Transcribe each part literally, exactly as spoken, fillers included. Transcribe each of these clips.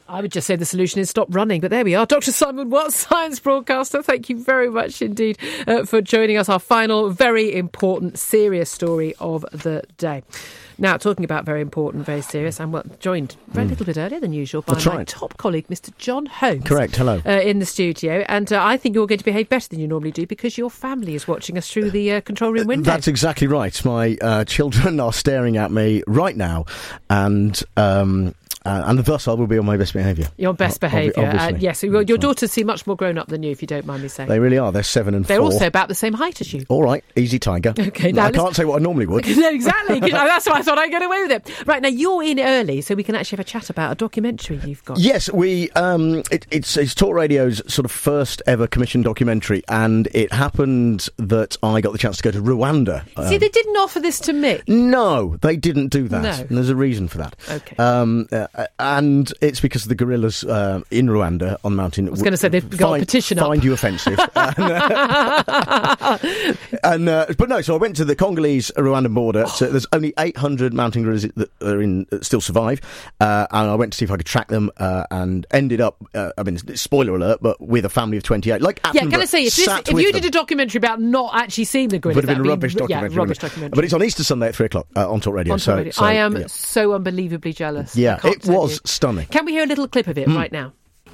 I would just say the solution is stop running, but there we are. Doctor Simon Watt, science broadcaster, thank you very much indeed uh, for joining us. Our final, very important, serious story of the day. Now, talking about very important, very serious, I'm well, joined a mm. little bit earlier than usual by That's my right. top colleague, Mister John Holmes. Correct, hello. Uh, in the studio. And uh, I think you're going to behave better than you normally do because your family is watching us through the uh, control room window. That's exactly right. My uh, children are staring at me right now, and... Um, Uh, and thus I will be on my best behaviour. Your best Ob- behaviour. obviously. Uh, yes, your, your daughters seem much more grown up than you, if you don't mind me saying. They really are. They're seven and They're four. also about the same height as you. All right, easy tiger. Okay, no, now I can't say what I normally would. No, exactly. That's why I thought I'd get away with it. Right, now you're in early, so we can actually have a chat about a documentary you've got. Yes, we. Um, it, it's, it's Talk Radio's sort of first ever commissioned documentary, and it happened that I got the chance to go to Rwanda. Um, See, they didn't offer this to me. No, they didn't do that. No. And there's a reason for that. Okay. Um, uh, and it's because the guerrillas uh, in Rwanda on the mountain. I was going to say they've got find, a petition up. Find you offensive. and, uh, and uh, but no, so I went to the Congolese Rwandan border. Oh. So there's only eight hundred mountain gorillas that are in that still survive, uh, and I went to see if I could track them, uh, and ended up. Uh, I mean, spoiler alert, but with a family of twenty-eight. Like, yeah, can I say if, this, if you them. did a documentary about not actually seeing the gorillas, would have been a rubbish be, documentary. Yeah, rubbish documentary. But it's on Easter Sunday at three o'clock uh, on Talk Radio. On so, Talk Radio. so I am yeah. so unbelievably jealous. Yeah, it was you. stunning. Can we hear a little clip of it mm. right now?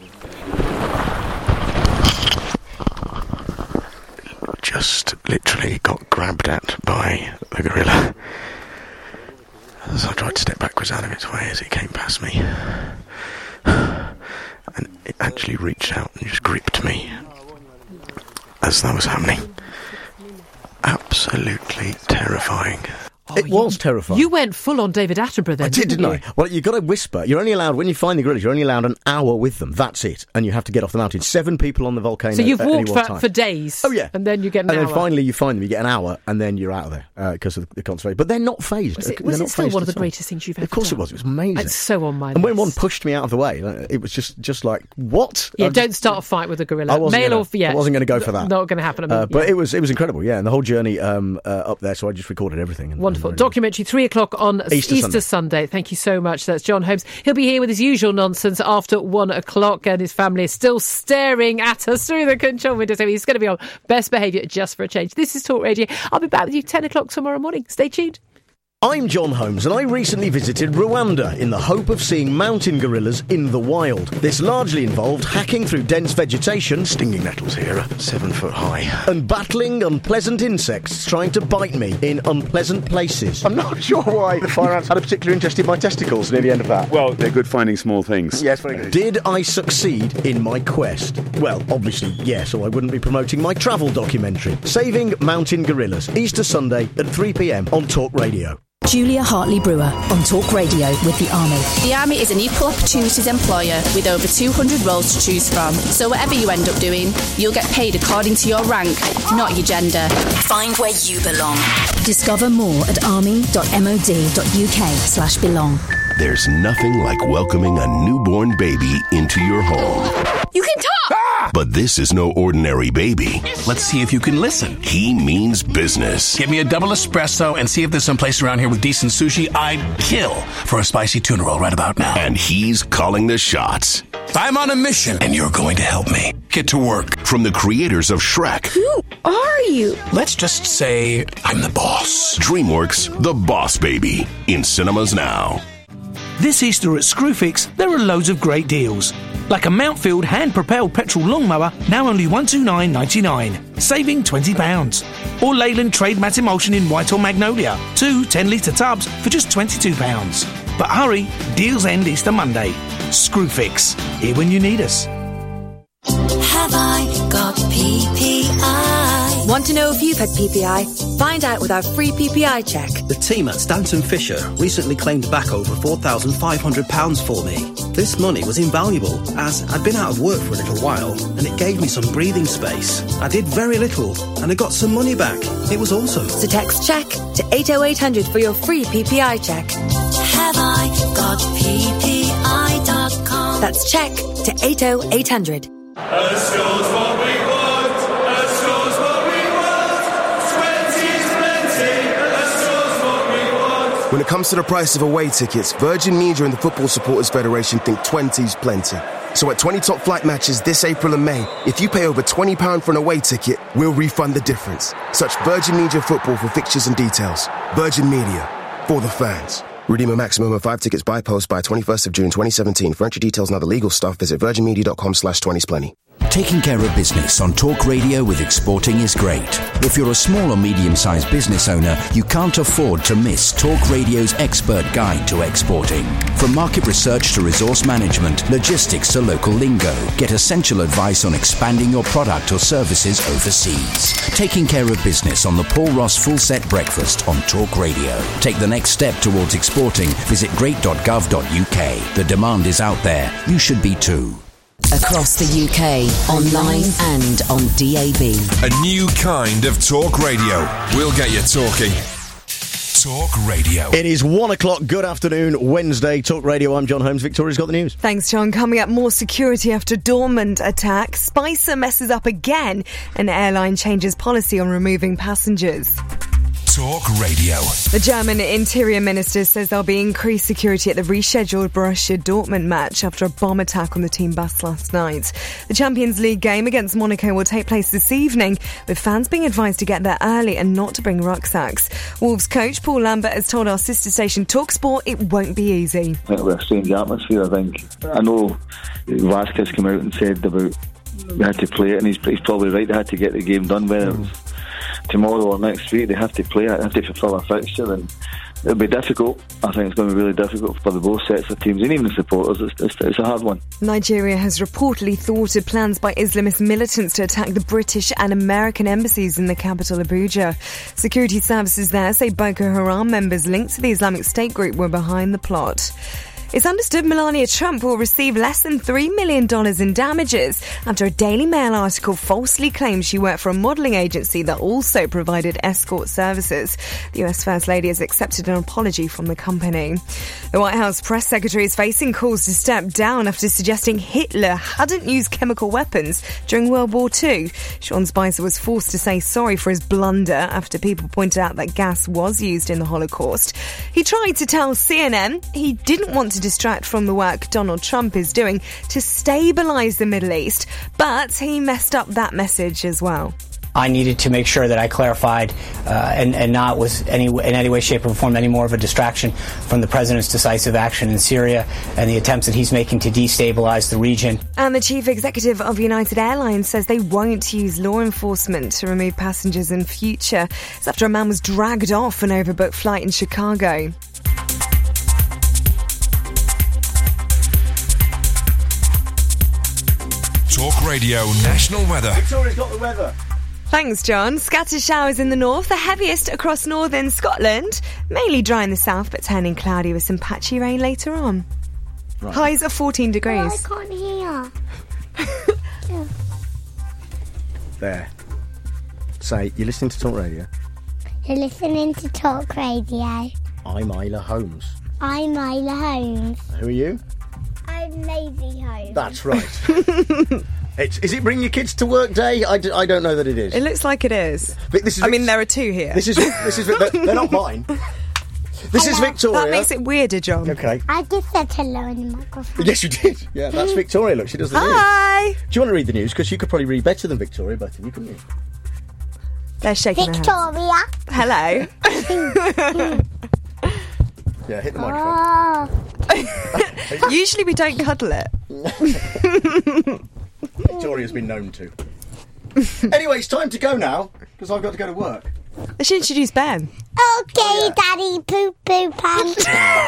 Just literally got grabbed at by the gorilla as I tried to step backwards out of its way as it came past me, and it actually reached out and just gripped me as that was happening. Absolutely terrifying. Oh, it you, was terrifying. You went full on David Attenborough then, I did, didn't, didn't you? I? Well, you've got to whisper. You're only allowed, when you find the gorillas, you're only allowed an hour with them. That's it. And you have to get off the mountain. Seven people on the volcano. So you've at walked any one for, time. for days. Oh, yeah. And then you get an and hour. And then finally you find them, you get an hour, and then you're out of there because uh, of the conservation. But they're not phased. Was it, they're was not it still phased one of the at all. greatest things you've ever done? Of course done? it was. It was amazing. It's so on my And list. when one pushed me out of the way, it was just, just like, what? Yeah, I don't just, start a fight with a gorilla. I wasn't Male gonna, or yeah, I wasn't going to go for that. Not going to happen. I mean, uh, but yeah. it was it was incredible, yeah. And the whole journey um, uh, up there, so I just recorded everything. And, Wonderful. and Documentary, three o'clock on Easter, Easter Sunday. Sunday. Thank you so much. That's John Holmes. He'll be here with his usual nonsense after one o'clock, and his family is still staring at us through the control window. So he's going to be on best behaviour just for a change. This is Talk Radio. I'll be back with you ten o'clock tomorrow morning. Stay tuned. I'm John Holmes, and I recently visited Rwanda in the hope of seeing mountain gorillas in the wild. This largely involved hacking through dense vegetation, Stinging nettles here are seven foot high, and battling unpleasant insects trying to bite me in unpleasant places. I'm not sure why the fire ants had a particular interest in my testicles near the end of that. Well, they're good finding small things. Yes, very good. Did I succeed in my quest? Well, obviously yes, or I wouldn't be promoting my travel documentary, Saving Mountain Gorillas, Easter Sunday at three p.m. on Talk Radio. Julia Hartley-Brewer on Talk Radio with the Army. The Army is an equal opportunities employer with over two hundred roles to choose from. So whatever you end up doing, you'll get paid according to your rank, not your gender. Find where you belong. Discover more at army.mod.uk slash belong. There's nothing like welcoming a newborn baby into your home. You can talk! Ah! But this is no ordinary baby. Let's see if you can listen. He means business. Give me a double espresso and see if there's some place around here with decent sushi. I'd kill for a spicy tuna roll right about now. And he's calling the shots. I'm on a mission, and you're going to help me. Get to work. From the creators of Shrek. Who are you? Let's just say I'm the boss. DreamWorks' The Boss Baby. In cinemas now. This Easter at Screwfix, there are loads of great deals. Like a Mountfield hand-propelled petrol lawnmower, now only one hundred twenty-nine pounds ninety-nine, saving twenty pounds. Or Leyland Trade Matte Emulsion in white or magnolia, two ten-litre tubs for just twenty-two pounds. But hurry, deals end Easter Monday. Screwfix, here when you need us. Have I got P P I? Want to know if you've had P P I? Find out with our free P P I check. The team at Stanton Fisher recently claimed back over four thousand five hundred pounds for me. This money was invaluable, as I'd been out of work for a little while, and it gave me some breathing space. I did very little, and I got some money back. It was awesome. So text check to eight oh eight hundred for your free P P I check. Have I got P P I dot com? That's check to eight oh eight hundred. Assure's what we want. Assure's what we want. Twenty's plenty. Assure's what we want. When it comes to the price of away tickets, Virgin Media and the Football Supporters Federation think twenty's plenty. So at twenty top flight matches this April and May, if you pay over twenty pounds for an away ticket, we'll refund the difference. Search Virgin Media Football for fixtures and details. Virgin Media, for the fans. Redeem a maximum of five tickets by post by twenty-first of June twenty seventeen. For entry details and other legal stuff, visit virginmedia.com slash 20s plenty. Taking care of business on Talk Radio with Exporting is great. If you're a small or medium-sized business owner, you can't afford to miss Talk Radio's expert guide to exporting. From market research to resource management, logistics to local lingo, get essential advice on expanding your product or services overseas. Taking care of business on the Paul Ross Full Set Breakfast on Talk Radio. Take the next step towards exporting. Visit great dot gov dot U K. The demand is out there. You should be too. Across the U K, online and on D A B. A new kind of talk radio. We'll get you talking. Talk Radio. It is one o'clock. Good afternoon, Wednesday. Talk Radio. I'm John Holmes. Victoria's got the news. Thanks, John. Coming up, more security after Dortmund attack. Spicer messes up again. An airline changes policy on removing passengers. Talk Radio. The German Interior Minister says there'll be increased security at the rescheduled Borussia Dortmund match after a bomb attack on the team bus last night. The Champions League game against Monaco will take place this evening, with fans being advised to get there early and not to bring rucksacks. Wolves coach Paul Lambert has told our sister station TalkSport it won't be easy. It'll be a strange atmosphere, I think. I know Vasquez came out and said about they had to play it, and he's, he's probably right, they had to get the game done, whether mm. it's tomorrow or next week, they have to play it, they have to fulfil a fixture, and it'll be difficult. I think it's going to be really difficult for the both sets of teams, and even the supporters. It's, it's, it's a hard one. Nigeria has reportedly thwarted plans by Islamist militants to attack the British and American embassies in the capital, Abuja. Security services there say Boko Haram members linked to the Islamic State group were behind the plot. It's understood Melania Trump will receive less than three million dollars in damages after a Daily Mail article falsely claimed she worked for a modelling agency that also provided escort services. The U S First Lady has accepted an apology from the company. The White House press secretary is facing calls to step down after suggesting Hitler hadn't used chemical weapons during World War Two. Sean Spicer was forced to say sorry for his blunder after people pointed out that gas was used in the Holocaust. He tried to tell C N N he didn't want to distract from the work Donald Trump is doing to stabilise the Middle East, but he messed up that message as well. I needed to make sure that I clarified uh, and, and not was any in any way, shape or form any more of a distraction from the president's decisive action in Syria and the attempts that he's making to destabilise the region. And the chief executive of United Airlines says they won't use law enforcement to remove passengers in future. It's after a man was dragged off an overbooked flight in Chicago. Talk Radio National Weather. Victoria's got the weather. Thanks, John. Scattered showers in the north, the heaviest across northern Scotland. Mainly dry in the south, but turning cloudy with some patchy rain later on. Right. Highs of fourteen degrees. Oh, I can't hear. There. Say, you're listening to Talk Radio? You're listening to Talk Radio. I'm Isla Holmes. I'm Isla Holmes. Who are you? I'm Lazy Holmes. That's right. It's, is it bring your kids to work day? I, d- I don't know that it is. It looks like it is. But this is I mean, there are two here. This is this is they're, they're not mine. This Hello. is Victoria. That makes it weirder, John. Okay. I just said hello in the microphone. Yes, you did. Yeah, that's Victoria. Look, she does the news. Hi. Do you want to read the news? Because you could probably read better than Victoria, both of you, couldn't you? They're shaking Victoria. Their heads. Hello. Yeah, hit the microphone. Oh. Usually we don't cuddle it. Victoria's been known to. Anyway, it's time to go now, because I've got to go to work. I should introduce Ben. Okay, oh, yeah. Daddy Poo Poo Pants.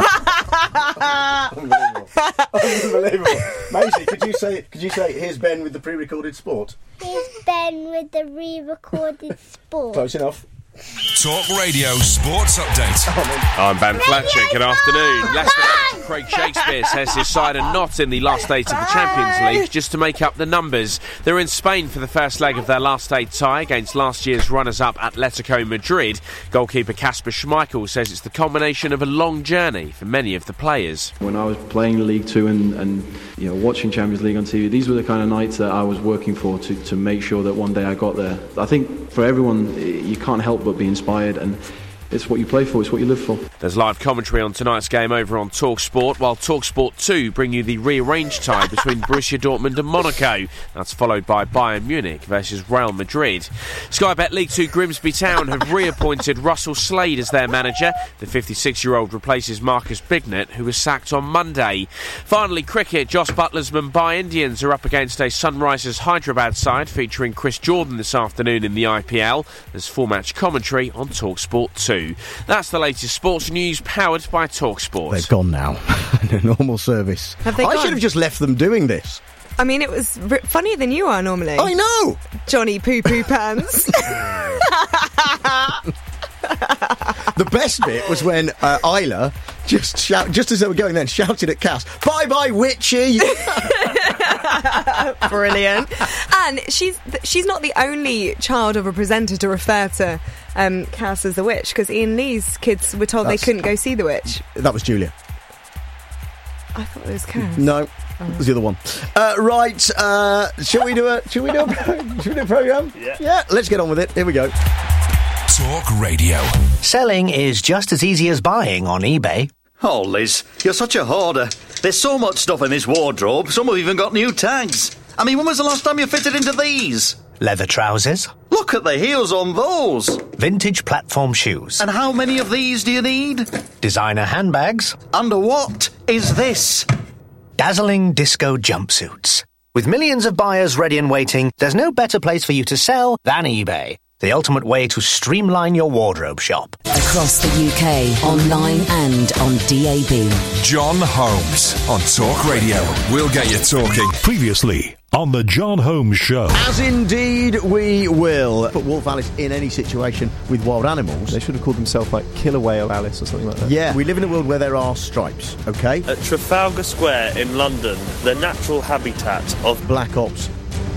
Unbelievable. Unbelievable. Maisie, could you say, could you say, here's Ben with the pre-recorded sport? Here's Ben with the re-recorded sport. Close enough. Talk Radio Sports Update. I'm Ben Fletcher. Good afternoon. Leicester manager Craig Shakespeare says his side are not in the last eight of the Champions League just to make up the numbers. They're in Spain for the first leg of their last eight tie against last year's runners-up Atletico Madrid. Goalkeeper Kasper Schmeichel says it's the culmination of a long journey for many of the players. When I was playing League Two and, and you know watching Champions League on T V, these were the kind of nights that I was working for to, to make sure that one day I got there. I think for everyone, you can't help but be inspired, and it's what you play for, it's what you live for. There's live commentary on tonight's game over on TalkSport, while TalkSport two bring you the rearranged tie between Borussia Dortmund and Monaco. That's followed by Bayern Munich versus Real Madrid. Sky Bet League two Grimsby Town have reappointed Russell Slade as their manager. The fifty-six-year-old replaces Marcus Bignett, who was sacked on Monday. Finally, cricket. Jos Buttler's Mumbai Indians are up against a Sunrisers Hyderabad side featuring Chris Jordan this afternoon in the I P L. There's four-match commentary on TalkSport two. That's the latest sports news powered by TalkSport. They've gone now. Normal service. Have they I gone? should have just left them doing this. I mean, it was r- funnier than you are normally. I know! Johnny Poo Poo Pants. The best bit was when uh, Isla, just shout, just as they were going then, shouted at Cass, "Bye bye, witchy!" Brilliant. And she's she's not the only child of a presenter to refer to um, Cass as a witch, because Ian Lee's kids were told That's, they couldn't go see the witch. That was Julia. I thought it was Cass. No. Oh. It was the other one. Uh, right, uh, shall we do a shall we do a, shall we do a programme? Yeah. Yeah, let's get on with it. Here we go. Talk Radio. Selling is just as easy as buying on eBay. Oh, Liz, you're such a hoarder. There's so much stuff in this wardrobe, some have even got new tags. I mean, when was the last time you fitted into these? Leather trousers. Look at the heels on those. Vintage platform shoes. And how many of these do you need? Designer handbags. And what is this? Dazzling disco jumpsuits. With millions of buyers ready and waiting, there's no better place for you to sell than eBay. The ultimate way to streamline your wardrobe shop. Across the U K, online and on D A B. John Holmes on Talk Radio. We'll get you talking. Previously on the John Holmes Show. As indeed we will. Put Wolf Alice in any situation with wild animals. They should have called themselves like Killer Whale Alice or something like that. Yeah, we live in a world where there are stripes, okay? At Trafalgar Square in London, the natural habitat of Black Ops.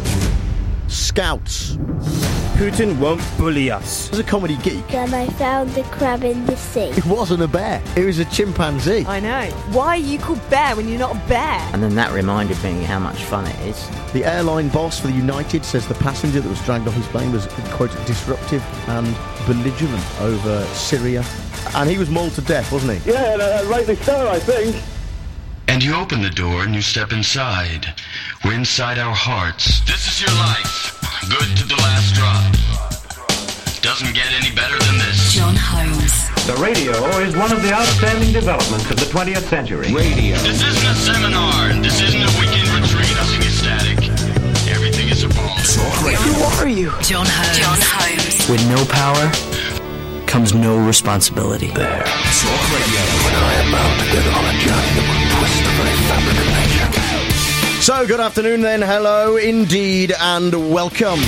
Scouts. Putin won't bully us. As a comedy geek. Then I found the crab in the sea. It wasn't a bear. It was a chimpanzee. I know. Why are you called bear when you're not a bear? And then that reminded me how much fun it is. The airline boss for the United says the passenger that was dragged off his plane was, quote, disruptive and belligerent over Syria. And he was mauled to death, wasn't he? Yeah, uh, rightly so, I think. And you open the door and you step inside. We're inside our hearts. This is your life. Good to the last drop. Doesn't get any better than this. John Holmes. The radio is one of the outstanding developments of the twentieth century. Radio. This isn't a seminar. This isn't a weekend retreat. Nothing is static. Everything is evolving. Talk Radio. Who are you? John Holmes. John Holmes. With no power comes no responsibility. There. Talk Radio. When I am bound to get on a journey that will twist the very fabric of nature. So, good afternoon then, hello indeed, and welcome.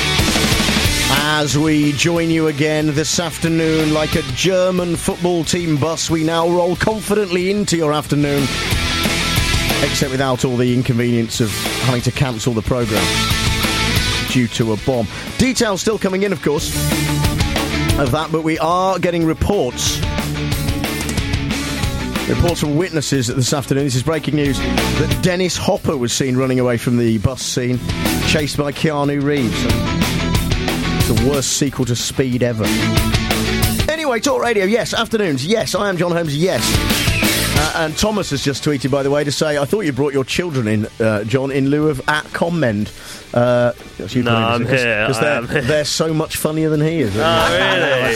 As we join you again this afternoon, like a German football team bus, we now roll confidently into your afternoon, except without all the inconvenience of having to cancel the programme due to a bomb. Details still coming in, of course, of that, but we are getting reports. Reports from witnesses this afternoon. This is breaking news that Dennis Hopper was seen running away from the bus scene, chased by Keanu Reeves. The worst sequel to Speed ever. Anyway, Talk Radio, yes. Afternoons, yes. I am John Holmes, yes. Uh, and Thomas has just tweeted, by the way, to say, I thought you brought your children in, uh, John, in lieu of at Commend. Uh, no, I'm because, here. Because they're, they're so much funnier than he is. Oh, really?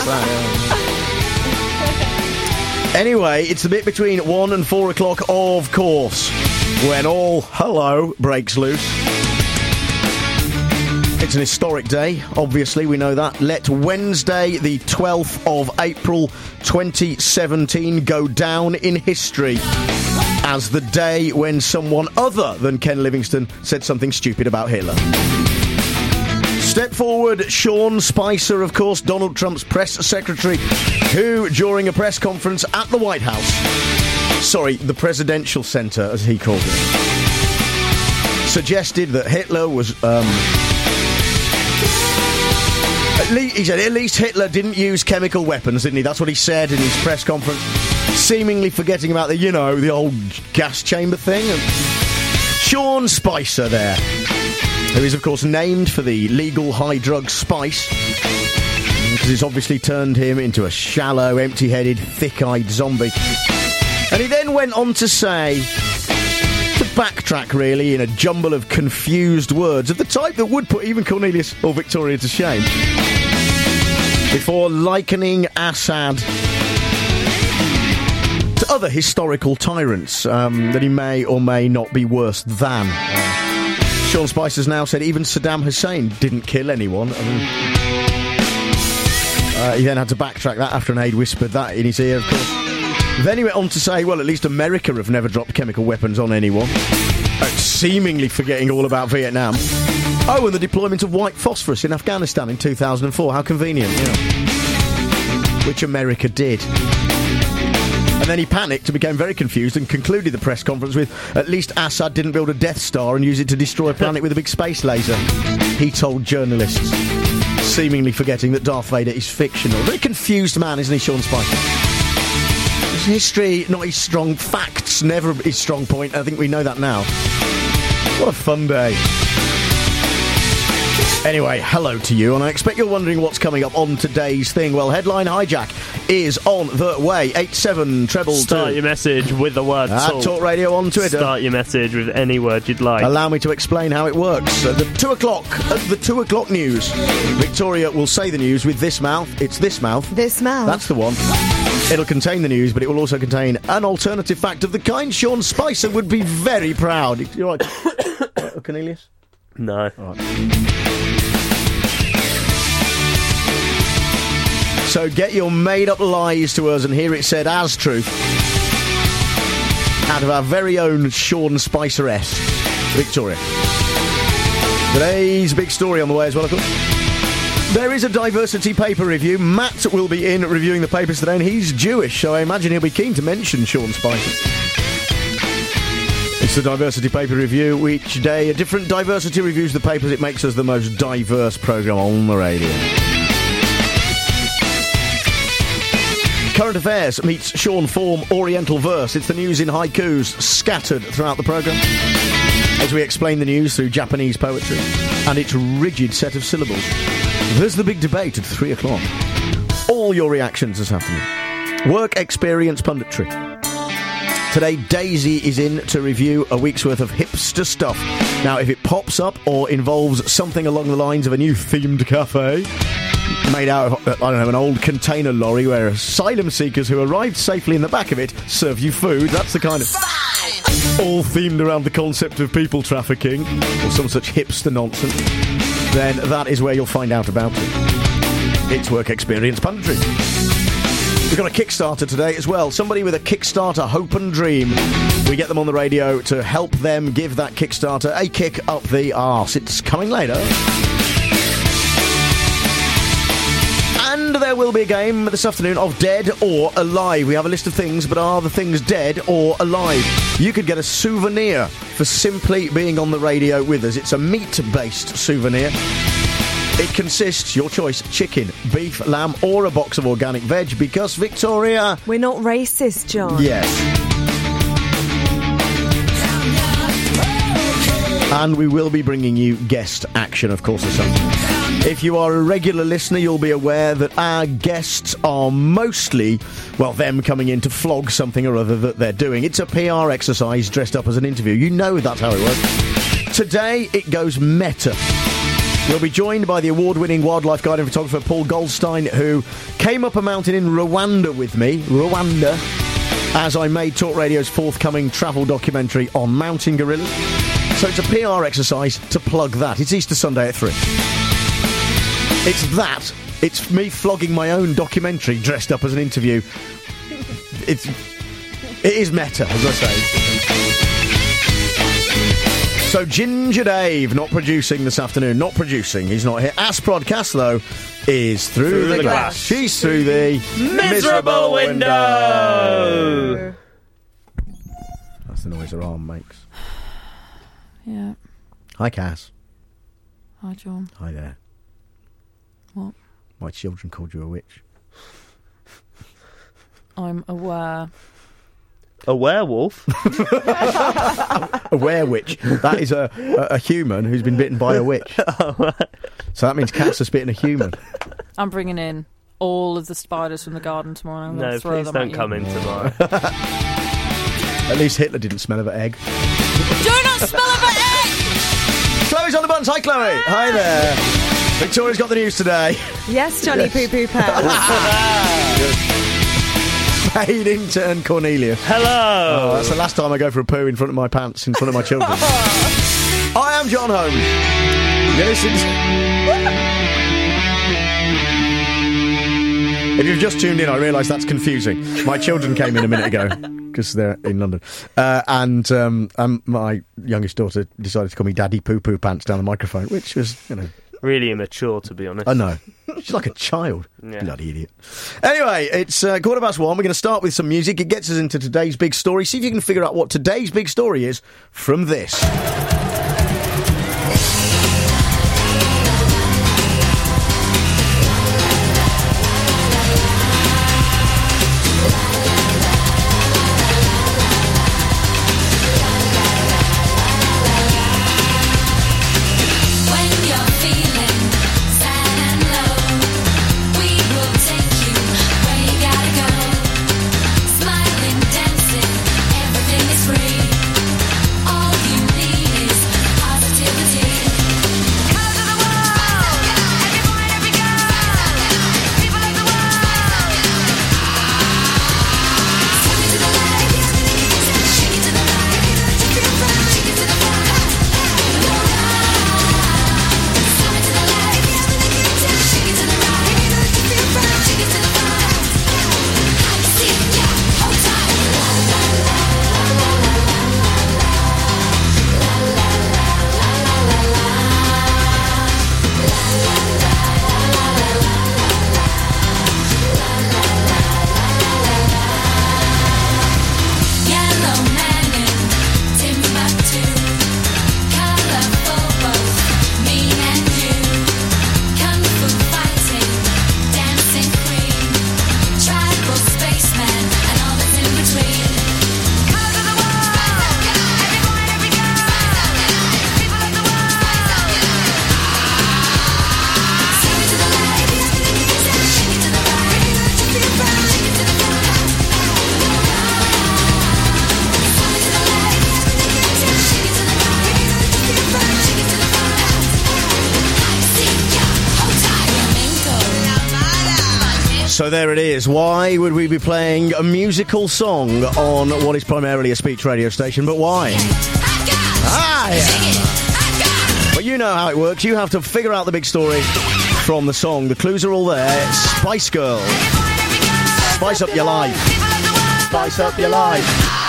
Anyway, it's the bit between one and four o'clock, of course, when all hello breaks loose. It's an historic day, obviously, we know that. Let Wednesday, the twelfth of April, twenty seventeen, go down in history as the day when someone other than Ken Livingstone said something stupid about Hitler. Step forward, Sean Spicer, of course, Donald Trump's press secretary, who, during a press conference at the White House, sorry, the Presidential Centre, as he called it, suggested that Hitler was, um... At least, he said, at least Hitler didn't use chemical weapons, didn't he? That's what he said in his press conference, seemingly forgetting about the, you know, the old gas chamber thing. And Sean Spicer there, who is, of course, named for the legal high drug spice because it's obviously turned him into a shallow, empty-headed, thick-eyed zombie. And he then went on to say, to backtrack really, in a jumble of confused words of the type that would put even Cornelius or Victoria to shame, before likening Assad to other historical tyrants um, that he may or may not be worse than. Uh, Sean Spice has now said even Saddam Hussein didn't kill anyone. I mean, uh, he then had to backtrack that after an aide whispered that in his ear, of course. Then he went on to say, well, at least America have never dropped chemical weapons on anyone, uh, seemingly forgetting all about Vietnam. Oh, and the deployment of white phosphorus in Afghanistan in two thousand four. How convenient, yeah. Which America did. And then he panicked and became very confused and concluded the press conference with, at least Assad didn't build a Death Star and use it to destroy a planet with a big space laser, he told journalists, seemingly forgetting that Darth Vader is fictional. Very confused man, isn't he, Sean Spicer? History, not his strong. Facts, never his strong point. I think we know that now. What a fun day. Anyway, hello to you, and I expect you're wondering what's coming up on today's thing. Well, Headline Hijack is on the way. eight seven treble two. Start your message with the word At talk. Talk Radio on Twitter. Start your message with any word you'd like. Allow me to explain how it works. At the two o'clock, at the two o'clock news, Victoria will say the news with this mouth. It's this mouth. This mouth. That's the one. It'll contain the news, but it will also contain an alternative fact of the kind Sean Spicer would be very proud. You're right, uh, Cornelius? No. All right. So get your made-up lies to us and hear it said as truth out of our very own Sean Spicer-esque Victoria. Today's big story on the way as well, of course. There is a diversity paper review. Matt will be in reviewing the papers today, and he's Jewish, so I imagine he'll be keen to mention Sean Spicer. It's the diversity paper review. Each day a different diversity reviews the papers. It makes us the most diverse programme on the radio. Current Affairs meets Sean Form Oriental Verse. It's the news in haikus scattered throughout the programme, as we explain the news through Japanese poetry and its rigid set of syllables. There's the big debate at three o'clock. All your reactions this afternoon. Work experience punditry. Today, Daisy is in to review a week's worth of hipster stuff. Now, if it pops up or involves something along the lines of a new themed cafe made out of, I don't know, an old container lorry where asylum seekers who arrived safely in the back of it serve you food, that's the kind of... all themed around the concept of people trafficking or some such hipster nonsense, then that is where you'll find out about it. It's work experience punditry. We've got a Kickstarter today as well. Somebody with a Kickstarter hope and dream. We get them on the radio to help them give that Kickstarter a kick up the arse. It's coming later. And there will be a game this afternoon of Dead or Alive. We have a list of things, but are the things dead or alive? You could get a souvenir for simply being on the radio with us. It's a meat-based souvenir. It consists, your choice, chicken, beef, lamb, or a box of organic veg, because, Victoria... We're not racist, John. Yes. And we will be bringing you guest action, of course, this afternoon. If you are a regular listener, you'll be aware that our guests are mostly, well, them coming in to flog something or other that they're doing. It's a P R exercise dressed up as an interview. You know that's how it works. Today, it goes meta. We'll be joined by the award-winning wildlife guide and photographer Paul Goldstein, who came up a mountain in Rwanda with me, Rwanda, as I made Talk Radio's forthcoming travel documentary on mountain gorillas. So it's a P R exercise to plug that. It's Easter Sunday at three. It's that. It's me flogging my own documentary dressed up as an interview. It's... It is meta, as I say. So Ginger Dave, not producing this afternoon. Not producing, he's not here. Asprod though, is through, through the, the glass. glass. She's through the miserable, miserable window. window. That's the noise her arm makes. Yeah. Hi, Cass. Hi, John. Hi there. What? My children called you a witch. I'm aware. A werewolf? A werewitch. That is a, a, a human who's been bitten by a witch. Oh, right. So that means cats are spitting a human. I'm bringing in all of the spiders from the garden tomorrow. I'm gonna No, throw please them don't at you. come in tomorrow. At least Hitler didn't smell of an egg. Do not smell of an egg! Chloe's on the buns. Hi, Chloe. Hi there. Victoria's got the news today. Yes, Johnny Poo Poo Pants. Paid intern Cornelius. Hello. Oh, that's the last time I go for a poo in front of my pants, in front of my children. I am John Holmes. You listen to... If you've just tuned in, I realise that's confusing. My children came in a minute ago because they're in London, uh, and um, um, my youngest daughter decided to call me Daddy Poo Poo Pants down the microphone, which was, you know, really immature, to be honest. I know. She's like a child. Yeah. Bloody idiot. Anyway, it's uh, quarter past one. We're going to start with some music. It gets us into today's big story. See if you can figure out what today's big story is from this. So there it is. Why would we be playing a musical song on what is primarily a speech radio station? But why? Ah, yeah. But you know how it works. You have to figure out the big story from the song. The clues are all there. Spice Girls. Spice up your life. Spice up your life.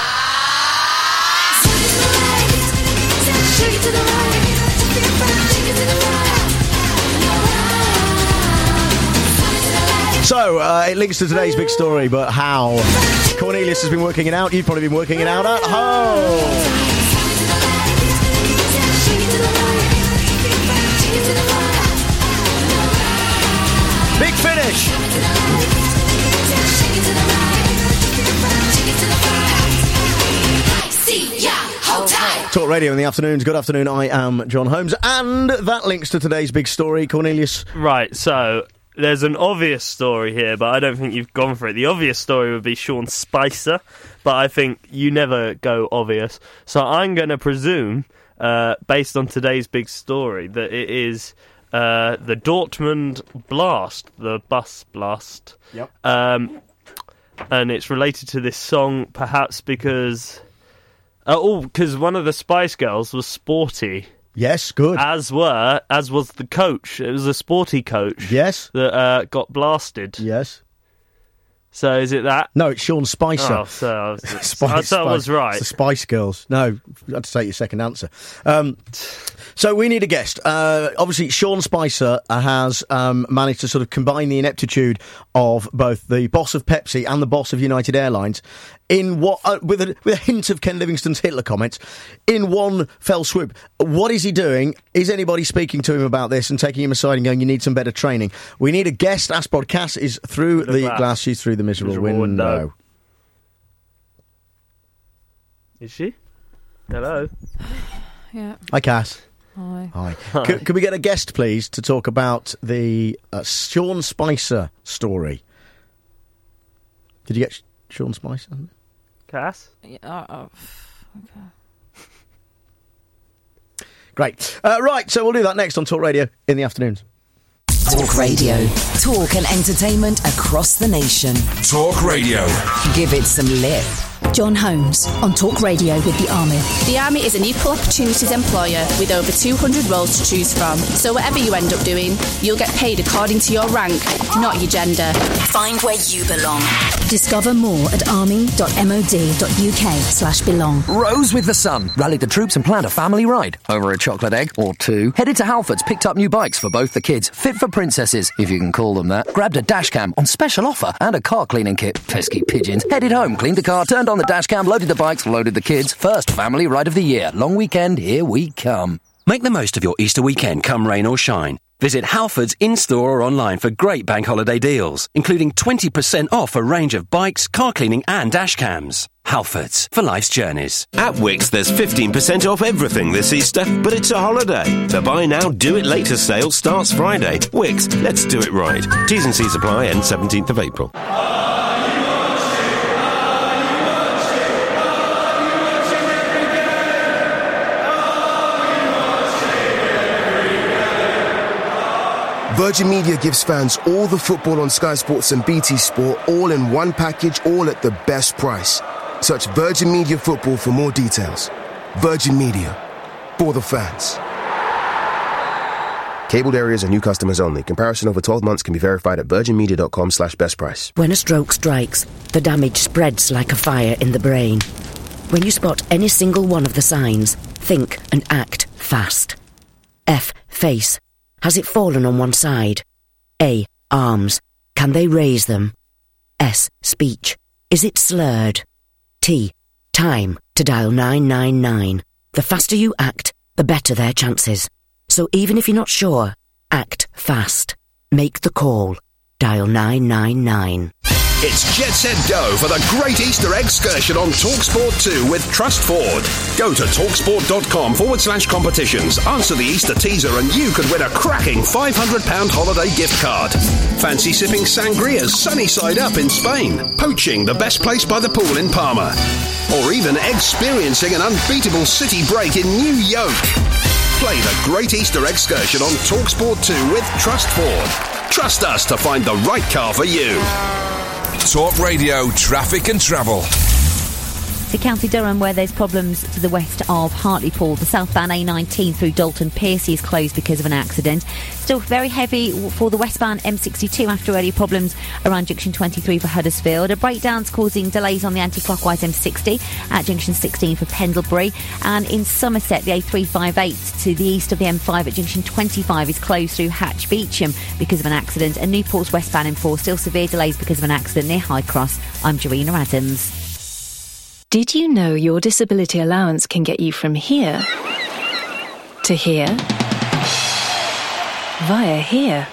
So, uh, it links to today's big story, but how? Cornelius has been working it out. You've probably been working it out at home. Big finish. Talk Radio in the afternoons. Good afternoon, I am John Holmes. And that links to today's big story, Cornelius. Right, so... there's an obvious story here, but I don't think you've gone for it. The obvious story would be Sean Spicer, but I think you never go obvious. So I'm going to presume, uh, based on today's big story, that it is uh, the Dortmund Blast, the bus blast. Yep. Um, and it's related to this song, perhaps because... Uh, oh, because one of the Spice Girls was sporty. Yes, good. As were, as was the coach. It was a sporty coach. Yes. That uh, got blasted. Yes. So is it that? No, it's Sean Spicer. Oh, so I was, Spice, I thought I was right. It's the Spice Girls. No, I had to take your second answer. Um, so we need a guest. Uh, obviously, Sean Spicer has um, managed to sort of combine the ineptitude of both the boss of Pepsi and the boss of United Airlines in what, uh, with a with a hint of Ken Livingstone's Hitler comments, in one fell swoop. What is he doing? Is anybody speaking to him about this and taking him aside and going, "You need some better training"? We need a guest. Asprod Cass is through the, the glass. glass. She's through the miserable, miserable window. window. Is she? Hello. Yeah. Hi, Cass. Hi. Hi. Could, could we get a guest, please, to talk about the uh, Sean Spicer story? Did you get Sh- Sean Spicer? Cass? Yeah, uh, uh, okay. Great. Uh, right, so we'll do that next on Talk Radio in the afternoons. Talk Radio. Talk and entertainment across the nation. Talk Radio. Give it some lip. John Holmes on Talk Radio with the Army. The Army is an equal opportunities employer with over two hundred roles to choose from. So whatever you end up doing, you'll get paid according to your rank, not your gender. Find where you belong. Discover more at army.mod.uk slash belong. Rose with the Sun rallied the troops and planned a family ride. Over a chocolate egg or two. Headed to Halfords, picked up new bikes for both the kids. Fit for princesses, if you can call them that. Grabbed a dash cam on special offer and a car cleaning kit. Pesky pigeons. Headed home, cleaned the car, turned on the dash cam, loaded the bikes, loaded the kids. First family ride of the year. Long weekend, here we come. Make the most of your Easter weekend, come rain or shine. Visit Halfords in-store or online for great bank holiday deals, including twenty percent off a range of bikes, car cleaning and dash cams. Halfords, for life's journeys. At Wickes, there's fifteen percent off everything this Easter, but it's a holiday. The buy now, do it later sale starts Friday. Wickes, let's do it right. T's and C's apply, end seventeenth of April. Virgin Media gives fans all the football on Sky Sports and B T Sport all in one package, all at the best price. Search Virgin Media Football for more details. Virgin Media. For the fans. Cabled areas are new customers only. Comparison over twelve months can be verified at virginmedia.com slash best price. When a stroke strikes, the damage spreads like a fire in the brain. When you spot any single one of the signs, think and act fast. F. Face. Has it fallen on one side? A. Arms. Can they raise them? S. Speech. Is it slurred? T. Time to dial nine nine nine. The faster you act, the better their chances. So even if you're not sure, act fast. Make the call. Dial nine nine nine. It's Jet Set Go for the Great Easter Excursion on TalkSport two with Trust Ford. Go to talksport.com forward slash competitions, answer the Easter teaser and you could win a cracking five hundred pounds holiday gift card. Fancy sipping sangrias sunny side up in Spain, poaching the best place by the pool in Palma, or even experiencing an unbeatable city break in New York. Play the Great Easter Excursion on TalkSport two with Trust Ford. Trust us to find the right car for you. Talk Radio, traffic and travel. To County Durham, where there's problems to the west of Hartlepool. The southbound A nineteen through Dalton Piercy is closed because of an accident. Still very heavy for the westbound M sixty-two after earlier problems around junction twenty-three for Huddersfield. A breakdown's causing delays on the anti-clockwise M sixty at junction sixteen for Pendlebury. And in Somerset, the A three fifty-eight to the east of the M five at junction twenty-five is closed through Hatch Beecham because of an accident. And Newport's westbound M four still severe delays because of an accident near High Cross. I'm Jarena Adams. Did you know your disability allowance can get you from here to here via here?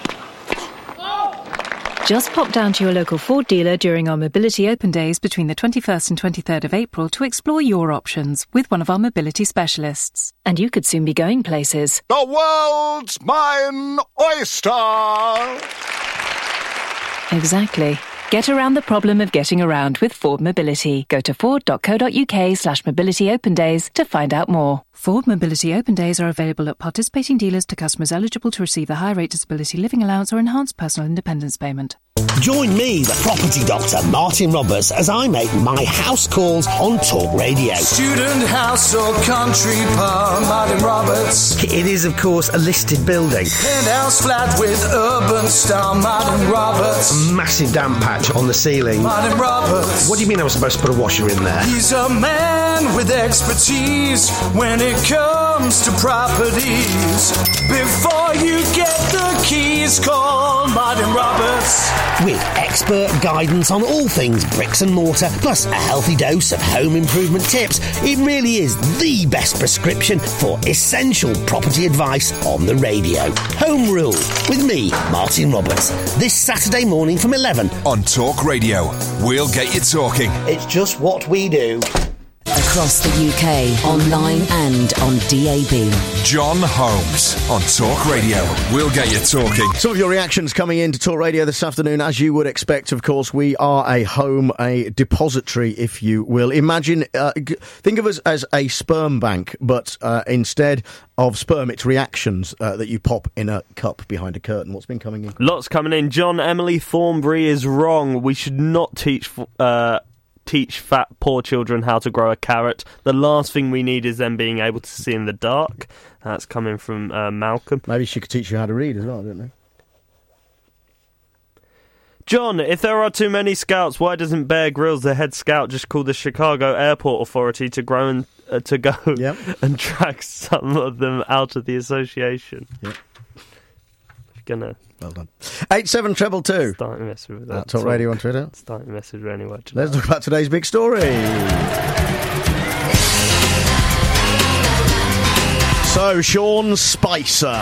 Just pop down to your local Ford dealer during our Mobility Open Days between the twenty-first and twenty-third of April to explore your options with one of our mobility specialists. And you could soon be going places. The world's mine oyster! Exactly. Get around the problem of getting around with Ford Mobility. Go to ford.co.uk slash mobility open days to find out more. Ford Mobility Open Days are available at participating dealers to customers eligible to receive the high rate disability living allowance or enhanced personal independence payment. Join me, the property doctor, Martin Roberts, as I make my house calls on Talk Radio. Student house or country pub, Martin Roberts. It is, of course, a listed building. Penthouse flat with urban style, Martin Roberts. A massive damp patch on the ceiling. Martin Roberts. What do you mean I was supposed to put a washer in there? He's a man with expertise when it comes to properties. Before you get the keys, call Martin Roberts. With expert guidance on all things bricks and mortar, plus a healthy dose of home improvement tips, it really is the best prescription for essential property advice on the radio. Home Rule with me, Martin Roberts, this Saturday morning from eleven on Talk Radio. We'll get you talking. It's just what we do. Across the U K, online and on D A B. John Holmes on Talk Radio. We'll get you talking. Some of your reactions coming in to Talk Radio this afternoon. As you would expect, of course, we are a home, a depository, if you will. Imagine, uh, g- think of us as a sperm bank, but uh, instead of sperm, it's reactions uh, that you pop in a cup behind a curtain. What's been coming in? Lots coming in. John, Emily Thornbury is wrong. We should not teach uh, teach fat, poor children how to grow a carrot. The last thing we need is them being able to see in the dark. That's coming from uh, Malcolm. Maybe she could teach you how to read as well, don't they? John, if there are too many scouts, why doesn't Bear Grylls, the head scout, just call the Chicago Airport Authority to grow and uh, to go yep. and drag some of them out of the association? Yep. Gonna well done. Eight seven treble two. Starting message with that. Talk Radio on Twitter. Starting message with anyway. Let's talk about today's big story. So, Sean Spicer,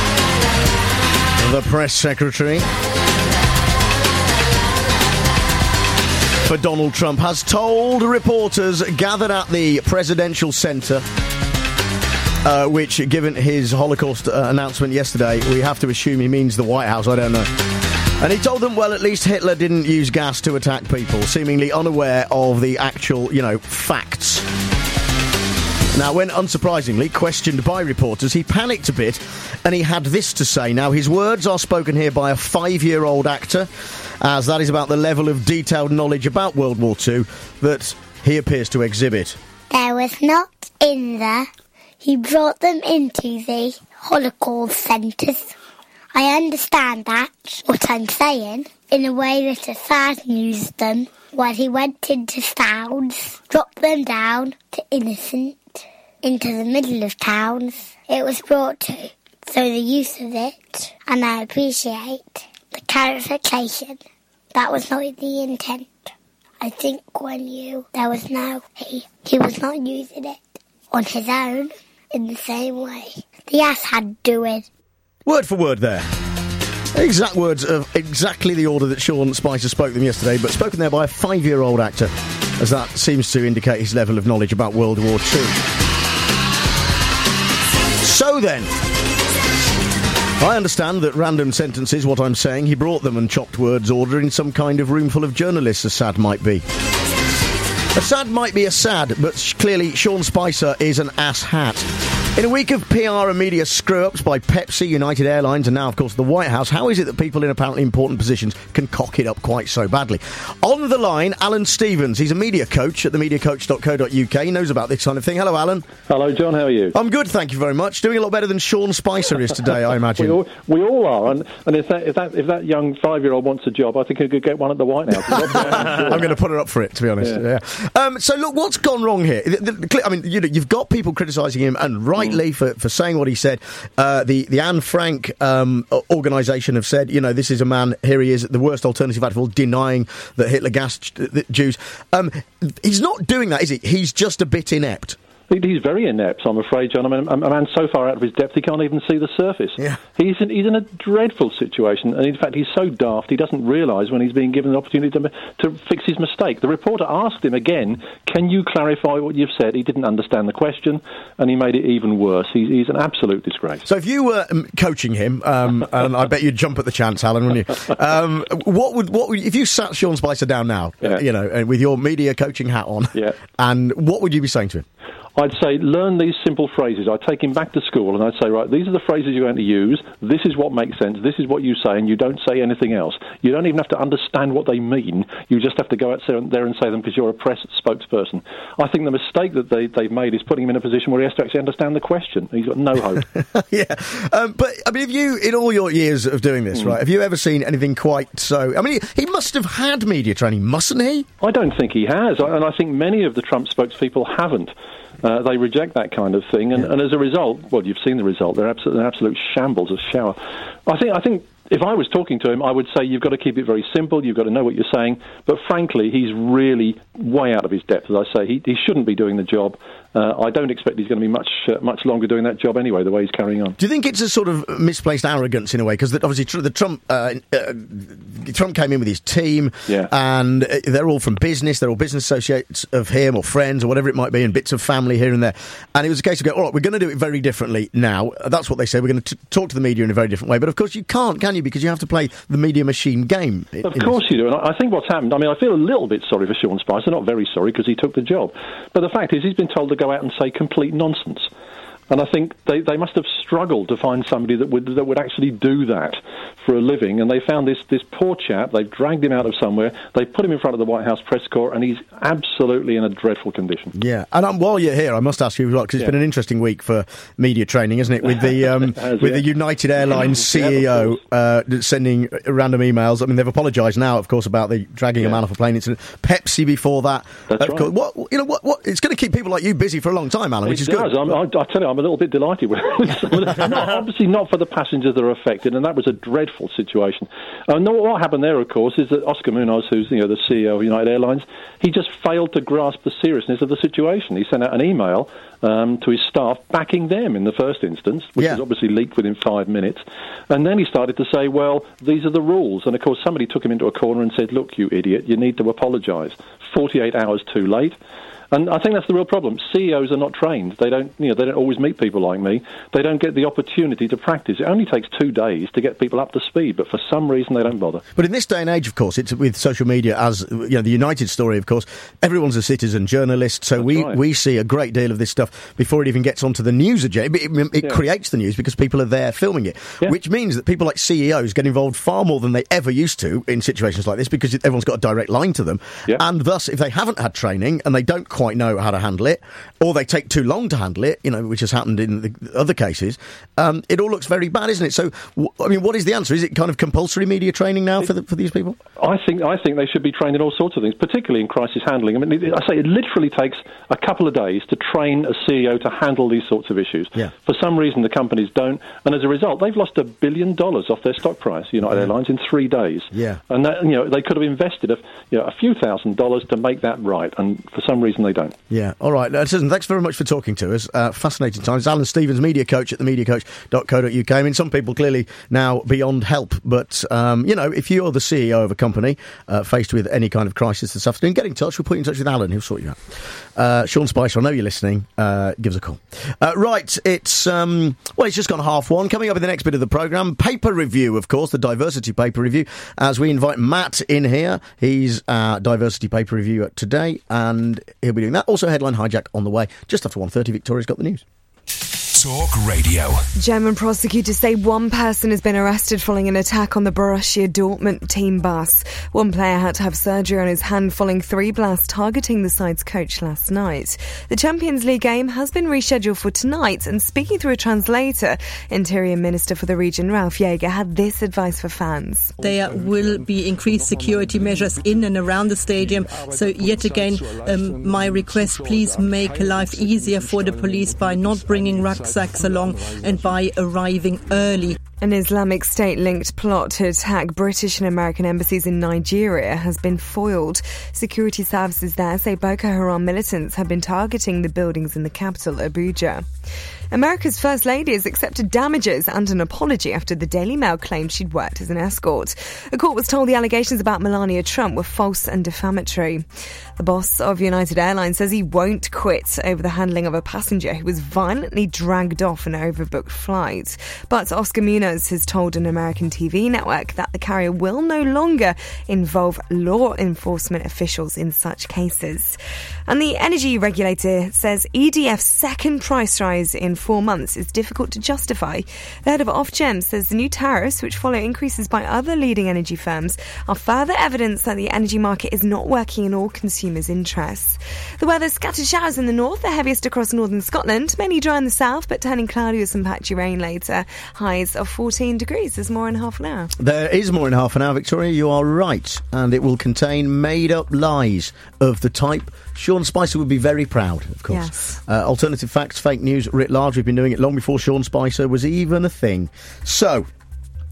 the press secretary for Donald Trump, has told reporters gathered at the presidential centre, uh, which, given his Holocaust uh, announcement yesterday, we have to assume he means the White House, I don't know. And he told them, well, at least Hitler didn't use gas to attack people, seemingly unaware of the actual, you know, facts. Now, when, unsurprisingly, questioned by reporters, he panicked a bit, and he had this to say. Now, his words are spoken here by a five-year-old actor, as that is about the level of detailed knowledge about World War Two that he appears to exhibit. There was not in there. He brought them into the Holocaust centres. I understand that, what I'm saying, in a way that Assad used them while he went into towns, dropped them down to innocent, into the middle of towns. It was brought to, so the use of it, and I appreciate the clarification. That was not the intent. I think when you, there was no, he, he was not using it on his own in the same way the ass had to do it. Word for word there. Exact words of exactly the order that Sean Spicer spoke them yesterday, but spoken there by a five-year-old actor, as that seems to indicate his level of knowledge about World War Two. So then, I understand that random sentences, what I'm saying, he brought them and chopped words order in some kind of room full of journalists, Assad might be. Assad might be Assad, but clearly Sean Spicer is an ass hat. In a week of P R and media screw-ups by Pepsi, United Airlines and now, of course, the White House, how is it that people in apparently important positions can cock it up quite so badly? On the line, Alan Stevens. He's a media coach at the media coach dot co dot U K. He knows about this kind of thing. Hello, Alan. Hello, John. How are you? I'm good, thank you very much. Doing a lot better than Sean Spicer is today, I imagine. we, all, we all are. And, and if, that, if, that, if that young five-year-old wants a job, I think he could get one at the White House. I'm going to put her up for it, to be honest. Yeah. Yeah. Um, so, look, what's gone wrong here? The, the, I mean, you know, you've got people criticising him, and rightly, mm. for, for saying what he said. Uh, the, the Anne Frank um, organisation have said, you know, this is a man, here he is, the worst alternative out of all, denying that Hitler gassed the Jews. Um, he's not doing that, is he? He's just a bit inept. He's very inept, I'm afraid, John. I mean, a man so far out of his depth, he can't even see the surface. Yeah. He's in, he's in a dreadful situation, and in fact, he's so daft, he doesn't realise when he's being given the opportunity to, to fix his mistake. The reporter asked him again, can you clarify what you've said? He didn't understand the question, and he made it even worse. He, he's an absolute disgrace. So if you were um, coaching him, um, and I bet you'd jump at the chance, Alan, wouldn't you? Um, what would, what would, if you sat Sean Spicer down now, yeah. you know, and with your media coaching hat on, yeah. and what would you be saying to him? I'd say, learn these simple phrases. I'd take him back to school and I'd say, right, these are the phrases you're going to use. This is what makes sense. This is what you say, and you don't say anything else. You don't even have to understand what they mean. You just have to go out there and say them because you're a press spokesperson. I think the mistake that they, they've made is putting him in a position where he has to actually understand the question. He's got no hope. yeah. Um, but, I mean, have you, in all your years of doing this, mm. right, have you ever seen anything quite so... I mean, he, he must have had media training, mustn't he? I don't think he has, and I think many of the Trump spokespeople haven't. Uh, they reject that kind of thing, and, yeah. and as a result, well, you've seen the result. They're absolute, an absolute shambles, a shower. I think. I think if I was talking to him, I would say you've got to keep it very simple, you've got to know what you're saying, but frankly, he's really way out of his depth, as I say. He, he shouldn't be doing the job. Uh, I don't expect he's going to be much uh, much longer doing that job anyway, the way he's carrying on. Do you think it's a sort of misplaced arrogance in a way? Because obviously tr- the Trump uh, uh, Trump came in with his team, yeah. and uh, they're all from business, they're all business associates of him or friends or whatever it might be, and bits of family here and there. And it was a case of going, all right, we're going to do it very differently now. That's what they said. We're going to t- talk to the media in a very different way. But of course you can't, can you? Because you have to play the media machine game. Of course you do. And I think what's happened, I mean, I feel a little bit sorry for Sean Spicer, not very sorry because he took the job. But the fact is he's been told to go out and say complete nonsense. And I think they, they must have struggled to find somebody that would that would actually do that for a living. And they found this, this poor chap. They've dragged him out of somewhere. They've put him in front of the White House press corps, and he's absolutely in a dreadful condition. Yeah. And um, while you're here, I must ask you as well, because it's yeah. been an interesting week for media training, isn't it? With the um, has, with yeah. the United Airlines C E O yeah, uh, sending random emails. I mean, they've apologised now, of course, about the dragging yeah. a man off a plane incident. Pepsi before that. That's right. Course, what you know? What, what? It's going to keep people like you busy for a long time, Alan, which it is does. good. I'm, I, I tell you, I'm a little bit delighted with it. Not, obviously not for the passengers that are affected, and that was a dreadful situation. And uh, what happened there, of course, is that Oscar Munoz, who's you know the C E O of United Airlines, he just failed to grasp the seriousness of the situation. He sent out an email um, to his staff backing them in the first instance, which yeah. was obviously leaked within five minutes. And then he started to say, well, these are the rules. And of course, somebody took him into a corner and said, look, you idiot, you need to apologise. forty-eight hours too late. And I think that's the real problem. C E Os are not trained. They don't, you know, they don't always meet people like me. They don't get the opportunity to practice. It only takes two days to get people up to speed, but for some reason they don't bother. But in this day and age, of course, it's with social media, as you know, the United story, of course, everyone's a citizen journalist, so That's we, right. we see a great deal of this stuff before it even gets onto the news agenda. It, it, it Yeah. creates the news because people are there filming it, Yeah. which means that people like C E Os get involved far more than they ever used to in situations like this because everyone's got a direct line to them. Yeah. And thus, if they haven't had training and they don't quite know how to handle it, or they take too long to handle it, you know, which has happened in the other cases, um, it all looks very bad, isn't it? So, w- I mean, what is the answer? Is it kind of compulsory media training now for the, for these people? I think I think they should be trained in all sorts of things, particularly in crisis handling. I mean, I say it literally takes a couple of days to train a C E O to handle these sorts of issues. Yeah. For some reason, the companies don't, and as a result, they've lost a billion dollars off their stock price, United Yeah. Airlines, in three days. Yeah. And that, you know, they could have invested a, you know, a few thousand dollars to make that right, and for some reason they don't. Yeah, all right. Uh, Susan, thanks very much for talking to us. Uh, fascinating times. Alan Stevens, media coach at the media coach dot co dot uk. I mean, some people clearly now beyond help, but, um, you know, if you're the C E O of a company uh, faced with any kind of crisis this afternoon, get in touch. We'll put you in touch with Alan. He'll sort you out. Uh, Sean Spicer, I know you're listening. Uh, give us a call. Uh, right, it's, um, well, it's just gone half one. Coming up in the next bit of the programme, paper review, of course, the diversity paper review, as we invite Matt in here. He's our diversity paper reviewer today, and he'll be doing that. Also, headline hijack on the way. Just after one thirty, Victoria's got the news. Talk Radio. German prosecutors say one person has been arrested following an attack on the Borussia Dortmund team bus. One player had to have surgery on his hand following three blasts targeting the side's coach last night. The Champions League game has been rescheduled for tonight, and speaking through a translator, Interior Minister for the region, Ralf Jäger, had this advice for fans. There will be increased security measures in and around the stadium. So yet again, um, my request, please make life easier for the police by not bringing rucksacks along and by arriving early. An Islamic State-linked plot to attack British and American embassies in Nigeria has been foiled. Security services there say Boko Haram militants have been targeting the buildings in the capital, Abuja. America's First Lady has accepted damages and an apology after the Daily Mail claimed she'd worked as an escort. A court was told the allegations about Melania Trump were false and defamatory. The boss of United Airlines says he won't quit over the handling of a passenger who was violently dragged off an overbooked flight. But Oscar Munoz has told an American T V network that the carrier will no longer involve law enforcement officials in such cases. And the energy regulator says E D F's second price rise in four months is difficult to justify. The head of Ofgem says the new tariffs, which follow increases by other leading energy firms, are further evidence that the energy market is not working in all consumers' interests. The weather: scattered showers in the north, the heaviest across northern Scotland, mainly dry in the south, but turning cloudy with some patchy rain later. Highs of fourteen degrees. There's more in half an hour. There is more in half an hour, Victoria. You are right. And it will contain made-up lies of the type Sean Spicer would be very proud, of course. Yes. Uh, alternative facts, fake news writ large. We've been doing it long before Sean Spicer was even a thing. So,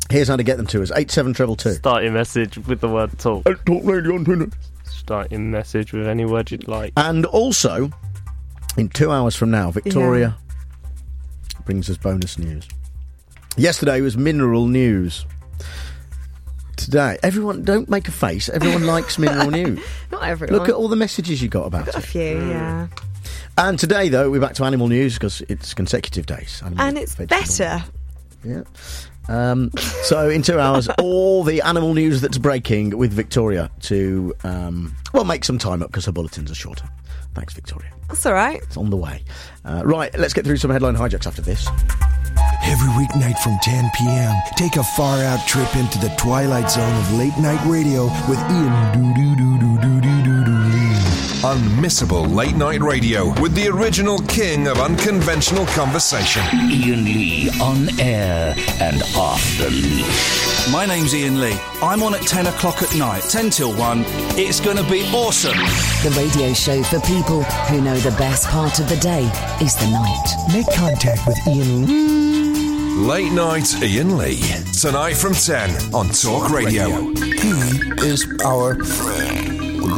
Here's how to get them to us. eight seven two two. Start your message with the word talk. Uh, talk radio on Twitter. Start your message with any word you'd like. And also, in two hours from now, Victoria yeah. brings us bonus news. Yesterday was mineral news. Today, everyone, don't make a face. Everyone likes mineral news. Not everyone. Look at all the messages you got about got it. A few, mm. yeah. And today, though, we're back to animal news because it's consecutive days. Animal and it's better. Yeah. Um, so in two hours, all the animal news that's breaking with Victoria to, um, well, make some time up because her bulletins are shorter. Thanks, Victoria. That's all right. It's on the way. Uh, right, let's get through some headline hijacks after this. Every weeknight from ten p.m, take a far-out trip into the twilight zone of late-night radio with Ian Doo-Doo-Doo-Doo-Doo-Doo-Doo-Lee. Unmissable late-night radio with the original king of unconventional conversation. Ian Lee, on air and off the leash. My name's Ian Lee. I'm on at ten o'clock at night, ten till one. It's going to be awesome. The radio show for people who know the best part of the day is the night. Make contact with Ian Lee. Late Night Ian Lee. Tonight from ten on Talk Radio. He is our friend.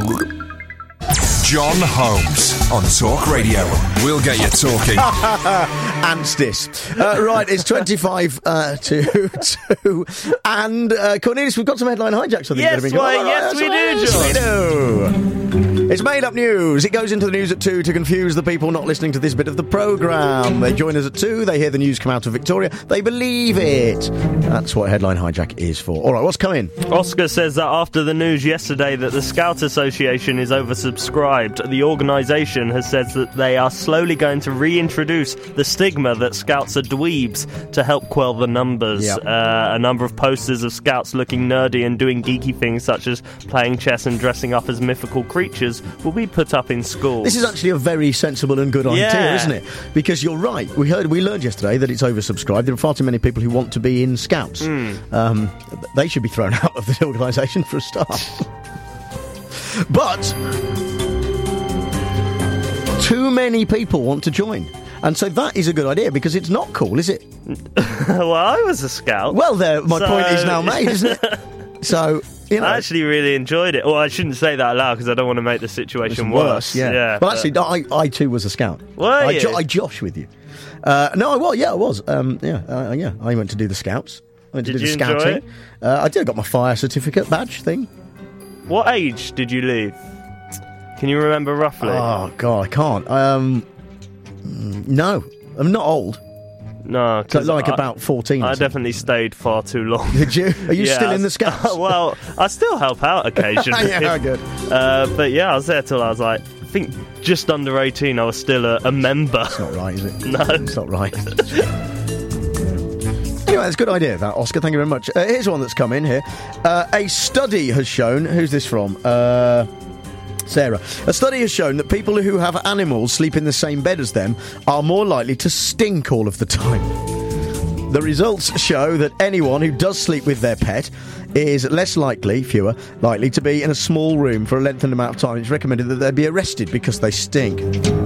John Holmes on Talk Radio. We'll get you talking. Anstis. Uh, right, it's twenty-five uh, to two. And uh, Cornelius, we've got some headline hijacks. I think yes, been well, right, yes, we right, do, John. Yes, we do. It's made up news. It goes into the news at two to confuse the people not listening to this bit of the programme. They join us at two. They hear the news come out of Victoria. They believe it. That's what headline hijack is for. All right, what's coming? Oscar says that after the news yesterday that the Scout Association is oversubscribed, the organisation has said that they are slowly going to reintroduce the stigma that Scouts are dweebs to help quell the numbers. Yep. Uh, a number of posters of Scouts looking nerdy and doing geeky things such as playing chess and dressing up as mythical creatures will be put up in schools. This is actually a very sensible and good idea, yeah. isn't it? Because you're right. We heard, we learned yesterday that it's oversubscribed. There are far too many people who want to be in Scouts. Mm. Um, they should be thrown out of the organisation for a start. But too many people want to join. And so that is a good idea because it's not cool, is it? Well, I was a Scout. Well, there, my so... point is now made, isn't it? So... You know, I actually really enjoyed it. Well, I shouldn't say that aloud because I don't want to make the situation worse. worse. Yeah. yeah well, actually, I, I too was a Scout. Were I, you? Jo- I josh with you. Uh, no, I was. Yeah, I was. Um, yeah, uh, yeah. I went to do the Scouts. I went to did do the you Scouting. enjoy it? Uh, I did. I got my fire certificate badge thing. What age did you leave? Can you remember roughly? Oh God, I can't. Um, no, I'm not old. No, so like I, about fourteen. I definitely stayed far too long. Did you? Are you yeah, still in the Scouts? Well, I still help out occasionally. Yeah, good. Uh, but yeah, I was there till I was like, I think just under eighteen. I was still a, a member. It's not right, is it? No, it's not right. Anyway, it's a good idea, that, Oscar. Thank you very much. Uh, here's one that's come in here. Uh, a study has shown... Who's this from? Uh... Sarah. A study has shown that people who have animals sleep in the same bed as them are more likely to stink all of the time. The results show that anyone who does sleep with their pet is less likely, fewer, likely to be in a small room for a lengthened amount of time. It's recommended that they be arrested because they stink.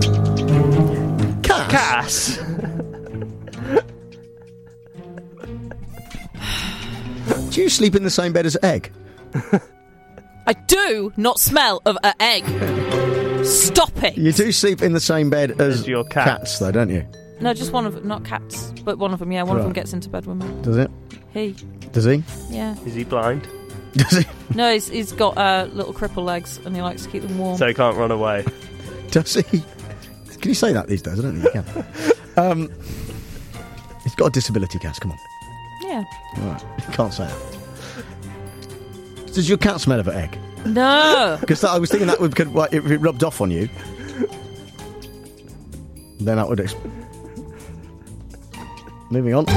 Cass? Cass? Do you sleep in the same bed as Egg? I do not smell of an egg. Stop it. You do sleep in the same bed as, as your cats. cats, though, don't you? No, just one of not cats, but one of them. Yeah, one right. of them gets into bed with me. Does it? He. Does he? Yeah. Is he blind? Does he? No, he's, he's got uh, little cripple legs, and he likes to keep them warm. So he can't run away. Does he? Can you say that these days? I don't think you can. um, he's got a disability, Cass. Come on. Yeah. All right. You can't say that. Does your cat smell of an egg? No. Because I was thinking that would, could, like, if it rubbed off on you, then that would... Exp- Moving on.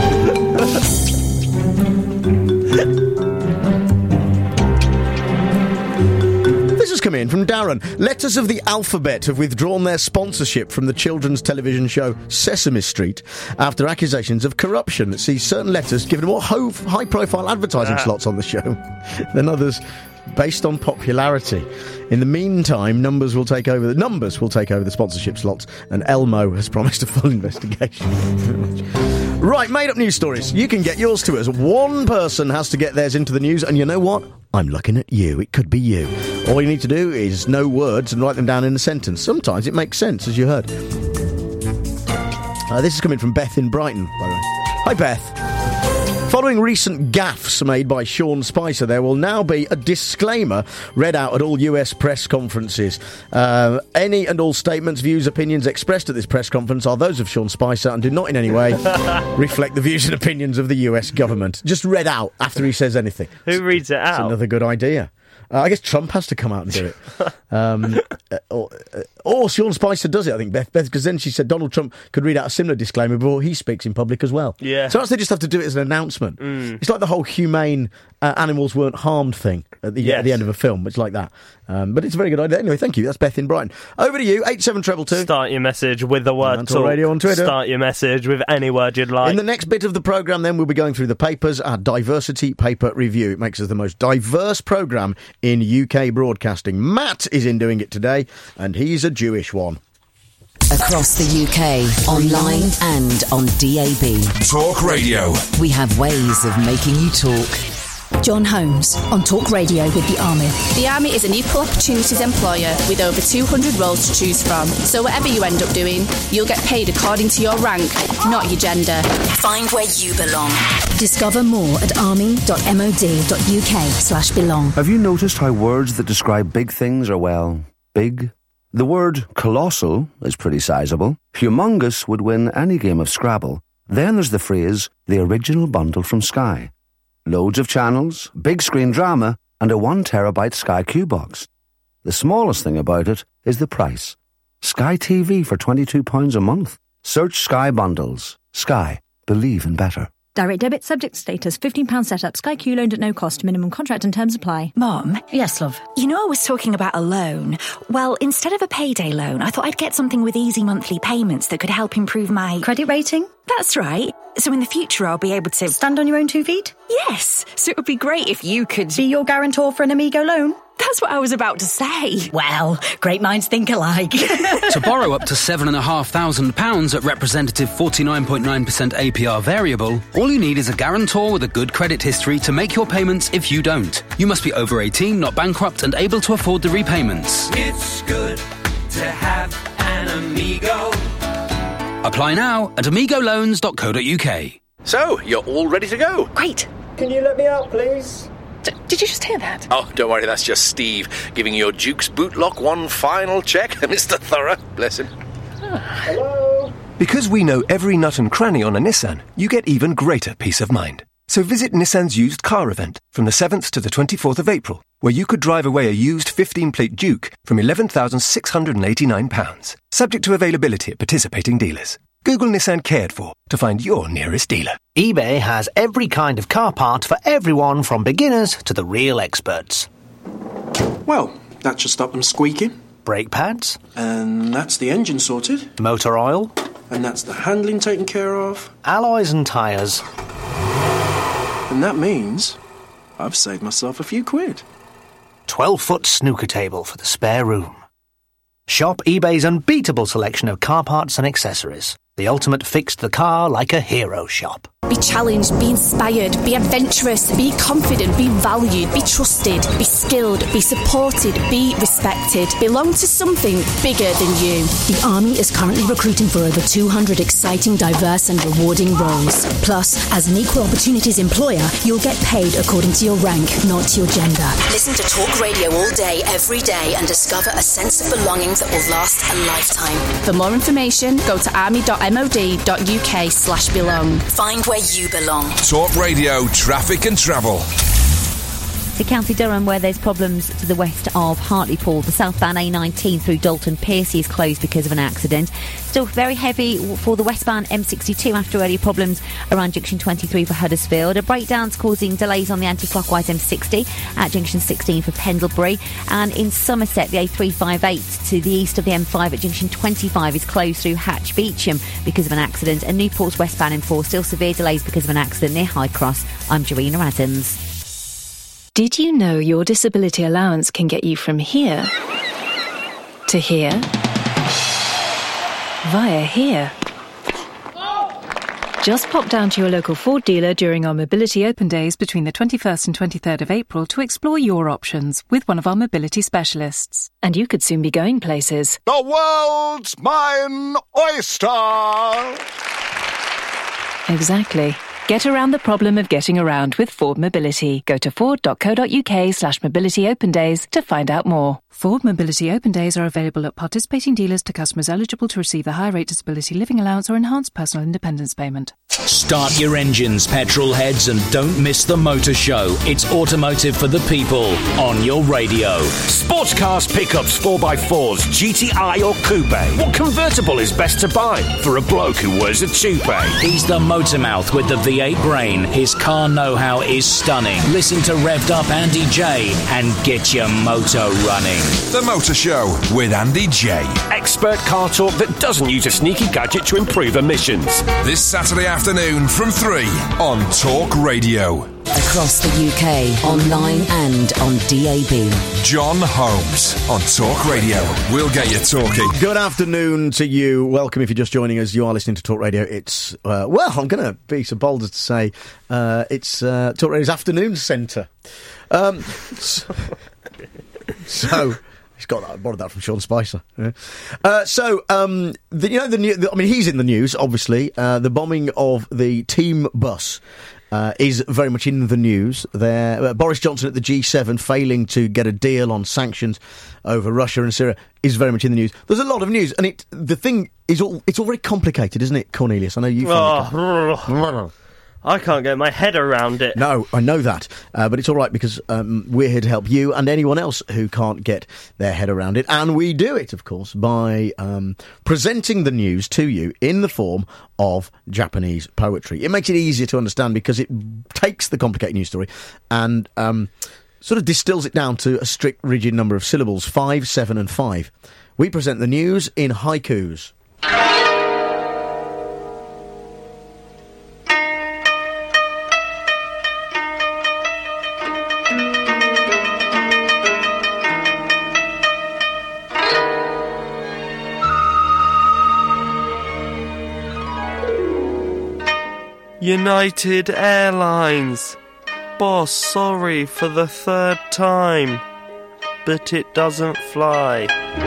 This has come in from Darren. Letters of the Alphabet have withdrawn their sponsorship from the children's television show Sesame Street after accusations of corruption that sees certain letters given more ho- high-profile advertising ah. slots on the show than others based on popularity. In the meantime, numbers will take over the numbers will take over the sponsorship slots, and Elmo has promised a full investigation. Right, made-up news stories. You can get yours to us. One person has to get theirs into the news, and you know what? I'm looking at you. It could be you. All you need to do is know words and write them down in a sentence. Sometimes it makes sense, as you heard. Uh, this is coming from Beth in Brighton, by the way. Hi, Beth. Following recent gaffes made by Sean Spicer, there will now be a disclaimer read out at all U S press conferences. Uh, any and all statements, views, opinions expressed at this press conference are those of Sean Spicer and do not in any way reflect the views and opinions of the U S government. Just read out after he says anything. Who reads it out? That's another good idea. Uh, I guess Trump has to come out and do it. Um, uh, or, uh, or Sean Spicer does it, I think, Beth, because then she said Donald Trump could read out a similar disclaimer before he speaks in public as well. Yeah. So they just have to do it as an announcement. Mm. It's like the whole humane uh, animals weren't harmed thing at the, yes. at the end of a film. It's like that. Um, but it's a very good idea. Anyway, thank you. That's Beth in Brighton. Over to you, eight seven two two. Start your message with the word Mantle talk. Radio on Twitter. Start your message with any word you'd like. In the next bit of the programme, then, we'll be going through the papers, our diversity paper review. It makes us the most diverse programme in U K broadcasting. Matt is in doing it today, and he's a Jewish one. Across the U K, online and on D A B. Talk Radio. We have ways of making you talk. John Holmes on Talk Radio with the Army. The Army is an equal opportunities employer with over two hundred roles to choose from. So whatever you end up doing, you'll get paid according to your rank, not your gender. Find where you belong. Discover more at army.mod.uk slash belong. Have you noticed how words that describe big things are, well, big? The word colossal is pretty sizable. Humongous would win any game of Scrabble. Then there's the phrase, the original bundle from Sky. Loads of channels, big screen drama, and a one terabyte Sky Q box. The smallest thing about it is the price. Sky T V for twenty-two pounds a month. Search Sky Bundles. Sky. Believe in better. Direct debit subject status, fifteen pounds setup, Sky Q loaned at no cost, minimum contract and terms apply. Mom? Yes, love? You know I was talking about a loan. Well, instead of a payday loan, I thought I'd get something with easy monthly payments that could help improve my... Credit rating? That's right. So in the future I'll be able to... Stand on your own two feet? Yes. So it would be great if you could... Be your guarantor for an Amigo loan? That's what I was about to say. Well, great minds think alike. To borrow up to seven thousand five hundred pounds at representative forty-nine point nine percent A P R variable, all you need is a guarantor with a good credit history to make your payments if you don't. You must be over eighteen, not bankrupt, and able to afford the repayments. It's good to have an Amigo. Apply now at amigo loans dot co dot uk. So, you're all ready to go? Great. Can you let me out, please? D- did you just hear that? Oh, don't worry, that's just Steve giving your Duke's bootlock one final check. Mister Thorough, bless him. Hello? Because we know every nut and cranny on a Nissan, you get even greater peace of mind. So visit Nissan's used car event from the seventh to the twenty-fourth of April, where you could drive away a used fifteen-plate Duke from eleven thousand six hundred eighty-nine pounds, subject to availability at participating dealers. Google Nissan Cared For to find your nearest dealer. eBay has every kind of car part for everyone from beginners to the real experts. Well, that should stop them squeaking. Brake pads. And that's the engine sorted. Motor oil. And that's the handling taken care of. Alloys and tyres. And that means I've saved myself a few quid. twelve-foot snooker table for the spare room. Shop eBay's unbeatable selection of car parts and accessories. The ultimate fix the car like a hero shop. Be challenged, be inspired, be adventurous, be confident, be valued, be trusted, be skilled, be supported, be respected. Belong to something bigger than you. The Army is currently recruiting for over two hundred exciting, diverse and rewarding roles. Plus, as an equal opportunities employer, you'll get paid according to your rank, not your gender. Listen to Talk Radio all day, every day and discover a sense of belonging that will last a lifetime. For more information, go to army.mod.uk slash belong. Find where you belong. Talk Radio, traffic and travel. To County Durham, where there's problems to the west of Hartlepool. The southbound A nineteen through Dalton Piercy is closed because of an accident. Still very heavy for the westbound M sixty-two after earlier problems around junction twenty-three for Huddersfield. A breakdown's causing delays on the anti-clockwise M sixty at junction sixteen for Pendlebury. And in Somerset, the A three fifty-eight to the east of the M five at junction twenty-five is closed through Hatch Beecham because of an accident. And Newport's westbound M four still severe delays because of an accident near High Cross. I'm Joanna Adams. Did you know your disability allowance can get you from here to here via here? Just pop down to your local Ford dealer during our Mobility Open Days between the twenty-first and twenty-third of April to explore your options with one of our mobility specialists. And you could soon be going places. The world's mine oyster! Exactly. Get around the problem of getting around with Ford Mobility. Go to ford.co.uk slash mobility open days to find out more. Ford Mobility Open Days are available at participating dealers to customers eligible to receive the higher rate disability living allowance or enhanced personal independence payment. Start your engines, petrol heads, and don't miss the motor show. It's automotive for the people on your radio. Sports cars, pickups, four by fours, G T I or coupe. What convertible is best to buy for a bloke who wears a toupee? He's the motor mouth with the V eight brain. His car know-how is stunning. Listen to Revved Up Andy J and get your motor running. The Motor Show with Andy J. Expert car talk that doesn't use a sneaky gadget to improve emissions. This Saturday afternoon from three on Talk Radio. Across the U K, online and on D A B. John Holmes on Talk Radio. We'll get you talking. Good afternoon to you. Welcome if you're just joining us. You are listening to Talk Radio. It's, uh, well, I'm going to be so bold as to say uh, it's uh, Talk Radio's afternoon centre. Um, so, so he's got that. I borrowed that from Sean Spicer. Yeah. Uh, so, um, the, you know, the, new, the I mean, he's in the news, obviously. Uh, the bombing of the team bus Uh, is very much in the news. There, uh, Boris Johnson at the G seven failing to get a deal on sanctions over Russia and Syria is very much in the news. There's a lot of news, and it the thing is all it's all very complicated, isn't it, Cornelius? I know you. Find oh, it I can't get my head around it. No, I know that, uh, but it's all right because um, we're here to help you and anyone else who can't get their head around it, and we do it, of course, by um, presenting the news to you in the form of Japanese poetry. It makes it easier to understand because it takes the complicated news story and um, sort of distills it down to a strict, rigid number of syllables, five, seven, and five. We present the news in haikus. United Airlines. Boss, sorry for the third time. But it doesn't fly.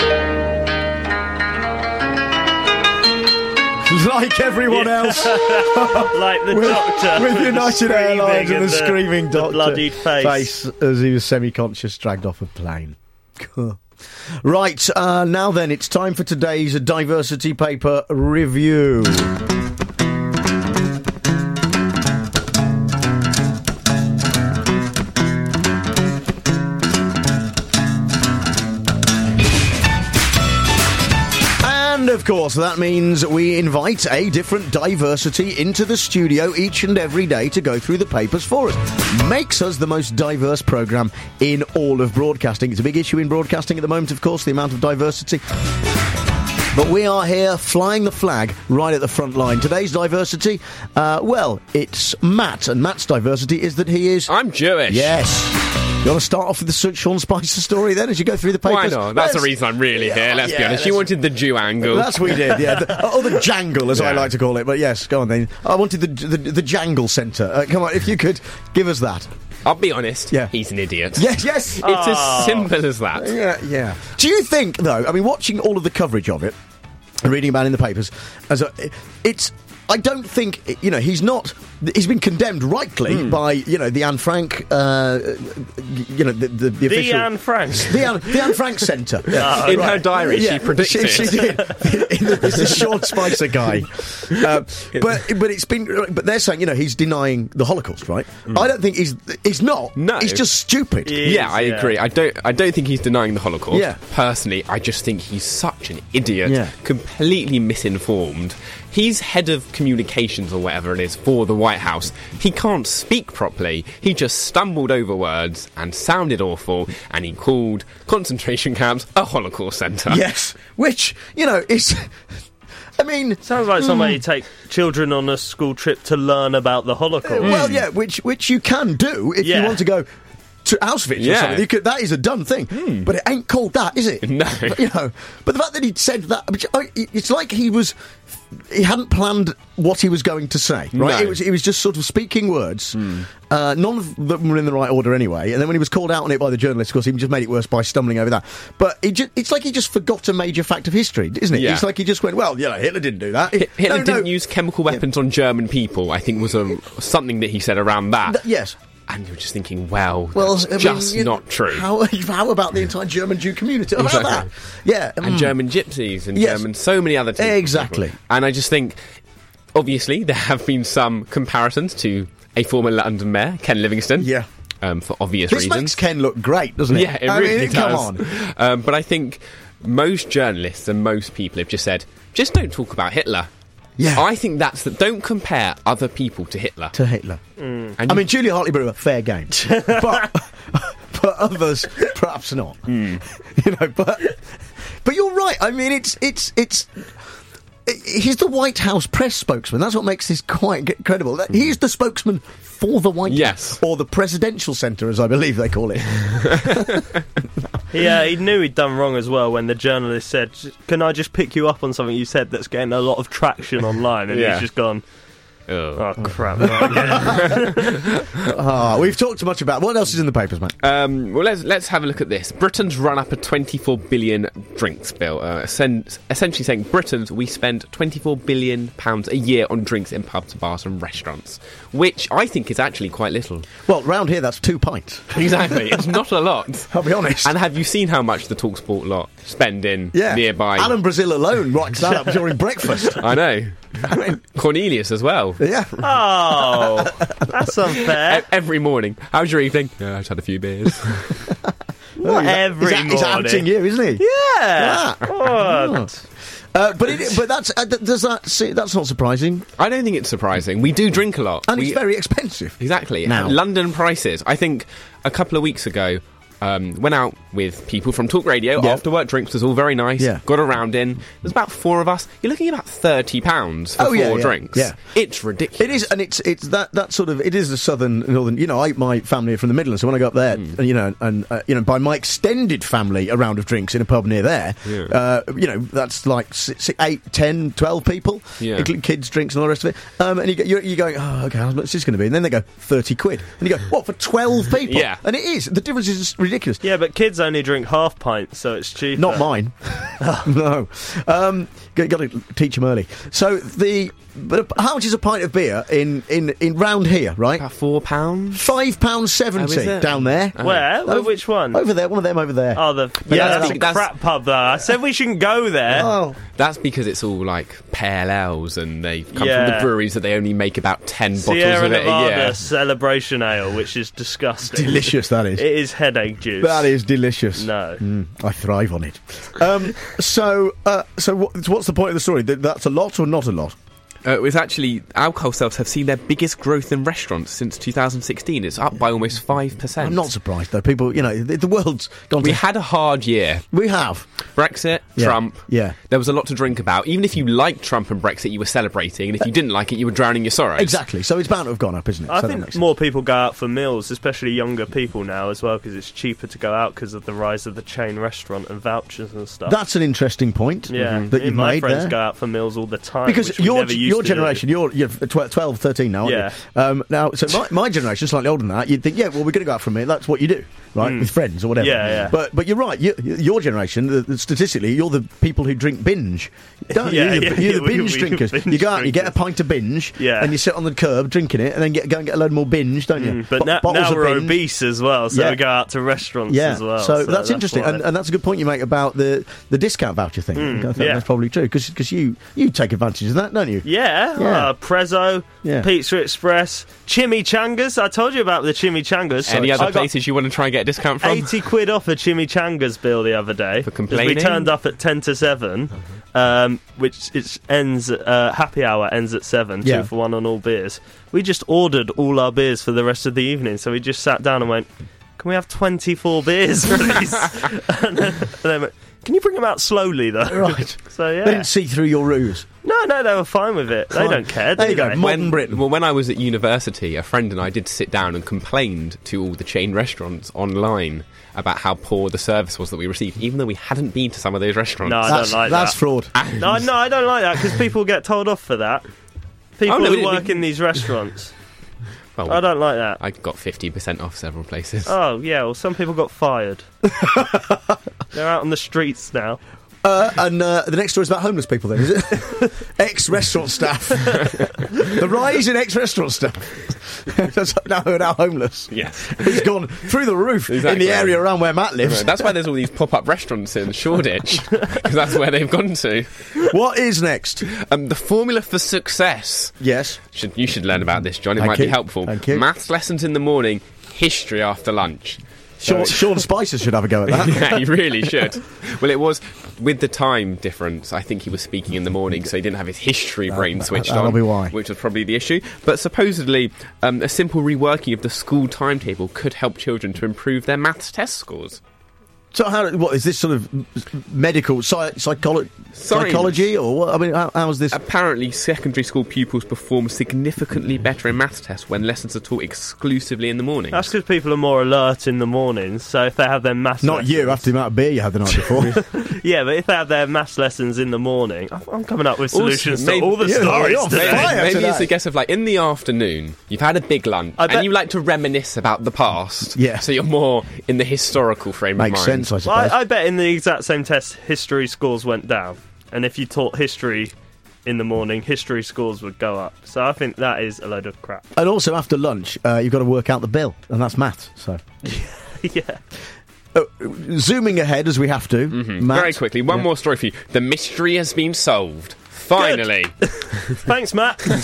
Like everyone else. Like the with, doctor. With United Airlines and the, the screaming doctor. The bloodied face. face as he was semi-conscious, dragged off a plane. Right, uh, now then, it's time for today's diversity paper review. Of course, that means we invite a different diversity into the studio each and every day to go through the papers for us. Makes us the most diverse programme in all of broadcasting. It's a big issue in broadcasting at the moment, of course, the amount of diversity. But we are here flying the flag right at the front line. Today's diversity, uh, well, it's Matt, and Matt's diversity is that he is... I'm Jewish. Yes. You want to start off with the Sean Spicer story then, as you go through the papers? Why not? That's Let's, the reason I'm really yeah, here, let's yeah, be honest. You wanted the Jew angle. That's what we did, yeah. The, or the jangle, as yeah. I like to call it. But yes, go on then. I wanted the the, the jangle centre. Uh, come on, if you could give us that. I'll be honest, yeah. he's an idiot. Yes, yes. It's oh. as simple as that. Yeah, yeah. Do you think, though, I mean, watching all of the coverage of it, and reading about it in the papers, as a, it's... I don't think, you know, he's not... He's been condemned rightly mm. by, you know, the Anne Frank, uh, you know, the, the, the official... The Anne Frank. The Anne, the Anne Frank Centre. Yeah. In right. her diary, yeah. she predicted. She, she did. It's the Sean Spicer guy. Uh, but but it's been... But they're saying, you know, he's denying the Holocaust, right? Mm. I don't think he's... He's not. No. He's just stupid. He yeah, is, I yeah. agree. I don't I don't think he's denying the Holocaust. Yeah. Personally, I just think he's such an idiot. Yeah. Completely misinformed. He's head of communications or whatever it is for the White House. He can't speak properly. He just stumbled over words and sounded awful, and he called concentration camps a Holocaust centre. Yes, which, you know, is... I mean... Sounds like mm. somebody take children on a school trip to learn about the Holocaust. Uh, well, yeah, which which you can do if yeah. you want to go... to Auschwitz yeah. or something. You could, that is a done thing. Mm. But it ain't called that, is it? No. But, you know, but the fact that he said that, it's like he was he hadn't planned what he was going to say, right? No. It was he was just sort of speaking words. Uh, none of them were in the right order anyway. And then when he was called out on it by the journalist, of course, he just made it worse by stumbling over that. But it just, it's like he just forgot a major fact of history, isn't it? Yeah. It's like he just went, well, you know, Hitler didn't do that. H- Hitler no, didn't no. use chemical weapons on German people, I think was a, something that he said around that. Th- yes. And you're just thinking, well, Well, that's I mean, just you know, not true. How, how about the entire German Jew community? How about Exactly. that? Yeah. And mm. German gypsies and Yes. German, so many other things. Exactly. And I just think, obviously, there have been some comparisons to a former London mayor, Ken Livingstone. Yeah. Um, for obvious This reasons. makes Ken look great, doesn't it? Yeah, it I really mean, does. Come on. Um, but I think most journalists and most people have just said, just don't talk about Hitler. Yeah. I think that's that. Don't compare other people to Hitler. To Hitler. And I you- mean, Julia Hartley-Brewer, fair game. but, but others, perhaps not. Hmm. You know, but but you're right. I mean, it's it's it's. He's the White House press spokesman. That's what makes this quite g- credible. That- He's the spokesman for the White Yes. House. Or the Presidential Centre, as I believe they call it. Yeah, he knew he'd done wrong as well when the journalist said, "Can I just pick you up on something you said that's getting a lot of traction online?" And Yeah. he's just gone, Oh, "Oh crap!" Not again." Ah, we've talked much about... What else is in the papers, mate? Um, well, let's let's have a look at this. Britain's run up a twenty-four billion drinks bill, uh, sen- essentially saying Britons we spend twenty-four billion pounds a year on drinks in pubs, bars, and restaurants, which I think is actually quite little. Well, round here, that's two pints. Exactly, it's not a lot. I'll be honest. And have you seen how much the TalkSport lot spend in Yeah. nearby? Alan Brazil alone rocks that up during breakfast. I know. I mean, Cornelius as well. yeah. Oh, that's unfair. E- every morning. How's your evening? Yeah, I just had a few beers. Not every he's, a- he's morning. outing you, isn't he? Yeah. Ah. What? Uh, but it, but that's uh, th- does that see, that's not surprising, I don't think it's surprising. We do drink a lot. and we, it's very expensive. Exactly. Now. London prices. I think a couple of weeks ago, um, went out with people from Talk Radio. Yeah. After work drinks was all very nice. Yeah. Got a round in. There's about four of us. You're looking at about thirty pounds for Oh, four yeah, yeah, drinks. yeah. It's ridiculous. It is, and it's it's that, that sort of it is the southern northern. You know, I, my family are from the Midlands, so when I go up there, Hmm. and, you know, and uh, you know, by my extended family, a round of drinks in a pub near there, Yeah. uh, you know, that's like six, six, eight, ten, twelve people, Yeah. including kids, drinks, and all the rest of it. Um, and you go, you're, you're going, oh, okay, how much is this going to be? And then they go thirty quid, and you go, what for twelve people? Yeah. And it is. The difference is ridiculous. Yeah, but kids only drink half pints, so it's cheaper. Not mine. No. Um, got, got to teach them early. So the but how much is a pint of beer in in, in round here? Right, about four pounds. Five pounds Oh, is seventy it? down there. Where? Over- Which one? Over there. One of them over there. Oh, the Yeah, yeah, that's that's, a- a that's- crap pub though. I said we shouldn't go there. Oh. That's because it's all like pale ales and they come from Yeah. the breweries that they only make about ten Sierra bottles of it a Nevada year. Celebration Ale, which is disgusting. Delicious, that is. It is headache juice. That is delicious. No. Mm, I thrive on it. Um, so, uh, so what, what's the point of the story? That, that's a lot or not a lot? Uh, it was actually, alcohol sales have seen their biggest growth in restaurants since two thousand sixteen. It's up by almost five percent. I'm not surprised, though. People, you know, the, the world's gone We to... had a hard year. We have. Brexit, Yeah. Trump. Yeah. There was a lot to drink about. Even if you liked Trump and Brexit, you were celebrating. And if you didn't like it, you were drowning your sorrows. Exactly. So it's bound to have gone up, isn't it? I So that makes think sense. more people go out for meals, especially younger people now as well, because it's cheaper to go out because of the rise of the chain restaurant and vouchers and stuff. That's an interesting point. yeah, that Me you've and my made friends there. go out for meals all the time Because which we your never used your to do. generation, you're, you're tw- twelve, thirteen now, aren't Yeah. you? Um, now, so my, my generation, slightly older than that, you'd think, yeah, well, we're going to go out for a meal. That's what you do, right, Mm. with friends or whatever. Yeah, yeah. But but you're right. You, your generation, the, the, statistically, you're the people who drink binge. Don't Yeah, you? You're, the- yeah, you're the we- binge we- drinkers. binge you go out, you get a drinkers. pint of binge, Yeah. and you sit on the curb drinking it, and then get go and get a load more binge, don't you? Mm, but Bo- now, bottles now of we're binge. obese as well, so Yeah. we go out to restaurants Yeah, as well. so, that's, interesting, why. and, and that's a good point you make about the, the discount voucher thing. Mm, I think yeah. that's probably true because you you take advantage of that, don't you? Yeah, Yeah. Uh, Prezzo, Yeah. Pizza Express, Chimichangas. I told you about the Chimichangas. Any other I got places you want to try and get a discount from? eighty quid off a Chimichangas bill the other day. For 'cause complaining? We turned up at ten to seven, um, which it ends, uh, happy hour ends at seven, Yeah. two for one on all beers. We just ordered all our beers for the rest of the evening, so we just sat down and went, can we have twenty-four beers, please? and then, and then went, can you bring them out slowly, though? Right. So, yeah. They didn't see through your ruse. No, no, they were fine with it. They Fine. don't care, do There you go, they? modern When, Britain. well, when I was at university, a friend and I did sit down and complained to all the chain restaurants online about how poor the service was that we received, even though we hadn't been to some of those restaurants. No, I That's, don't like that's that. fraud. No, no, I don't like that because people get told off for that. People Oh, no, who we- work we- in these restaurants. Well, I don't like that. I got fifty percent off several places. Oh, yeah, well, some people got fired. They're out on the streets now. Uh, and uh, the next story is about homeless people, then, is it? Ex-restaurant staff. The rise in ex-restaurant staff. That's now, now homeless. Yes. It's gone through the roof Exactly. in the area around where Matt lives. Right, that's why there's all these pop-up restaurants in Shoreditch, because that's where they've gone to. What is next? Um, the formula for success. Yes. Should, you should learn about this, John. It Thank might you. be helpful. Thank you. Maths lessons in the morning, history after lunch. Sean, So- Sean Spicer should have a go at that. yeah, he really should. Well, it was with the time difference. I think he was speaking in the morning, so he didn't have his history brain that- switched that'll on, be why. which was probably the issue. But supposedly, um, a simple reworking of the school timetable could help children to improve their maths test scores. So, how? What is this sort of medical psy- psycholo- Science. psychology, or what? I mean, how, how's this? Apparently, secondary school pupils perform significantly better in maths tests when lessons are taught exclusively in the morning. That's because people are more alert in the mornings, so if they have their maths Not lessons... you, after the amount of beer you had the night before. Yeah, but if they have their maths lessons in the morning... I'm, I'm coming up with solutions maybe- to all the yeah, stories oh, today. fire Maybe today. it's a guess of like in the afternoon, you've had a big lunch, I bet- and you like to reminisce about the past. Yeah. So you're more in the historical frame Makes of mind. sense, I Well, suppose. I, I bet in the exact same test, history scores went down. And if you taught history in the morning, history scores would go up. So I think that is a load of crap. And also, after lunch, uh, you've got to work out the bill, and that's maths. So, Yeah. uh, zooming ahead as we have to, Mhm. Matt, Very quickly, one Yeah. more story for you. The mystery has been solved. Finally. Thanks, Matt. Coming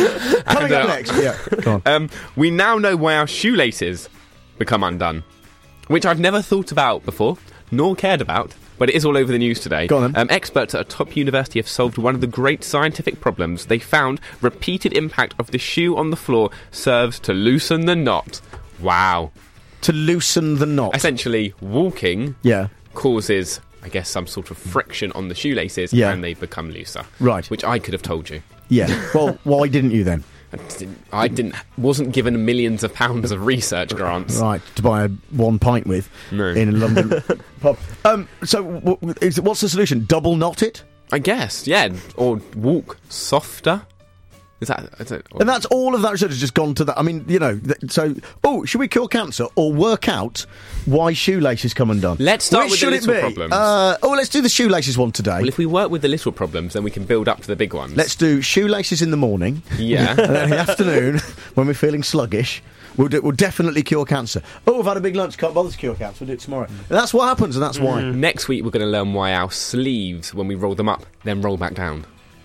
And, up uh, next, yeah, go on. Um, we now know why our shoelaces become undone, which I've never thought about before, nor cared about, but it is all over the news today. Go on then. Um, experts at a top university have solved one of the great scientific problems. They found repeated impact of the shoe on the floor serves to loosen the knot. Wow. To loosen the knot. Essentially, walking Yeah. causes, I guess, some sort of friction on the shoelaces, Yeah. and they become looser. Right. Which I could have told you. Yeah. Well, why didn't you then? I didn't, I didn't wasn't given millions of pounds of research grants. Right, to buy a one pint with No. in a London pub. Um, so, w- w- is, what's the solution? Double knot it? I guess, yeah. Or walk softer. Is that? Is it And that's all of that research has just gone to that. I mean, you know, th- so, oh, should we cure cancer or work out why shoelaces come undone? Let's start Which with the should it little be? problems. Uh, oh, let's do the shoelaces one today. well, if we work with the little problems, then we can build up to the big ones. Let's do shoelaces in the morning. Yeah. And then in the afternoon, when we're feeling sluggish, we'll, do, we'll definitely cure cancer. Oh, I've had a big lunch, can't bother to cure cancer, we'll do it tomorrow. And that's what happens, and that's why. Next week, we're going to learn why our sleeves, when we roll them up, then roll back down.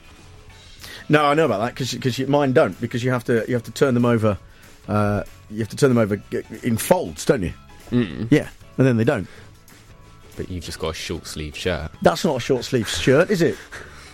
No, I know about that because mine don't because you have to you have to turn them over. Uh, you have to turn them over g- in folds, don't you? Mm. Yeah, and then they don't. But you've just got a short sleeve shirt. That's not a short sleeve shirt, is it?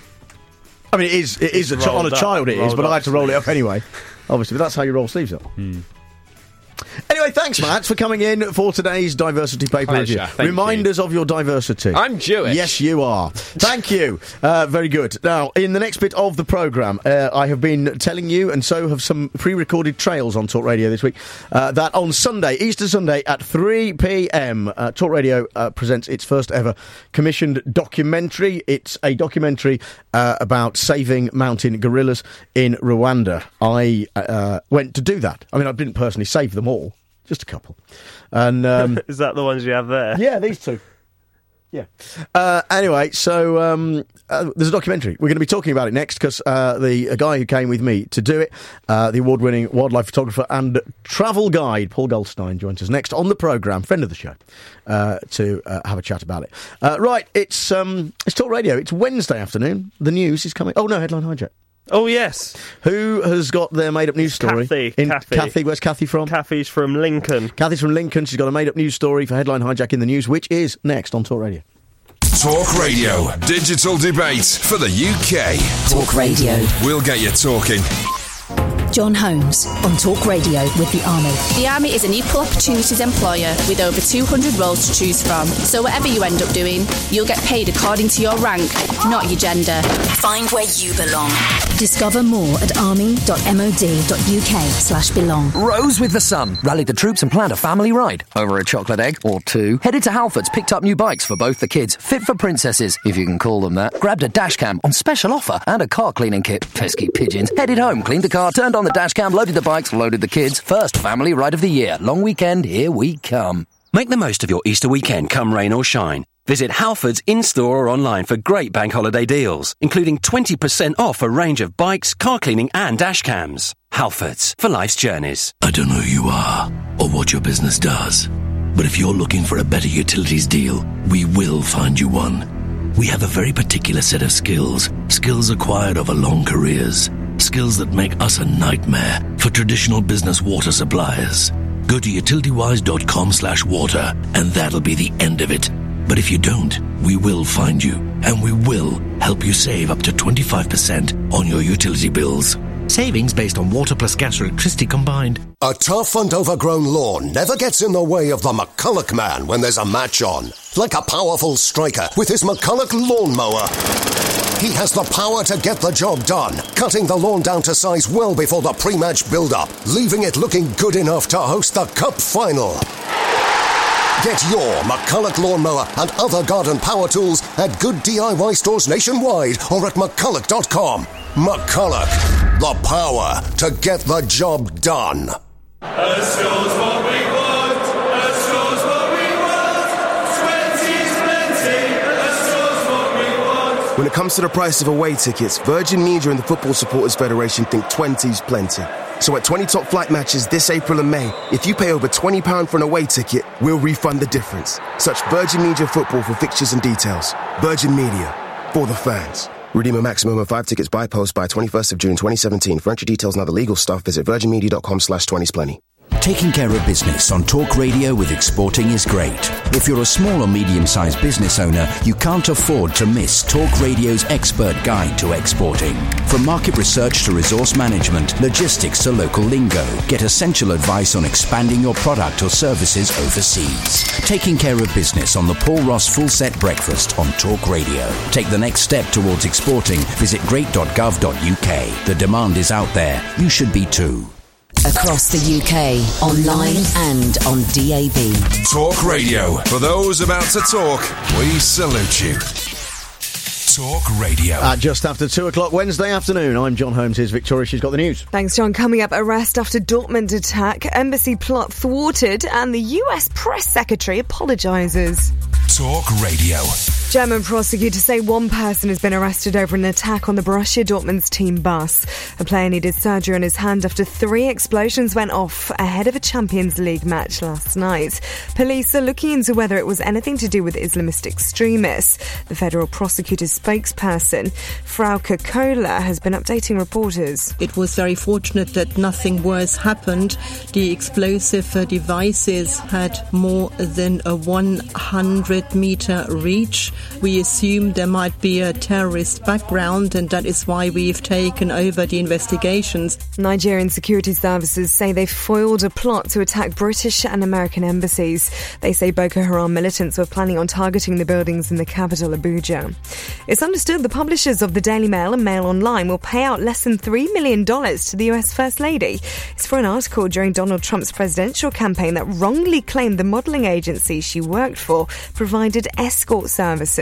I mean, it is. It is a It's chi- on a rolled up, child. It is, rolled but I up like to roll it up anyway. Obviously, but that's how you roll sleeves up. Anyway, thanks, Matt, for coming in for today's diversity paper Pleasure, review. thank Remind you. us of your diversity. I'm Jewish. Yes, you are. Thank you. Uh, very good. Now, in the next bit of the programme, uh, I have been telling you, and so have some pre-recorded trails on Talk Radio this week, uh, that on Sunday, Easter Sunday at three p m, uh, Talk Radio uh, presents its first ever commissioned documentary. It's a documentary uh, about saving mountain gorillas in Rwanda. I uh, went to do that. I mean, I didn't personally save them all. Just a couple. And um, Is that the ones you have there? yeah, these two. Yeah. Uh, anyway, so um, uh, there's a documentary. We're going to be talking about it next because uh, the a guy who came with me to do it, uh, the award-winning wildlife photographer and travel guide, Paul Goldstein, joins us next on the programme, friend of the show, uh, to uh, have a chat about it. Uh, right, it's um, it's Talk Radio. It's Wednesday afternoon. The news is coming. Oh, no, Headline Hijack. Oh, yes. Who has got their made-up news story? Kathy. In, Kathy. Kathy. Where's Kathy from? Kathy's from Lincoln. Kathy's from Lincoln. She's got a made-up news story for Headline Hijack in the news, which is next on Talk Radio. Talk Radio. Digital debate for the U K. Talk Radio. We'll get you talking. John Holmes on Talk Radio with the Army. The Army is an equal opportunities employer with over two hundred roles to choose from. So whatever you end up doing, you'll get paid according to your rank, not your gender. Find where you belong. Discover more at army.mod.uk slash belong. Rose with the Sun rallied the troops and planned a family ride. Over a chocolate egg or two. Headed to Halfords, picked up new bikes for both the kids. Fit for princesses, if you can call them that. Grabbed a dash cam on special offer and a car cleaning kit. Pesky pigeons. Headed home, cleaned the car, turned on the dash cam, loaded the bikes, loaded the kids. First family ride of the year. Long weekend, here we come. Make the most of your Easter weekend, come rain or shine. Visit Halfords in-store or online for great bank holiday deals, including twenty percent off a range of bikes, car cleaning and dash cams. Halfords, for life's journeys. I don't know who you are or what your business does, but if you're looking for a better utilities deal, we will find you one. We have a very particular set of skills, skills acquired over long careers, skills that make us a nightmare for traditional business water suppliers. Go to utilitywise.com slash water and that'll be the end of it. But if you don't, we will find you and we will help you save up to twenty-five percent on your utility bills. Savings based on water plus gas or electricity combined. A tough and overgrown lawn never gets in the way of the McCulloch man when there's a match on. Like a powerful striker with his McCulloch lawnmower. He has the power to get the job done, cutting the lawn down to size well before the pre-match build-up, leaving it looking good enough to host the Cup final. Get your McCulloch lawnmower and other garden power tools at good D I Y stores nationwide or at McCulloch dot com. McCulloch, the power to get the job done. Assure's what we want. Assure's what we want. Twenty's plenty. Assure's what we want. When it comes to the price of away tickets, Virgin Media and the Football Supporters Federation think twenty's plenty. So at twenty top flight matches this April and May, if you pay over twenty pounds for an away ticket, we'll refund the difference. Search Virgin Media Football for fixtures and details. Virgin Media, for the fans. Redeem a maximum of five tickets by post by twenty-first of June twenty seventeen. For entry details and other legal stuff, visit virginmedia.com slash twenty's plenty. Taking care of business on Talk Radio with Exporting is great. If you're a small or medium-sized business owner, you can't afford to miss Talk Radio's expert guide to exporting. From market research to resource management, logistics to local lingo, get essential advice on expanding your product or services overseas. Taking care of business on the Paul Ross Full Set Breakfast on Talk Radio. Take the next step towards exporting. Visit great dot gov dot U K. The demand is out there. You should be too. Across the U K, online and on D A B. Talk Radio. For those about to talk, we salute you. Talk Radio. At just after two o'clock Wednesday afternoon, I'm John Holmes. Here's Victoria. She's got the news. Thanks, John. Coming up, arrest after Dortmund attack, embassy plot thwarted, and the U S press secretary apologises. Talk Radio. German prosecutors say one person has been arrested over an attack on the Borussia Dortmund's team bus. A player needed surgery on his hand after three explosions went off ahead of a Champions League match last night. Police are looking into whether it was anything to do with Islamist extremists. The federal prosecutor's spokesperson, Frauke Kohler, has been updating reporters. It was very fortunate that nothing worse happened. The explosive uh, devices had more than a one hundred meter reach. We assume there might be a terrorist background, and that is why we've taken over the investigations. Nigerian security services say they've foiled a plot to attack British and American embassies. They say Boko Haram militants were planning on targeting the buildings in the capital, Abuja. It's understood the publishers of the Daily Mail and Mail Online will pay out less than three million dollars to the U S First Lady. It's for an article during Donald Trump's presidential campaign that wrongly claimed the modelling agency she worked for provided escort services.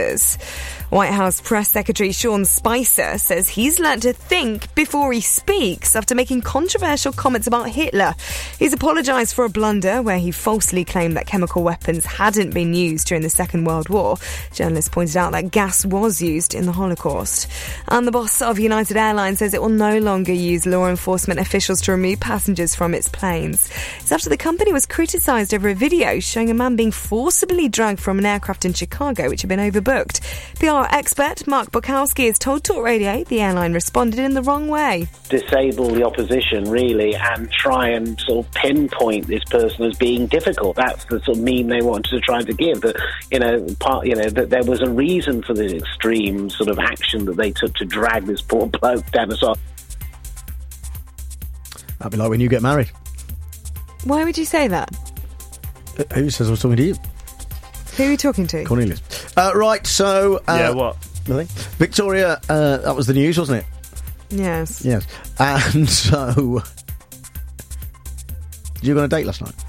White House Press Secretary Sean Spicer says he's learnt to think before he speaks after making controversial comments about Hitler. He's apologised for a blunder where he falsely claimed that chemical weapons hadn't been used during the Second World War. Journalists pointed out that gas was used in the Holocaust. And the boss of United Airlines says it will no longer use law enforcement officials to remove passengers from its planes. It's after the company was criticised over a video showing a man being forcibly dragged from an aircraft in Chicago which had been overbooked. P R expert Mark Bukowski has told Talk Radio the airline responded in the wrong way. Disable the opposition, really, and try and sort of pinpoint this person as being difficult. That's the sort of meme they wanted to try to give. That you know, part, you know, that there was a reason for the extreme sort of action that they took to drag this poor bloke down the side. That'd be like when you get married. Why would you say that? Uh, who says I was talking to you? Who are you talking to? Cornelius. Uh, right, so... Uh, Yeah, what? Nothing. Victoria, uh, that was the news, wasn't it? Yes. Yes. And so... Did you go on a date last night?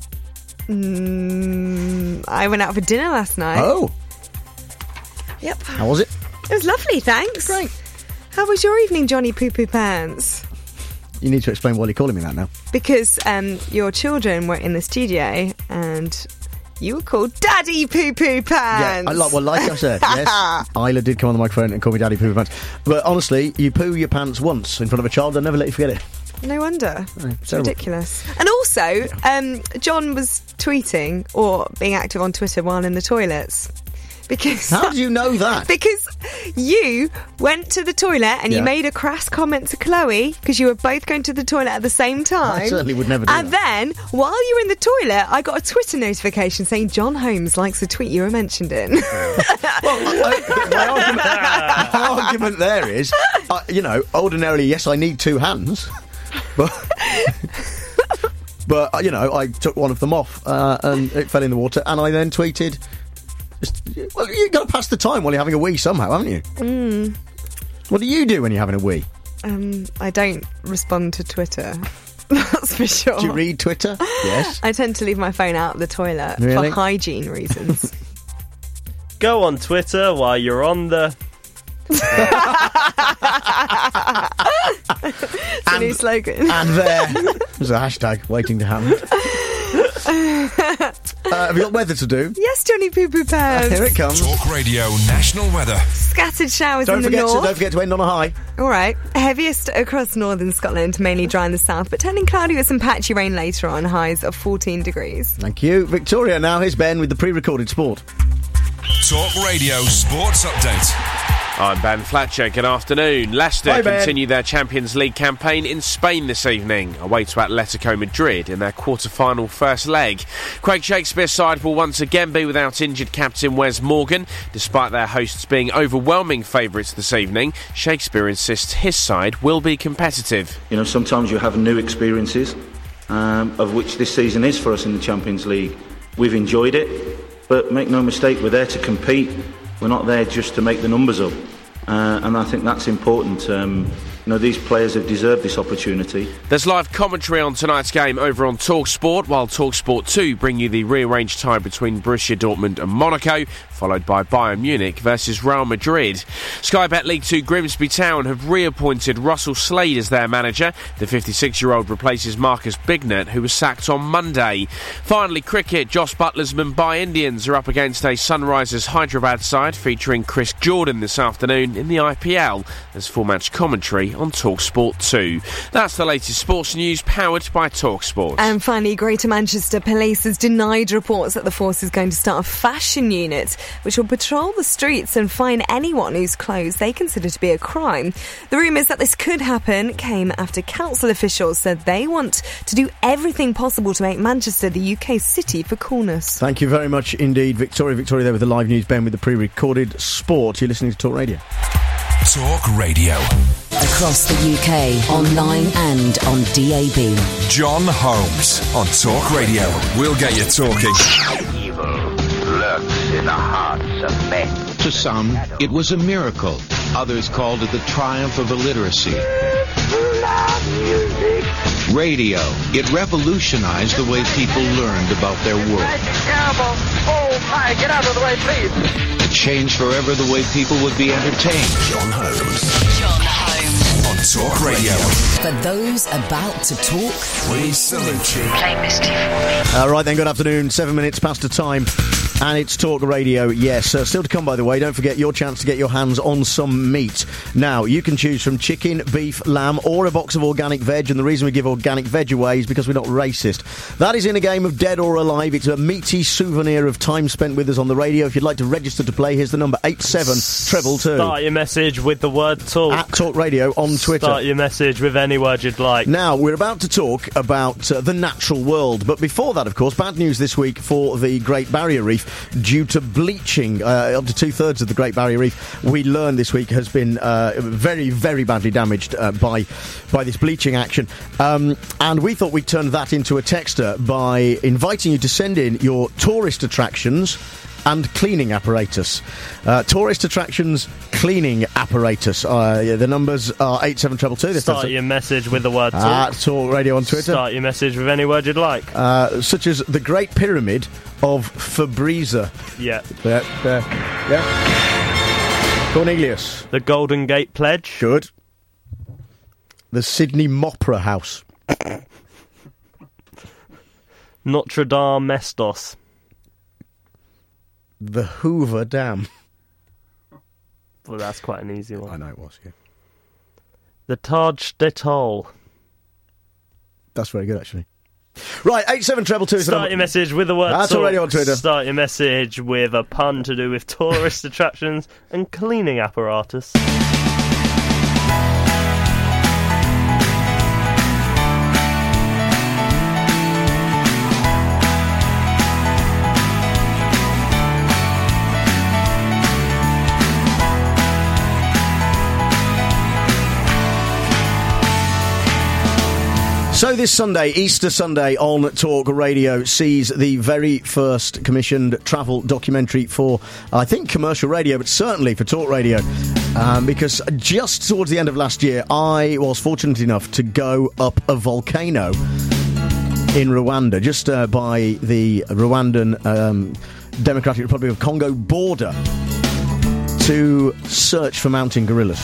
Mm, I went out for dinner last night. Oh. Yep. How was it? It was lovely, thanks. Great. How was your evening, Johnny Poo Poo Pants? You need to explain why you're calling me that now. Because um, your children were in the studio and you were called Daddy Poo Poo Pants. Yeah, I like, well, like I said, yes, Isla did come on the microphone and call me Daddy Poo Poo Pants. But honestly, you poo your pants once in front of a child, they'll never let you forget it. No wonder. No, it's ridiculous. And also, um, John was tweeting or being active on Twitter while in the toilets. Because How do you know that? Because you went to the toilet and Yeah. you made a crass comment to Chloe because you were both going to the toilet at the same time. I certainly would never do And that. then, while you were in the toilet, I got a Twitter notification saying John Holmes likes the tweet you were mentioned in. Well, I, my, argument, my argument there is, uh, you know, ordinarily, yes, I need two hands, but... But, uh, you know, I took one of them off uh, and it fell in the water, and I then tweeted... Just, well, you've got to pass the time while you're having a wee somehow, haven't you? Mm. What do you do when you're having a wee? Um, I don't respond to Twitter. That's for sure. Do you read Twitter? Yes. I tend to leave my phone out of the toilet Really? for hygiene reasons. Go on Twitter while you're on the... It's a new slogan. And there there's a hashtag waiting to happen. uh, have you got weather to do? Yes, Johnny Poo Poo Pants. Here it comes. Talk Radio National Weather. Scattered showers Don't in the forget to north. don't forget to end on a high. All right. Heaviest across northern Scotland, mainly dry in the south, but turning cloudy with some patchy rain later on. Highs of fourteen degrees. Thank you, Victoria. Now here's Ben with the pre-recorded sport. Talk Radio Sports Update. I'm Ben Fletcher. Good afternoon. Leicester Hi, Ben. continue their Champions League campaign in Spain this evening, away to Atletico Madrid in their quarter-final first leg. Craig Shakespeare's side will once again be without injured captain Wes Morgan. Despite their hosts being overwhelming favourites this evening, Shakespeare insists his side will be competitive. You know, sometimes you have new experiences, um, of which this season is for us in the Champions League. We've enjoyed it, but make no mistake, we're there to compete. We're not there just to make the numbers up. Uh, and I think that's important. Um, you know, these players have deserved this opportunity. There's live commentary on tonight's game over on TalkSport, while TalkSport two bring you the rearranged tie between Borussia Dortmund and Monaco, followed by Bayern Munich versus Real Madrid. Sky Bet League two Grimsby Town have reappointed Russell Slade as their manager. The fifty-six-year-old replaces Marcus Bignett, who was sacked on Monday. Finally, cricket. Joss Butler's Mumbai Indians are up against a Sunrisers Hyderabad side featuring Chris Jordan this afternoon in the I P L. There's full-match commentary on TalkSport two. That's the latest sports news powered by TalkSport. And finally, Greater Manchester Police has denied reports that the force is going to start a fashion unit which will patrol the streets and fine anyone whose clothes they consider to be a crime. The rumours that this could happen came after council officials said they want to do everything possible to make Manchester the U K's city for coolness. Thank you very much indeed, Victoria. Victoria there with the live news, Ben with the pre-recorded sport. You're listening to Talk Radio. Talk Radio. Across the U K, online and on D A B. John Holmes on Talk Radio. We'll get you talking. Evil lurks in the hearts of men. To some, it was a miracle. Others called it the triumph of illiteracy. Radio. It revolutionized the way people learned about their world. Terrible. Oh, my, get out of the way, please. It changed forever the way people would be entertained. John Holmes. John Holmes. On Talk Radio. For those about to talk, we salute you. Play Misty for me. All right then, good afternoon. Seven minutes past the time. And it's Talk Radio, yes. Uh, still to come, by the way. Don't forget your chance to get your hands on some meat. Now, you can choose from chicken, beef, lamb, or a box of organic veg. And the reason we give organic veg away is because we're not racist. That is in a game of Dead or Alive. It's a meaty souvenir of time spent with us on the radio. If you'd like to register to play, here's the number eight seven treble two. Start your message with the word talk. At Talk Radio on Twitter. Start your message with any word you'd like. Now, we're about to talk about uh, the natural world. But before that, of course, bad news this week for the Great Barrier Reef. Reef due to bleaching. Uh, up to two-thirds of the Great Barrier Reef, we learned this week, has been uh, very, very badly damaged uh, by by this bleaching action. Um, and we thought we'd turn that into a texter by inviting you to send in your tourist attractions and cleaning apparatus. Uh, tourist attractions, cleaning apparatus. Uh, yeah, the numbers are eight seven two two. Start your message with the word talk. At Talk Radio on Twitter. Start your message with any word you'd like. Uh, such as the Great Pyramid of Fabriza. Yeah. There, there. Yeah. Cornelius. The Golden Gate Pledge. Good. The Sydney Mopra House. Notre Dame Mestos. The Hoover Dam. Well, that's quite an easy one. I know it was, yeah. The Taj de Tol. That's very good, actually. Right, eight seven two two. Start your message with the word That's talk. already on Twitter. Start your message with a pun to do with tourist attractions and cleaning apparatus. So this Sunday, Easter Sunday on Talk Radio, sees the very first commissioned travel documentary for, I think, commercial radio, but certainly for Talk Radio. Um, because just towards the end of last year, I was fortunate enough to go up a volcano in Rwanda, just uh, by the Rwandan um, Democratic Republic of Congo border, to search for mountain gorillas.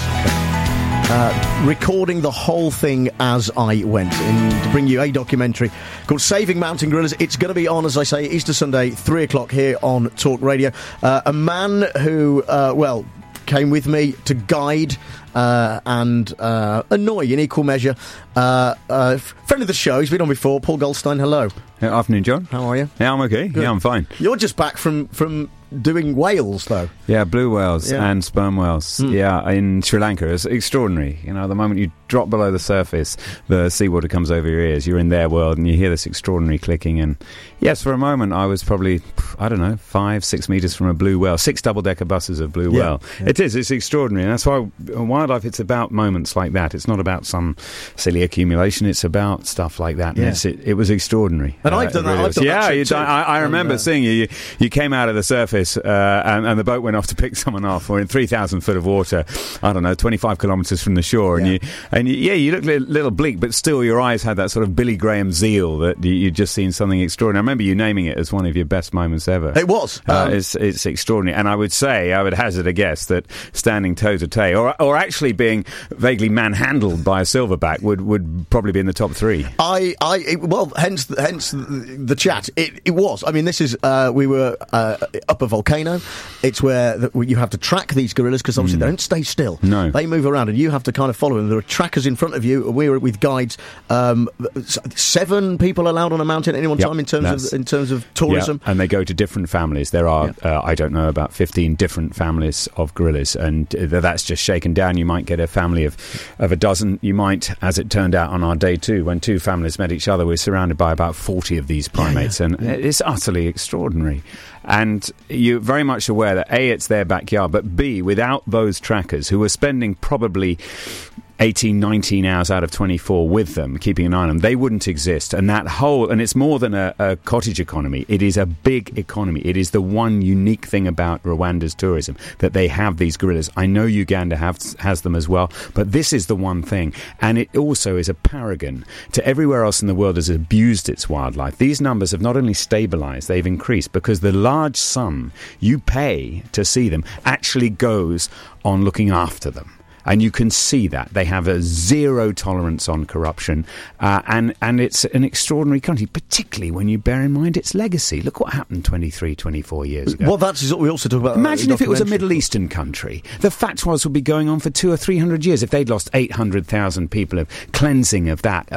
Uh, recording the whole thing as I went, and to bring you a documentary called Saving Mountain Gorillas. It's going to be on, as I say, Easter Sunday, three o'clock here on Talk Radio. Uh, a man who, uh, well, came with me to guide uh, and uh, annoy in equal measure. Uh, uh, friend of the show, he's been on before, Paul Goldstein, hello. Yeah, afternoon, John. How are you? Yeah, I'm okay. Good. Yeah, I'm fine. You're just back from... from doing whales, though. Yeah, blue whales Yeah. and sperm whales. Mm. Yeah, in Sri Lanka. It's extraordinary. You know, the moment you drop below the surface, the seawater comes over your ears. You're in their world and you hear this extraordinary clicking. And yes, for a moment, I was probably, I don't know, five, six metres from a blue whale. Six double-decker buses of blue Yeah. whale. Yeah. It is. It's extraordinary. And that's why wildlife, it's about moments like that. It's not about some silly accumulation. It's about stuff like that. And Yeah. it's, it, it was extraordinary. And Uh, I've done it that. really I've was. done that Yeah, trip you too. done, I, I And, remember uh, seeing you. you. You came out of the surface uh, and, and the boat went off to pick someone off. Or in three thousand foot of water, I don't know, twenty-five kilometres from the shore. And Yeah. you, and you, yeah, you looked a little bleak, but still your eyes had that sort of Billy Graham zeal that you, you'd just seen something extraordinary. I remember you naming it as one of your best moments ever. It was. Uh, Um, it's, it's extraordinary. And I would say, I would hazard a guess that standing toe to toe, or or actually being vaguely manhandled by a silverback would, would probably be in the top three. I, I, it, well, hence, hence the, the chat. It, it was. I mean, this is. Uh, we were uh, up a volcano. It's where the, you have to track these gorillas because obviously Mm. they don't stay still. No. They move around, and you have to kind of follow them. There are trackers in front of you. We were with guides. Um, s- seven people allowed on a mountain at any one Yep, time in terms that's- of in terms of tourism. Yeah, and they go to different families. There are, uh, I don't know, about fifteen different families of gorillas, and uh, that's just shaken down. You might get a family of, of a dozen. You might, as it turned out on our day two, when two families met each other, we're surrounded by about forty of these primates, yeah, and yeah. it's utterly extraordinary. And you're very much aware that A, it's their backyard, but B, without those trackers, who are spending probably eighteen, nineteen hours out of twenty-four with them, keeping an eye on them, they wouldn't exist. And that whole, and it's more than a, a cottage economy, it is a big economy. It is the one unique thing about Rwanda's tourism, that they have these gorillas. I know Uganda have, has them as well, but this is the one thing. And it also is a paragon to everywhere else in the world has abused its wildlife. These numbers have not only stabilised, they've increased, because the large sum you pay to see them actually goes on looking after them. And you can see that. They have a zero tolerance on corruption. Uh, and, and it's an extraordinary country, particularly when you bear in mind its legacy. Look what happened twenty-three, twenty-four years ago. Well, that's what we also talk about. Imagine uh, if it was a documentary. Middle Eastern country. The fatwas would be going on for two or three hundred years. If they'd lost eight hundred thousand people of cleansing of that appalling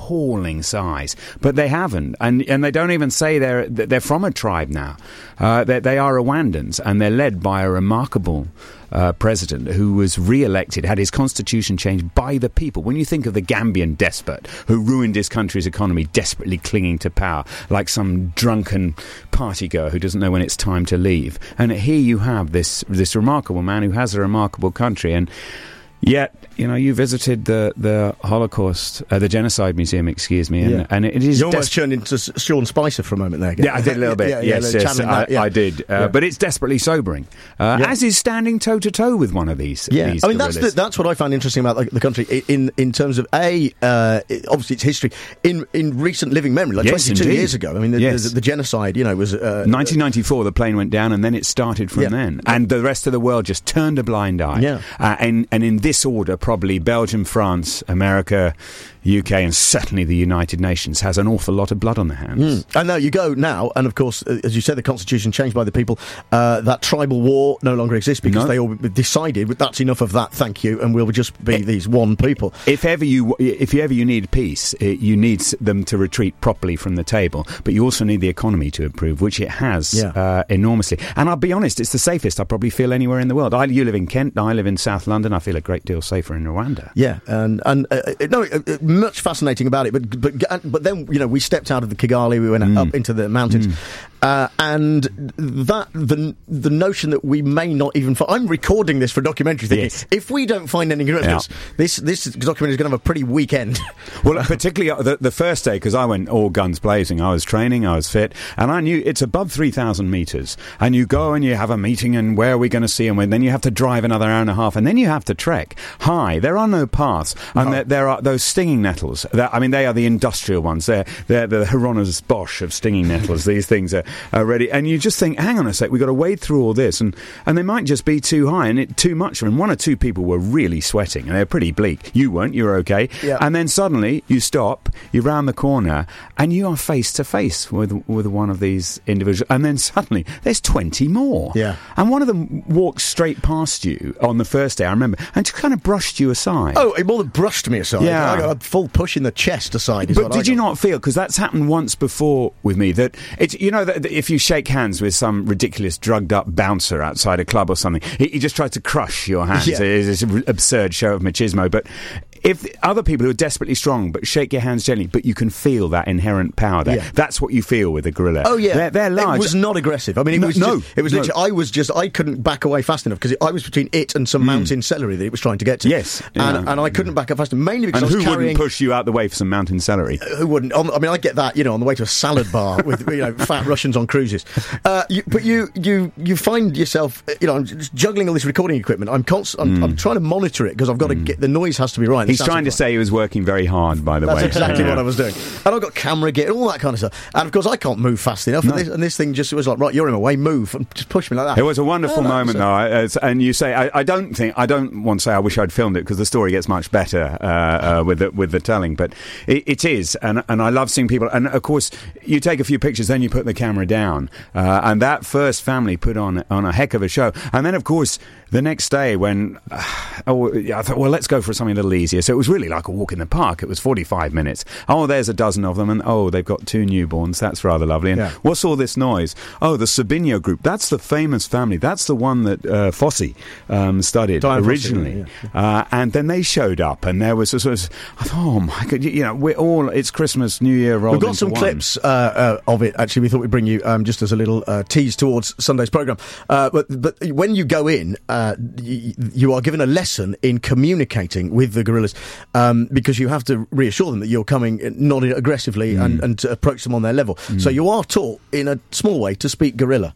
appalling size. But they haven't, and and they don't even say they're they're from a tribe now. Uh, they, they are Rwandans, and they're led by a remarkable uh, president who was re-elected, had his constitution changed by the people. When you think of the Gambian despot who ruined his country's economy, desperately clinging to power, like some drunken partygoer who doesn't know when it's time to leave. And here you have this this remarkable man who has a remarkable country, and yet, you know, you visited the, the Holocaust, uh, the Genocide Museum, excuse me, and, Yeah. and it is... You almost des- turned into S- Sean Spicer for a moment there. Yeah, I did a little bit. Yeah, yeah, yes, yeah, yes, channeling I, that, yeah. I did. Uh, Yeah. But it's desperately sobering, uh, Yeah. as is standing toe-to-toe with one of these Yeah, these I mean that's gorillas. the, that's what I found interesting about the, the country i- in in terms of a uh, it- obviously its history in in recent living memory, like Yes, twenty-two indeed. years ago. I mean the, Yes. the, the genocide, you know, was uh, nineteen ninety-four, the plane went down, and then it started from Yeah. then. And the rest of the world just turned a blind eye. Yeah. Uh, and, and in this order, probably Belgium, France, America, U K, and certainly the United Nations has an awful lot of blood on their hands. Mm. And now you go now, and of course, uh, as you said, the constitution changed by the people. Uh, that tribal war no longer exists because No. they all decided that's enough of that. Thank you, and we'll just be these one people. If ever you, if you ever you need peace, it, you need s- them to retreat properly from the table. But you also need the economy to improve, which it has Yeah. uh, enormously. And I'll be honest, it's the safest I probably feel anywhere in the world. I, you live in Kent, I live in South London. I feel a great deal safer in Rwanda. Yeah, and and uh, uh, no, uh, uh, much fascinating about it. But but uh, but then you know we stepped out of the Kigali, we went Mm. up into the mountains, uh, and that the the notion that we may not even. Fi- I'm recording this for a documentary. Thinking Yes. if we don't find any gorillas, Yeah. this this documentary is going to have a pretty weak end. Well, particularly uh, the, the first day, because I went all guns blazing. I was training, I was fit, and I knew it's above three thousand metres. And you go and you have a meeting, and where are we going to see them? And then you have to drive another hour and a half, and then you have to trek high. There are no paths, and No. there, there are those stinging nettles. That, I mean, they are the industrial ones. They're, they're the Hieronymus Bosch of stinging nettles. These things are, are ready. And you just think, hang on a sec, we've got to wade through all this, and, and they might just be too high, and it, too much. And one or two people were really sweating, and they're pretty bleak. You weren't, you were okay. Yeah. And then suddenly you stop, you round the corner, and you are face to face with with one of these individuals. And then suddenly there's twenty more. Yeah. And one of them walked straight past you on the first day, I remember, and just kind of brushed you aside. Oh, it more than brushed me aside. Yeah. I got a full push in the chest aside. Is But what I did you got. not feel, because that's happened once before with me, that it's, you know, that that if you shake hands with some ridiculous drugged up bouncer outside a club or something, he, he just tries to crush your hands. Yeah. It's an absurd show of machismo. But if other people who are desperately strong but shake your hands gently, but you can feel that inherent power there, Yeah. that's what you feel with a gorilla. Oh yeah, They're, they're large. It was not aggressive. I mean, it No, was no, just, it was no. literally. I was just. I couldn't back away fast enough because I was between it and some mountain celery that it was trying to get to. Hmm. Yes, and, yeah. and I couldn't back up fast enough, mainly because And I who was carrying. wouldn't push you out the way for some mountain celery? Who wouldn't? On, I mean, I get that, you know, on the way to a salad bar with you know fat Russians on cruises. Uh, you, but you, you, you find yourself, you know, I'm just juggling all this recording equipment. I'm const- I'm, I'm trying to monitor it because I've got to get the noise has to be right. the He's sound trying to has to be say he was working very hard, by the right. way. That's exactly Yeah. what I was doing, and I've got camera gear and all that kind of stuff. And of course, I can't move fast enough. No. And, this, and this thing just was like, right, you're in my way, move, and just push me like that. It was a wonderful Oh, that moment, was a- though. I- as- And you say, I, I don't think, I don't want to say I wish I'd filmed it because the story gets much better uh, uh, with the, with the telling, but it, it is, and and I love seeing people. And of course, you take a few pictures, then you put the camera down, uh, and that first family put on on a heck of a show. And then, of course, the next day when uh, oh, I thought, well, let's go for something a little easier. So it was really like a walk in the park. It was forty-five minutes. Oh, there's a dozen of them, and oh, they've got two newborns. That's rather lovely. And Yeah. what's all this noise? Oh, the Sabinho group. That's the famous family. That's the one that uh, Fosse um, studied Diane Fossey, originally. yeah, Uh, and then they showed up, and there was a sort of, I thought, oh my God, you, you know, we're all, it's Christmas, New Year rolled We've got into some one. clips uh, uh, of it. Actually, we thought we'd bring you um, just as a little uh, tease towards Sunday's programme. Uh, but but when you go in, uh, y- you are given a lesson in communicating with the gorillas um, because you have to reassure them that you're coming not aggressively and, and to approach them on their level. So you are taught in a small way to speak gorilla.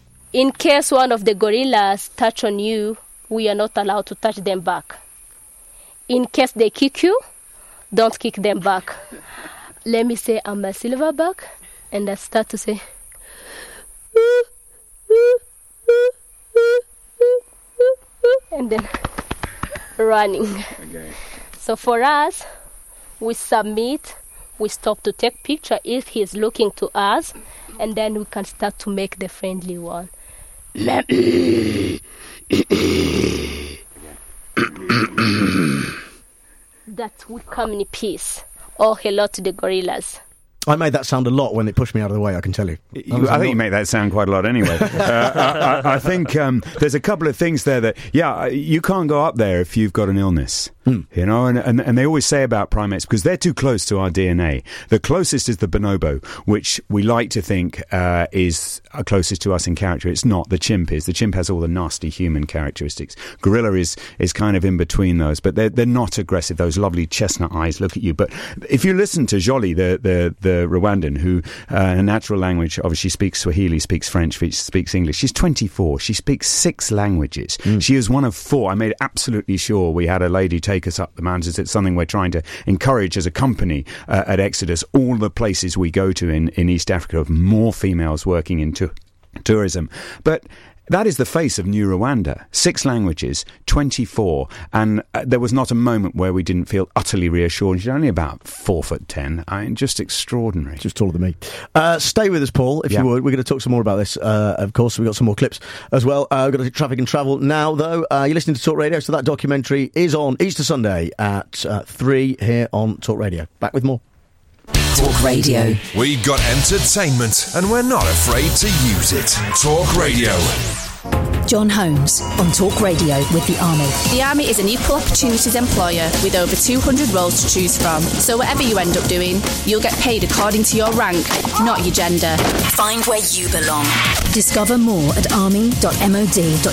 In case one of the gorillas touch on you, we are not allowed to touch them back. In case they kick you, don't kick them back. Let me say I'm a silverback, and I start to say, and then running. Okay. So for us, we submit, we stop to take picture if he's looking to us, and then we can start to make the friendly one. That would come in peace. or hello to the gorillas. I made that sound a lot when it pushed me out of the way, I can tell you. You, I think you make that sound quite a lot anyway. uh, I, I, I think um, there's a couple of things there that, yeah, you can't go up there if you've got an illness. Mm. You know, and, and and they always say about primates, because they're too close to our D N A. The closest is the bonobo, which we like to think uh, is closest to us in character. It's not. The chimp is. The chimp has all the nasty human characteristics. Gorilla is is kind of in between those, but they're they're not aggressive. Those lovely chestnut eyes look at you. But if you listen to Jolie, the the the Rwandan, who uh, in natural language obviously speaks Swahili, speaks French, speaks English. She's twenty-four. She speaks six languages. Mm. She is one of four. I made absolutely sure we had a lady take us up the mountains. It's something we're trying to encourage as a company uh, at Exodus. All the places we go to in, in East Africa have more females working in tu- tourism. But that is the face of New Rwanda. Six languages, twenty-four, and uh, there was not a moment where we didn't feel utterly reassured. She's only about four foot ten. I mean, just extraordinary. Just taller than me. Uh, stay with us, Paul, if yeah. you would. We're going to talk some more about this. Uh, of course, we've got some more clips as well. Uh, we've got to traffic and travel now, though. Uh, you're listening to Talk Radio, so that documentary is on Easter Sunday at uh, three here on Talk Radio. Back with more. Talk Radio. We've got entertainment and we're not afraid to use it. Talk Radio. John Holmes on Talk Radio with the Army. The Army is an equal opportunities employer with over two hundred roles to choose from. So whatever you end up doing, you'll get paid according to your rank, not your gender. Find where you belong. Discover more at army.mod.uk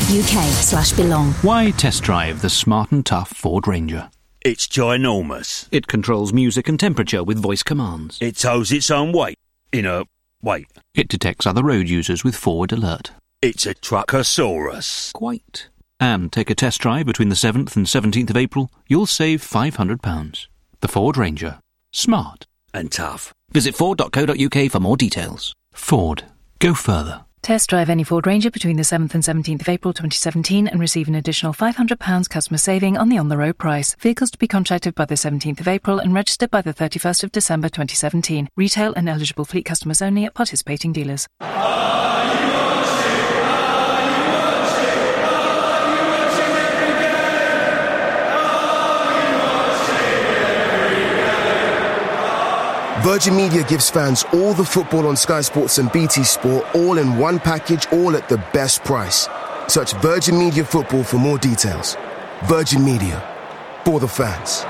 slash belong. Why test drive the smart and tough Ford Ranger? It's ginormous. It controls music and temperature with voice commands. It holds its own weight in a weight. It detects other road users with forward alert. It's a Truckosaurus. Quite. And take a test drive between the seventh and seventeenth of April. You'll save five hundred pounds. The Ford Ranger. Smart. And tough. Visit ford dot co dot uk for more details. Ford. Go further. Test drive any Ford Ranger between the seventh and seventeenth of April twenty seventeen and receive an additional five hundred pounds customer saving on the on-the-road price. Vehicles to be contracted by the seventeenth of April and registered by the thirty-first of December twenty seventeen. Retail and eligible fleet customers only at participating dealers. Virgin Media gives fans all the football on Sky Sports and B T Sport all in one package, all at the best price. Search Virgin Media Football for more details. Virgin Media. For the fans.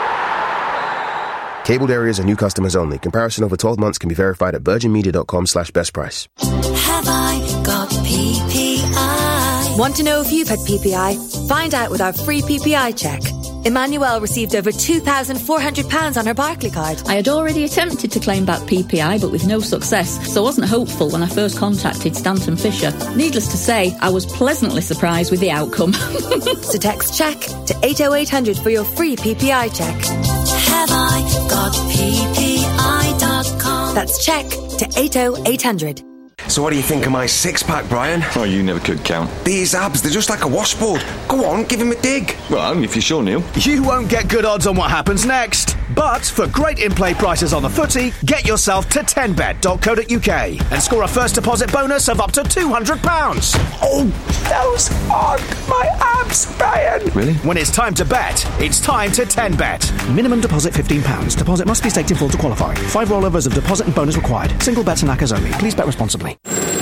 Cabled areas are new customers only. Comparison over twelve months can be verified at virginmedia.com slash best price. Have I got P P I? Want to know if you've had P P I? Find out with our free P P I check. Emmanuelle received over two thousand four hundred pounds on her Barclaycard. I had already attempted to claim back P P I, but with no success, so I wasn't hopeful when I first contacted Stanton Fisher. Needless to say, I was pleasantly surprised with the outcome. So text CHECK to eight oh eight hundred for your free P P I check. Have I got P P I dot com? That's CHECK to eight oh eight hundred. So what do you think of my six-pack, Brian? Oh, you never could count. These abs, they're just like a washboard. Go on, give him a dig. Well, only if you're sure, Neil. You won't get good odds on what happens next. But for great in-play prices on the footy, get yourself to ten bet dot co dot uk and score a first deposit bonus of up to two hundred pounds. Oh, those are my abs, Brian. Really? When it's time to bet, it's time to ten bet. Minimum deposit fifteen pounds. Deposit must be staked in full to qualify. Five rollovers of deposit and bonus required. Single bets and knackers only. Please bet responsibly.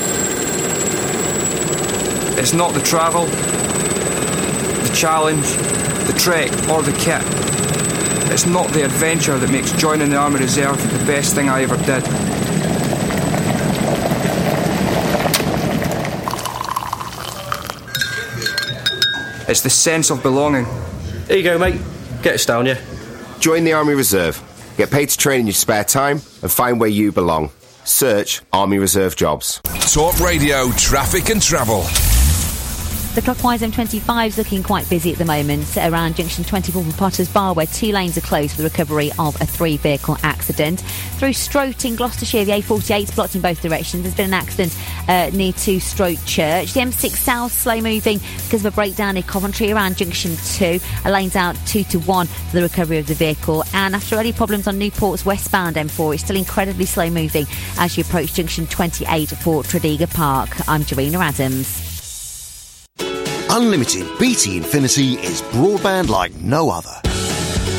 It's not the travel, the challenge, the trek or the kit. It's not the adventure that makes joining the Army Reserve the best thing I ever did. It's the sense of belonging. Here you go, mate. Get us down, yeah? Join the Army Reserve. Get paid to train in your spare time and find where you belong. Search Army Reserve Jobs. Talk Radio, traffic and travel. The clockwise M twenty-five is looking quite busy at the moment around junction twenty-four from Potters Bar, where two lanes are closed for the recovery of a three-vehicle accident. Through Stroat in Gloucestershire, the A forty-eight is blocked in both directions. There's been an accident uh, near to Stroat Church. The M six South slow moving because of a breakdown in Coventry around junction two. A lane's out two to one for the recovery of the vehicle. And after early problems on Newport's westbound M four, it's still incredibly slow moving as you approach junction twenty-eight for Tredegar Park. I'm Jarena Adams. Unlimited B T Infinity is broadband like no other.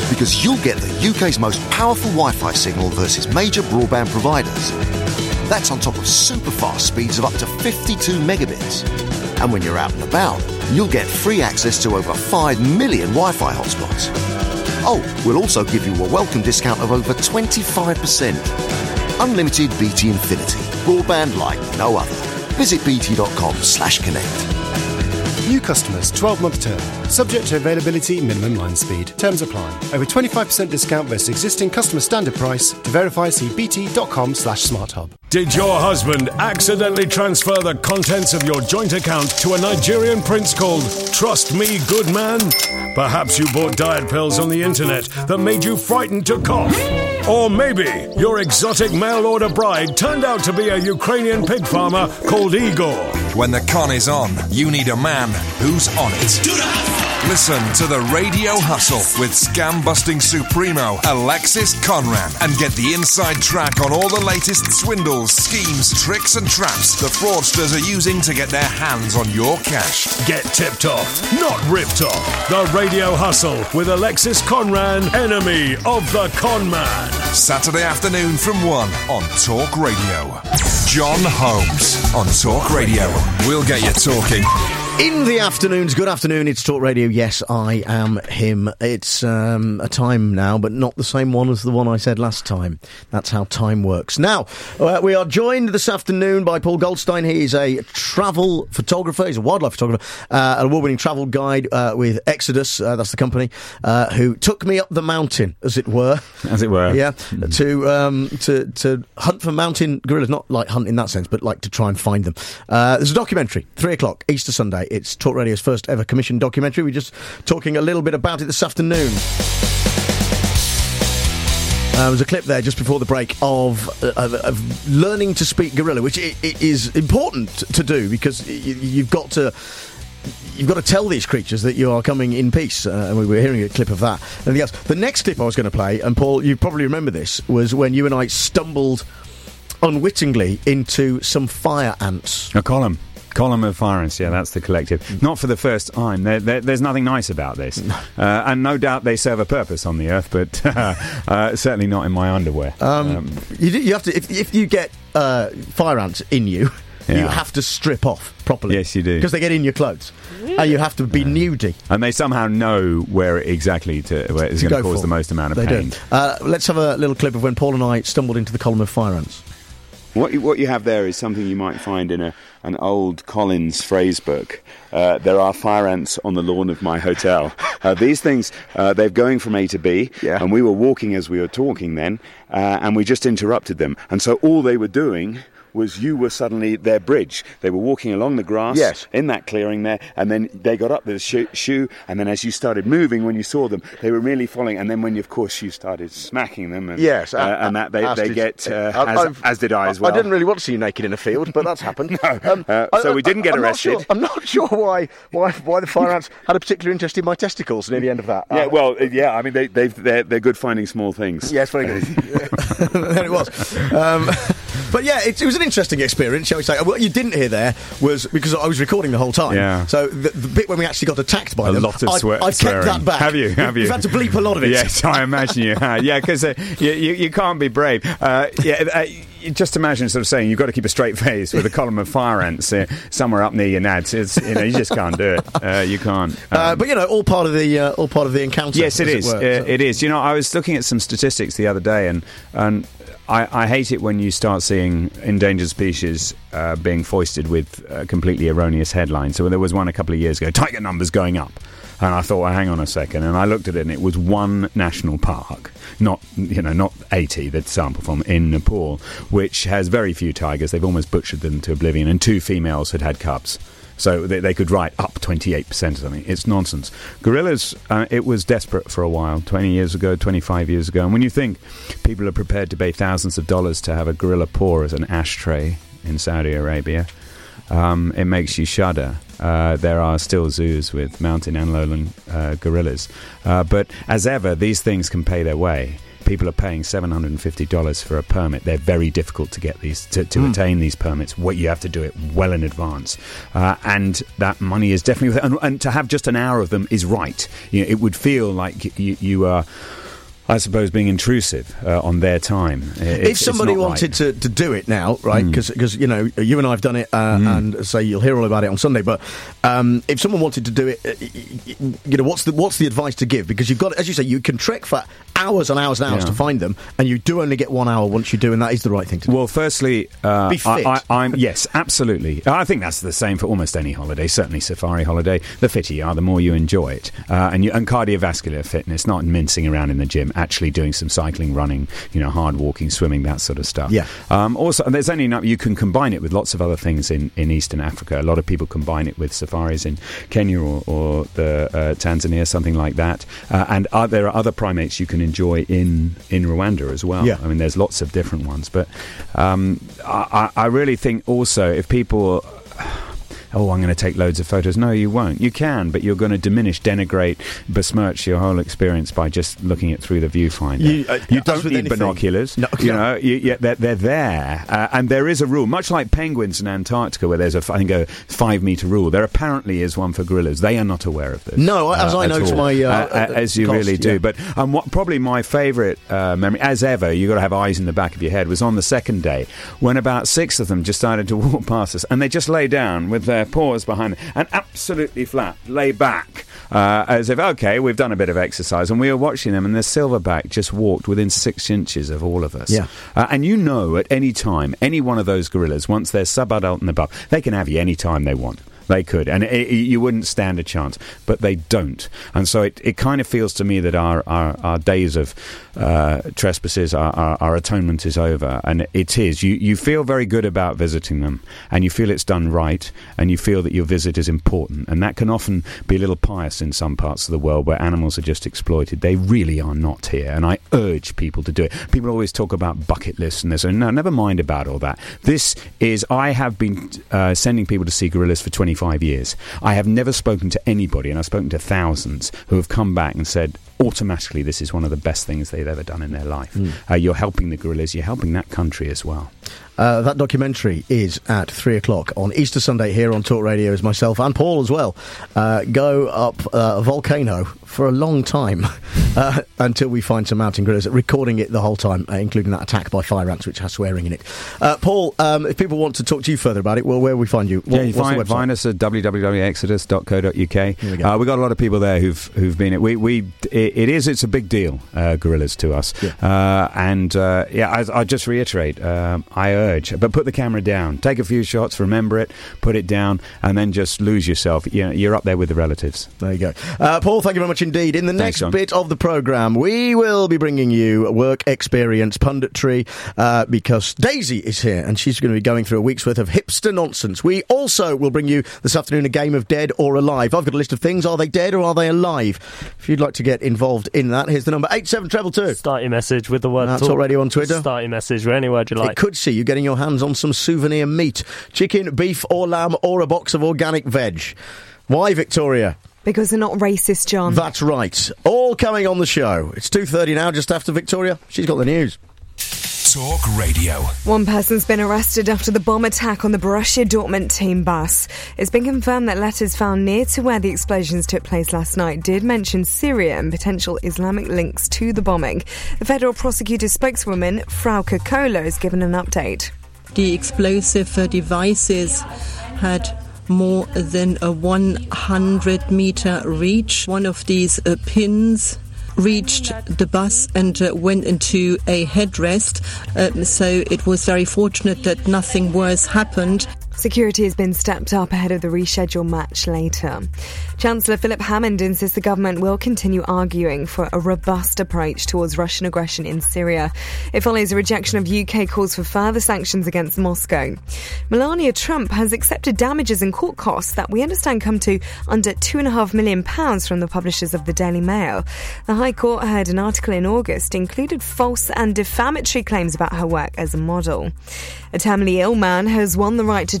because you'll get the U K's most powerful Wi-Fi signal versus major broadband providers. That's on top of super fast speeds of up to fifty-two megabits. And when you're out and about, you'll get free access to over five million Wi-Fi hotspots. Oh, we'll also give you a welcome discount of over twenty-five percent. Unlimited B T Infinity. Broadband like no other. Visit bt.com slash connect. New customers, twelve-month term. Subject to availability, minimum line speed. Terms apply. Over twenty-five percent discount versus existing customer standard price. To verify, see bt.com slash smarthub. Did your husband accidentally transfer the contents of your joint account to a Nigerian prince called Trust Me Good Man? Perhaps you bought diet pills on the internet that made you frightened to cough. Or maybe your exotic mail-order bride turned out to be a Ukrainian pig farmer called Igor. When the con is on, you need a man who's on it. Listen to the Radio Hustle with scam-busting supremo Alexis Conran and get the inside track on all the latest swindles, schemes, tricks and traps the fraudsters are using to get their hands on your cash. Get tipped off, not ripped off. The Radio Hustle with Alexis Conran, enemy of the con man. Saturday afternoon from one on Talk Radio. John Holmes on Talk Radio. We'll get you talking. In the afternoons, good afternoon, it's Talk Radio. Yes, I am him. It's um, a time now, but not the same one as the one I said last time. That's how time works. Now, uh, we are joined this afternoon by Paul Goldstein. He is a travel photographer. He's a wildlife photographer, uh, an award-winning travel guide uh, with Exodus, uh, that's the company, uh, who took me up the mountain, as it were. As it were. Yeah, mm. to, um, to, to hunt for mountain gorillas. Not like hunt in that sense, but like to try and find them. Uh, there's a documentary, three o'clock, Easter Sunday. It's Talk Radio's first ever commissioned documentary. We're just talking a little bit about it this afternoon. Uh, there was a clip there just before the break of, uh, of learning to speak gorilla, which it, it is important to do because you, you've got to you've got to tell these creatures that you are coming in peace. Uh, and we were hearing a clip of that. And the, the next clip I was going to play, and Paul, you probably remember this, was when you and I stumbled unwittingly into some fire ants. A column. Column of fire ants, yeah, that's the collective. Not for the first time. There, there, there's nothing nice about this. Uh, and no doubt they serve a purpose on the earth, but uh, uh, certainly not in my underwear. Um, um, you, do, you have to, if, if you get uh, fire ants in you, yeah. you have to strip off properly. Yes, you do. Because they get in your clothes. And you have to be yeah. nudie. And they somehow know where exactly to, where it's going to cause for. the most amount of they pain. Do. Uh, let's have a little clip of when Paul and I stumbled into the column of fire ants. What you, what you have there is something you might find in a, an old Collins phrase book. Uh, there are fire ants on the lawn of my hotel. Uh, these things, uh, they're going from A to B, yeah. and we were walking as we were talking then, uh, and we just interrupted them. And so all they were doing was you were suddenly their bridge. They were walking along the grass yes. in that clearing there, and then they got up with a shoe, shoe, and then as you started moving, when you saw them, they were really following, and then when, you, of course, you started smacking them, and, yes, uh, uh, and that they, they did, get, uh, uh, as, as did I as well. I didn't really want to see you naked in a field, but that's happened. no, um, uh, so I, we didn't get I'm arrested. Not sure, I'm not sure why, why why the fire ants had a particular interest in my testicles near the end of that. Yeah, uh, well, yeah, I mean, they, they've, they're, they're good finding small things. Yes, very good. There it was. Um, but yeah, it, it was an interesting experience, shall we say. What you didn't hear there was, because I was recording the whole time, yeah. so the, the bit when we actually got attacked by a them, lot of I, swear- I've swearing. kept that back. Have you? Have you? You've had to bleep a lot of it. Yes, I imagine you had. Yeah, because uh, you, you, you can't be brave. Uh, yeah, uh, just imagine sort of saying you've got to keep a straight face with a column of fire ants uh, somewhere up near your nads. It's, you know, you just can't do it. Uh, you can't. Um, uh, but you know, all part of the uh, all part of the encounter. Yes, it is. It, were, uh, so. It is. You know, I was looking at some statistics the other day, and and. I, I hate it when you start seeing endangered species uh, being foisted with uh, completely erroneous headlines. So there was one a couple of years ago, tiger numbers going up. And I thought, well, hang on a second. And I looked at it, and it was one national park, not you know, not eighty that sample from in Nepal, which has very few tigers. They've almost butchered them to oblivion, and two females had had cubs. So they, they could write up twenty-eight percent or something. It's nonsense. Gorillas, uh, it was desperate for a while, twenty years ago, twenty-five years ago. And when you think people are prepared to pay thousands of dollars to have a gorilla paw as an ashtray in Saudi Arabia, um, it makes you shudder. Uh, there are still zoos with mountain and lowland uh, gorillas. Uh, but as ever, these things can pay their way. people are paying seven hundred fifty dollars for a permit. They're very difficult to get these, to, to mm. attain these permits. What you have to do it well in advance. Uh, and that money is definitely, and, and to have just an hour of them is right. You know, it would feel like you, you are, I suppose, being intrusive uh, on their time. It's, if somebody wanted right. to, to do it now, right, because, mm. you know, you and I have done it, uh, mm. and say you'll hear all about it on Sunday, but um, if someone wanted to do it, uh, you know, what's the what's the advice to give? Because you've got, as you say, you can trek for hours and hours and hours yeah. to find them, and you do only get one hour once you do, and that is the right thing to do. Well, firstly, uh, be fit. I, I, I'm, yes, absolutely. I think that's the same for almost any holiday, certainly safari holiday. The fitter you are, the more you enjoy it. Uh, and, you, and cardiovascular fitness, not mincing around in the gym, actually doing some cycling, running, you know, hard walking, swimming, that sort of stuff. Yeah. Um, also, there's only enough, you can combine it with lots of other things in, in Eastern Africa. A lot of people combine it with safaris in Kenya or, or the uh, Tanzania, something like that. Uh, and are, there are other primates you can enjoy in, in Rwanda as well. Yeah. I mean, there's lots of different ones. But um, I, I really think also if people... oh, I'm going to take loads of photos. No, you won't. You can, but you're going to diminish, denigrate, besmirch your whole experience by just looking it through the viewfinder. You, uh, you don't need anything. binoculars. No, you no. know, you, yeah, they're, they're there. Uh, and there is a rule, much like penguins in Antarctica, where there's, a, I think, a five-metre rule. There apparently is one for gorillas. They are not aware of this. No, as uh, I know from my... Uh, uh, as you cost, really do. Yeah. But um, what, probably my favourite uh, memory, as ever, you've got to have eyes in the back of your head, was on the second day, when about six of them just started to walk past us, and they just lay down with their paws behind them, and absolutely flat, lay back, uh, as if, okay, we've done a bit of exercise, and we were watching them, and the silverback just walked within six inches of all of us. Yeah. Uh, and you know, at any time, any one of those gorillas, once they're sub-adult and above, they can have you any time they want. They could, and it, it, you wouldn't stand a chance, but they don't. And so it, it kind of feels to me that our, our, our days of uh, trespasses, our, our, our atonement is over, and it is. You, you feel very good about visiting them, and you feel it's done right, and you feel that your visit is important, and that can often be a little pious in some parts of the world where animals are just exploited. They really are not here, and I urge people to do it. People always talk about bucket lists and this, and no, never mind about all that. This is, I have been uh, sending people to see gorillas for twenty-five years. I have never spoken to anybody, and I've spoken to thousands, who have come back and said automatically this is one of the best things they've ever done in their life. Mm. Uh, you're helping the gorillas, you're helping that country as well. Uh, that documentary is at three o'clock on Easter Sunday here on Talk Radio, as myself and Paul as well uh, go up uh, a volcano for a long time uh, until we find some mountain gorillas, recording it the whole time, uh, including that attack by fire ants, which has swearing in it. Uh, Paul, um, if people want to talk to you further about it, well, where will we find you? What, yeah, you what's find, the website? find us at w w w dot exodus dot co dot u k. We uh, we've got a lot of people there who've who've been it. We we it, it is it's a big deal, uh, gorillas to us, yeah. uh, and uh, yeah, I, I just reiterate, um, I urge, but put the camera down, take a few shots, remember it, put it down, and then just lose yourself. You know, you're up there with the relatives. There you go. Uh, Paul, thank you very much indeed. In the Thanks, next John. bit of the programme, we will be bringing you work experience punditry uh, because Daisy is here and she's going to be going through a week's worth of hipster nonsense. We also will bring you this afternoon a game of Dead or Alive. I've got a list of things. Are they dead or are they alive? If you'd like to get involved in that, here's the number eight seven two two. Start your message with the word That's talk. Talk Radio on Twitter. Start your message with any word you like. It could see you getting your hands on some souvenir meat. Chicken, beef or lamb or a box of organic veg. Why, Victoria? Because they're not racist, John. That's right. All coming on the show. It's two thirty now, just after Victoria. She's got the news. Talk Radio. One person's been arrested after the bomb attack on the Borussia Dortmund team bus. It's been confirmed that letters found near to where the explosions took place last night did mention Syria and potential Islamic links to the bombing. The federal prosecutor's spokeswoman, Frauke Kohler, has given an update. The explosive uh, devices had more than a one hundred meter reach. One of these uh, pins reached the bus and uh, went into a headrest, uh, so it was very fortunate that nothing worse happened. Security has been stepped up ahead of the rescheduled match later. Chancellor Philip Hammond insists the government will continue arguing for a robust approach towards Russian aggression in Syria. It follows a rejection of U K calls for further sanctions against Moscow. Melania Trump has accepted damages and court costs that we understand come to under two and a half million pounds from the publishers of the Daily Mail. The High Court heard an article in August included false and defamatory claims about her work as a model. A terminally ill man has won the right to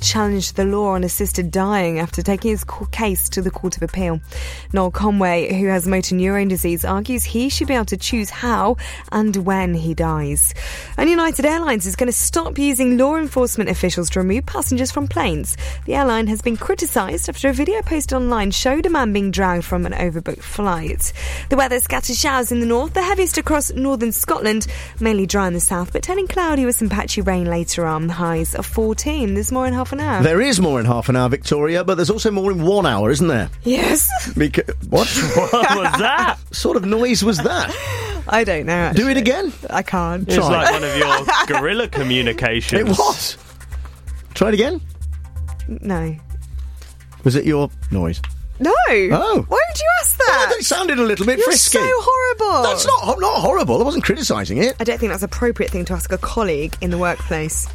challenged the law on assisted dying after taking his case to the Court of Appeal. Noel Conway, who has motor neurone disease, argues he should be able to choose how and when he dies. And United Airlines is going to stop using law enforcement officials to remove passengers from planes. The airline has been criticised after a video posted online showed a man being dragged from an overbooked flight. The weather: scattered showers in the north, the heaviest across northern Scotland, mainly dry in the south, but turning cloudy with some patchy rain later on. Highs of fourteen. There's more in half an hour. There is more in half an hour, Victoria, but there's also more in one hour, isn't there? Yes. Beca- what? What was that? Sort of noise was that? I don't know, actually. Do it again? I can't. It's Try. like one of your guerrilla communications. It was. Try it again. No. Was it your noise? No. Oh. Why would you ask that? Oh, that sounded a little bit You're frisky. so horrible. That's not not horrible. I wasn't criticising it. I don't think that's an appropriate thing to ask a colleague in the workplace.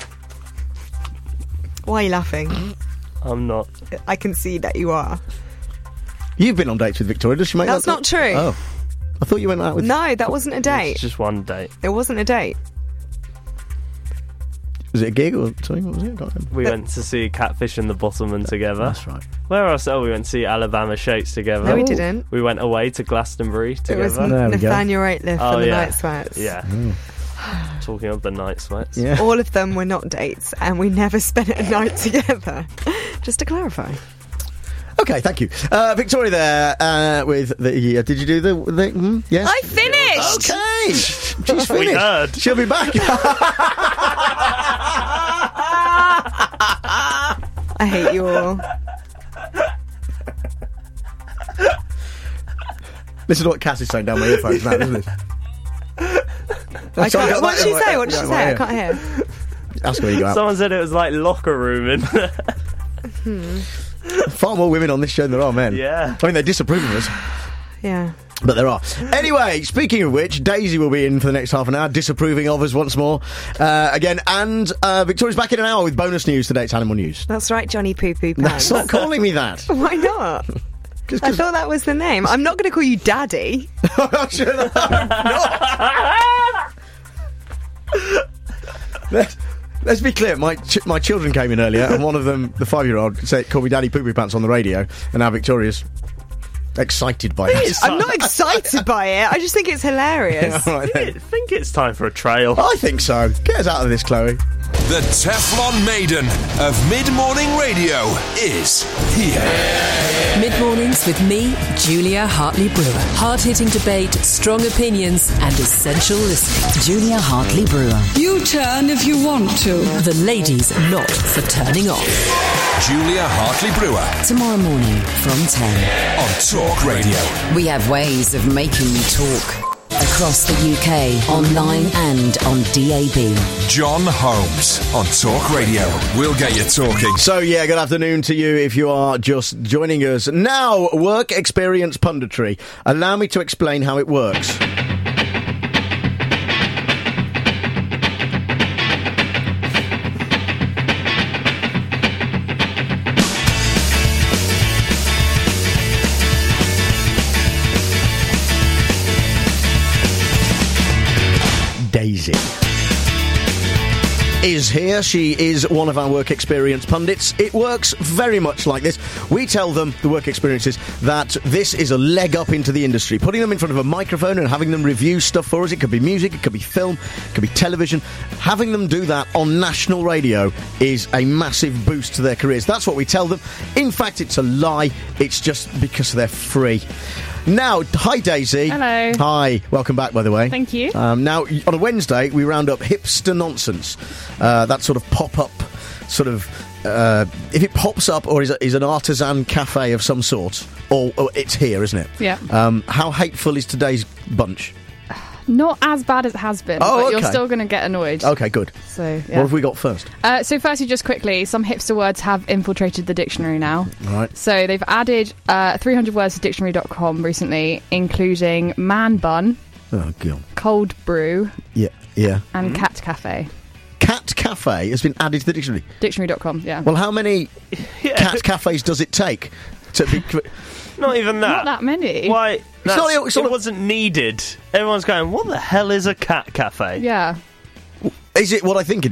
Why are you laughing? I'm not. I can see that you are. You've been on dates with Victoria. Does she make That's that? not true. Oh. I thought you went out with... No, that wasn't a date. It's just one date. It wasn't a date. Was it a gig or something? What was it? I can't remember. We went to see Catfish and the Bottommen together. That's right. Where else? Oh, we went to see Alabama Shakes together. No, we didn't. We went away to Glastonbury together. It was Nathaniel Rateliff oh, and the yeah. Night Sweats. Yeah. Mm. Talking of the Night Sweats. Yeah. All of them were not dates, and we never spent a night together. Just to clarify. Okay, thank you. Uh, Victoria there uh, with the... Uh, did you do the... the mm, yeah? I finished! Okay! She's finished. We heard. She'll be back. I hate you all. Listen to what Cass is saying down my earphones now, isn't it? I can't, what did she say? What did she say? I can't hear. Ask her where you go out. Someone said it was like locker room in there. Hmm. Far more women on this show than there are men. Yeah. I mean, they disapprove of us. Yeah. But there are. Anyway, speaking of which, Daisy will be in for the next half an hour, disapproving of us once more. Uh, again, and uh, Victoria's back in an hour with bonus news today. It's Animal News. That's right, Johnny Poo Poo Pants. Stop calling me that. Why not? Cause, cause I thought that was the name. I'm not going to call you Daddy. Shut up. let's, let's be clear. My ch- my children came in earlier, and one of them, the five-year-old, said, "Call me Daddy Poo Poo Pants" on the radio, and now Victoria's excited by it. I'm not excited by it. I just think it's hilarious. Yeah, all right, I think, it, think it's time for a trail. I think so. Get us out of this, Chloe. The Teflon Maiden of mid-morning radio is here. Mid-mornings with me, Julia Hartley-Brewer. Hard-hitting debate, strong opinions and essential listening. Julia Hartley-Brewer. You turn if you want to. The ladies not for turning off. Julia Hartley-Brewer. Tomorrow morning from ten. On Talk Radio. We have ways of making you talk. Across the U K, online and on D A B. John Holmes on Talk Radio. We'll get you talking. So, yeah, good afternoon to you if you are just joining us. Now, work experience punditry. Allow me to explain how it works. Daisy is here. She is one of our work experience pundits. It works very much like this. We tell them, the work experiences, that this is a leg up into the industry. Putting them in front of a microphone and having them review stuff for us. It could be music, it could be film, it could be television. Having them do that on national radio is a massive boost to their careers. That's what we tell them. In fact, it's a lie. It's just because they're free. Now, hi Daisy. Hello. Hi. Welcome back, by the way. Thank you. Um, now, on a Wednesday, we round up hipster nonsense. Uh, that sort of pop-up, sort of, uh, if it pops up or is, a, is an artisan cafe of some sort, or, or it's here, isn't it? Yeah. Um, how hateful is today's bunch? Not as bad as it has been, Oh, but okay. you're still going to get annoyed. Okay, good. So, yeah. What have we got first? Uh, so firstly, just quickly, some hipster words have infiltrated the dictionary now. All right. So they've added uh, three hundred words to dictionary dot com recently, including man bun, Oh, God. cold brew, Yeah, yeah. and cat cafe. Cat cafe has been added to the dictionary. dictionary dot com, yeah. Well, how many cat cafes does it take to be... Not even that. Not that many. Why? That's, not- it's not it a- wasn't needed. Everyone's going, what the hell is a cat cafe? Yeah. Is it what I think it is?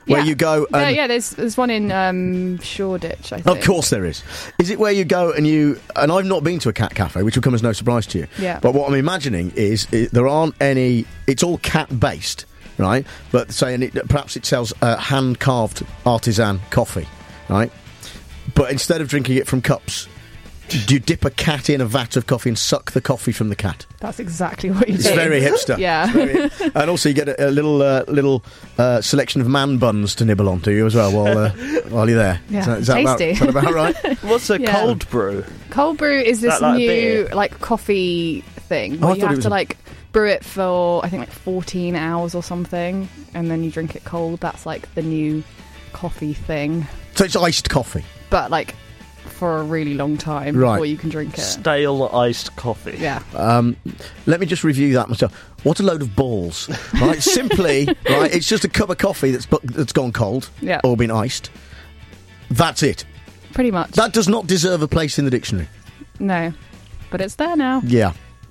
Where Yeah. you go Yeah, and... yeah, there's there's one in um, Shoreditch, I think. Of course there is. Is it where you go and you... And I've not been to a cat cafe, which will come as no surprise to you. Yeah. But what I'm imagining is it, there aren't any... It's all cat-based, right? But saying it, perhaps it sells uh, hand-carved artisan coffee, right? But instead of drinking it from cups, do you dip a cat in a vat of coffee and suck the coffee from the cat? That's exactly what you do. It's very hipster. Yeah. It's very, and also you get a, a little uh, little uh, selection of man buns to nibble onto you as well while uh, while you're there. Yeah, Is that, is that tasty. About, is that about right? What's a Yeah. cold brew? Cold brew is this That like a new beer? like coffee thing Oh, I where you thought it have was to a- like brew it for I think like fourteen hours or something, and then you drink it cold. That's like the new coffee thing, So it's iced coffee. but like for a really long time Right. before you can drink it. Stale iced coffee. Yeah. Um, let me just review that myself. What a load of balls! Right, simply, right. It's just a cup of coffee that's bu- that's gone cold Yeah. or been iced. That's it. Pretty much. That does not deserve a place in the dictionary. No, but it's there now. Yeah.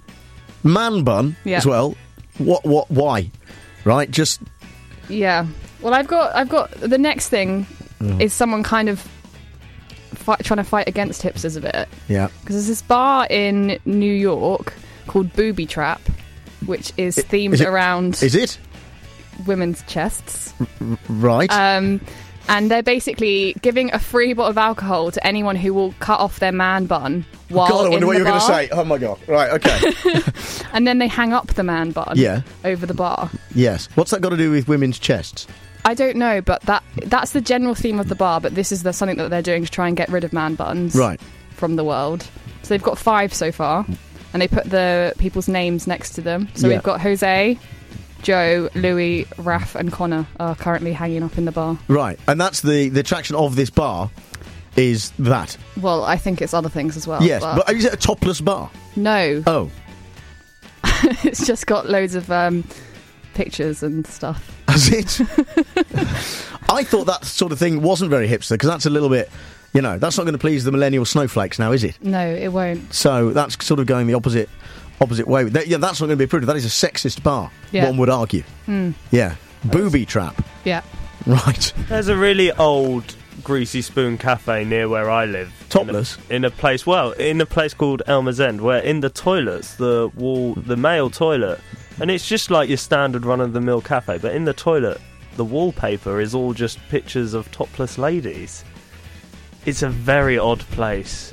Man bun Yeah. as well. What? What? Why? Right. Just Yeah. Well, I've got I've got the next thing Mm. is someone kind of fight, trying to fight against hipsters a bit. yeah. Because there's this bar in New York called Booby Trap, which is themed Is it- around Is it women's chests. right? Um, and they're basically giving a free bottle of alcohol to anyone who will cut off their man bun while God, I wonder in what the you were going to bar. say. Oh my god! Right. Okay. And then they hang up the man bun Yeah. over the bar. Yes. What's that got to do with women's chests? I don't know, but that that's the general theme of the bar, but this is the, something that they're doing to try and get rid of man buns Right. from the world. So they've got five so far, and they put the people's names next to them. So Yeah. we've got Jose, Joe, Louis, Raph and Connor are currently hanging up in the bar. Right. And that's the the attraction of this bar is that. Well, I think it's other things as well. yes. But is it a topless bar? No. Oh. It's just got loads of um, pictures and stuff. Has it? I thought that sort of thing wasn't very hipster because that's a little bit, you know, that's not going to please the millennial snowflakes now, is it? No, it won't. So that's sort of going the opposite opposite way. That, yeah, that's not going to be approved. That is a sexist bar. Yeah. One would argue. Hmm. Yeah. Booby trap. Yeah. Right. There's a really old Greasy Spoon cafe near where I live. Topless? In a, in a place, well, in a place called Elmer's End, where in the toilets, the wall, the male toilet, and it's just like your standard run-of-the-mill cafe, but in the toilet, the wallpaper is all just pictures of topless ladies. It's a very odd place.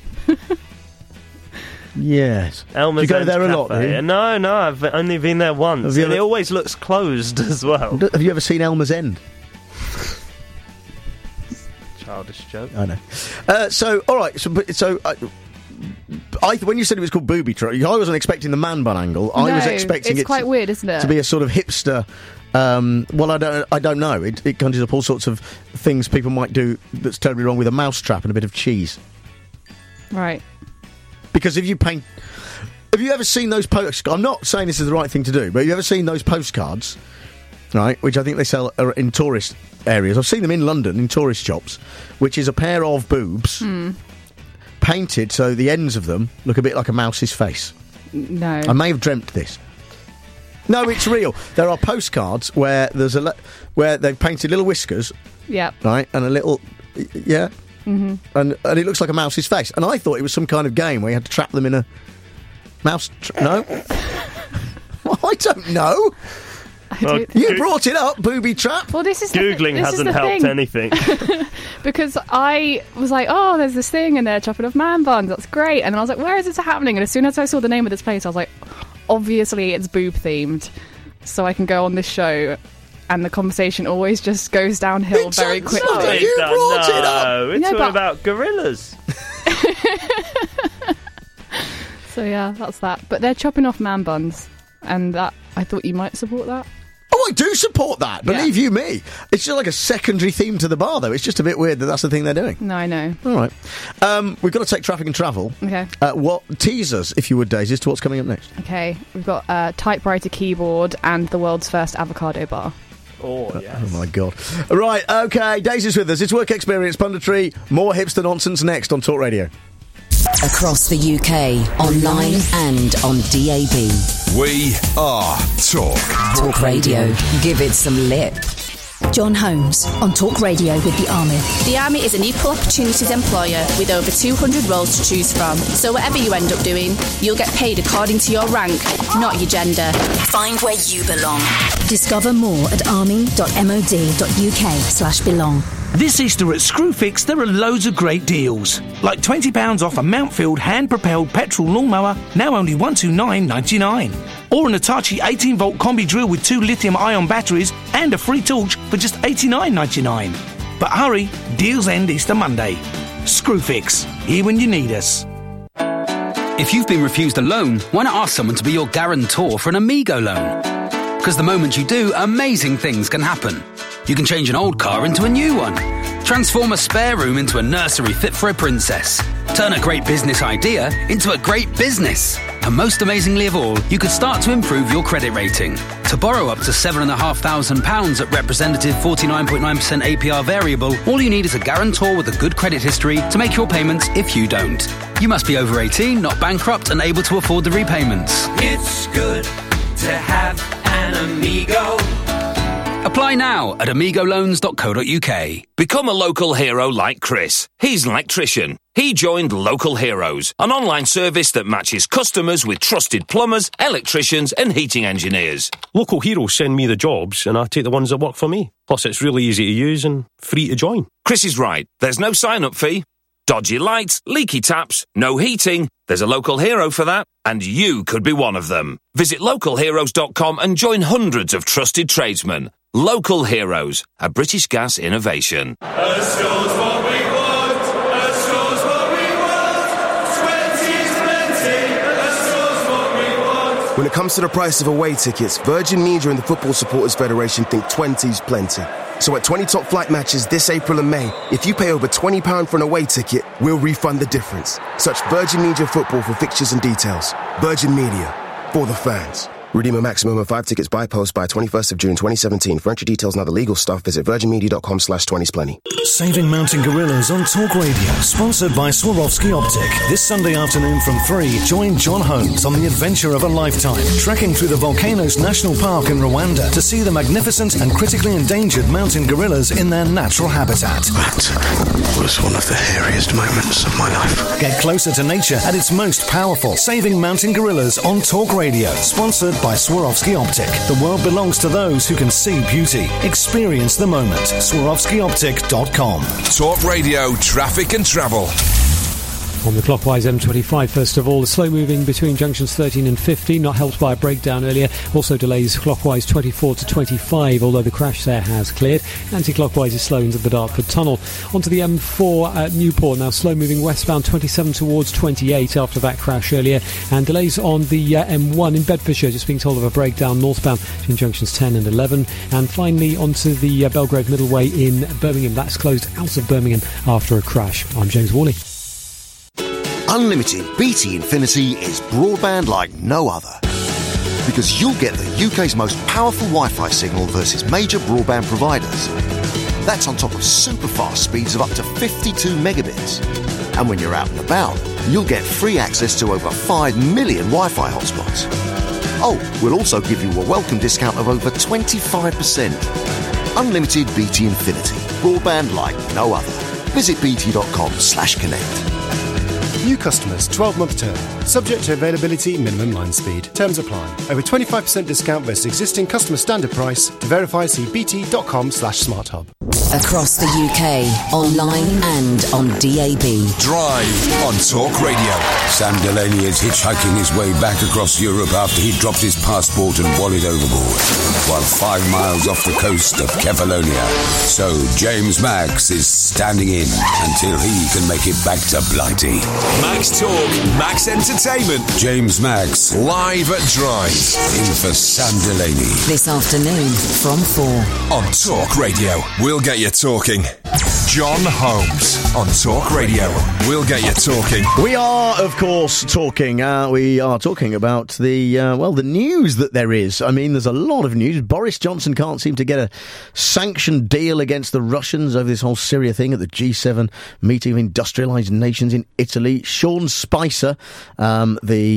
Yes. Elmer's Do you go End there a cafe. lot, do you? No, no, I've only been there once. Have you And ever- it always looks closed as well. Have you ever seen Elmer's End? Childish joke. I know. Uh, so, all right. So, but- so uh, I, when you said it was called Booby Trap, I wasn't expecting the man bun angle. I was No, expecting it's it quite to, weird, isn't it? to be a sort of hipster. Um, well, I don't. I don't know. It, it conjures up all sorts of things people might do that's terribly wrong with a mouse trap and a bit of cheese. Right. Because if you paint, have you ever seen those postcards? I'm not saying this is the right thing to do, but have you ever seen those postcards? Right, which I think they sell uh, in tourist areas. I've seen them in London in tourist shops, which is a pair of boobs Hmm. painted so the ends of them look a bit like a mouse's face. No. I may have dreamt this. No, it's real. There are postcards where there's a le- where they've painted little whiskers, Yeah. right, and a little, y- yeah, hmm and and it looks like a mouse's face. And I thought it was some kind of game where you had to trap them in a mouse. Tra- no, well, I don't know. Well, You Goo- brought it up, booby trap. Well, this is the Googling thi- this is hasn't the helped thing. anything. Because I was like, oh, there's this thing and they're chopping off man buns. That's great. And then I was like, where is this happening? And as soon as I saw the name of this place, I was like, obviously it's boob themed. So I can go on this show and the conversation always just goes downhill It's very a- quickly. no, It's you done- brought it up. No, it's No, all but- about gorillas. So yeah, that's that. But they're chopping off man buns. And that I thought you might support that. Oh, I do support that. Believe Yeah. you me. It's just like a secondary theme to the bar, though. It's just a bit weird that that's the thing they're doing. No, I know. All right. Um, we've got to take traffic and travel. Okay. Uh, what tease us, if you would, Daisy, as to what's coming up next? Okay. We've got a typewriter keyboard and the world's first avocado bar. Oh, yes. Oh, my God. Right, OK, Daisy's with us. It's Work Experience Punditry. More hipster nonsense next on Talk Radio. Across the U K, online and on D A B. We are Talk. Talk Radio. Give it some lip. John Holmes on Talk Radio with the Army. The Army is an equal opportunities employer with over two hundred roles to choose from. So whatever you end up doing, you'll get paid according to your rank, not your gender. Find where you belong. Discover more at army.mod.uk slash belong. This Easter at Screwfix, there are loads of great deals. Like twenty pounds off a Mountfield hand-propelled petrol lawnmower, now only one hundred twenty-nine pounds ninety-nine. Or an Hitachi eighteen volt combi drill with two lithium-ion batteries and a free torch for just eighty-nine pounds ninety-nine. But hurry, deals end Easter Monday. Screwfix, here when you need us. If you've been refused a loan, why not ask someone to be your guarantor for an Amigo loan? Because the moment you do, amazing things can happen. You can change an old car into a new one. Transform a spare room into a nursery fit for a princess. Turn a great business idea into a great business. And most amazingly of all, you could start to improve your credit rating. To borrow up to seven thousand five hundred pounds at representative forty-nine point nine percent A P R variable, all you need is a guarantor with a good credit history to make your payments if you don't. You must be over eighteen, not bankrupt, and able to afford the repayments. It's good to have an Amigo. Apply now at amigo loans dot co dot uk. Become a local hero like Chris. He's an electrician. He joined Local Heroes, an online service that matches customers with trusted plumbers, electricians and heating engineers. Local Heroes send me the jobs and I take the ones that work for me. Plus it's really easy to use and free to join. Chris is right. There's no sign-up fee. Dodgy lights, leaky taps, no heating. There's a local hero for that, and you could be one of them. Visit local heroes dot com and join hundreds of trusted tradesmen. Local Heroes, a British Gas innovation. Assure's what we want. Assure's what we want. Twenty's plenty. Assure's what we want. When it comes to the price of away tickets, Virgin Media and the Football Supporters Federation think twenty's plenty. So at twenty top flight matches this April and May, if you pay over twenty pounds for an away ticket, we'll refund the difference. Search Virgin Media Football for fixtures and details. Virgin Media, for the fans. Redeem a maximum of five tickets by post by twenty-first of June twenty seventeen. For entry details and other legal stuff, visit virgin media dot com slash twenty plenty. Saving mountain gorillas on Talk Radio, sponsored by Swarovski Optic. This Sunday afternoon from three, join John Holmes on the adventure of a lifetime, trekking through the Volcanoes National Park in Rwanda to see the magnificent and critically endangered mountain gorillas in their natural habitat. That was one of the hairiest moments of my life. Get closer to nature at its most powerful. Saving mountain gorillas on Talk Radio, sponsored by Swarovski Optic. The world belongs to those who can see beauty. Experience the moment. Swarovski Optic dot com. Talk Radio, traffic and travel. On the clockwise M twenty-five, first of all, the slow moving between junctions thirteen and fifteen, not helped by a breakdown earlier. Also delays clockwise twenty-four to twenty-five, although the crash there has cleared. Anti-clockwise is slow into the Dartford Tunnel. Onto the M four at Newport, now slow moving westbound twenty-seven towards twenty-eight after that crash earlier. And delays on the uh, M one in Bedfordshire, just being told of a breakdown northbound between junctions ten and eleven. And finally onto the uh, Belgrave Middleway in Birmingham. That's closed out of Birmingham after a crash. I'm James Worley. Unlimited B T Infinity is broadband like no other. Because you'll get the U K's most powerful Wi-Fi signal versus major broadband providers. That's on top of super fast speeds of up to fifty-two megabits. And when you're out and about, you'll get free access to over five million Wi-Fi hotspots. Oh, we'll also give you a welcome discount of over twenty-five percent. Unlimited B T Infinity. Broadband like no other. Visit bt.com slash connect. New customers, twelve-month term. Subject to availability, minimum line speed. Terms apply. Over twenty-five percent discount versus existing customer standard price. To verify, see bt.com slash smarthub. Across the U K, online and on D A B. Drive on Talk Radio. Sam Delaney is hitchhiking his way back across Europe after he dropped his passport and wallet overboard, while five miles off the coast of Kefalonia. So James Max is standing in until he can make it back to Blighty. Max Talk, Max Entertainment. James Max, live at Drive. In for Sam Delaney. This afternoon from four. On Talk Radio, we'll get you talking. John Holmes on Talk Radio. We'll get you talking. We are, of course, talking. Uh, we are talking about the, uh, well, the news that there is. I mean, there's a lot of news. Boris Johnson can't seem to get a sanctioned deal against the Russians over this whole Syria thing at the G seven meeting of industrialised nations in Italy. Sean Spicer, um, the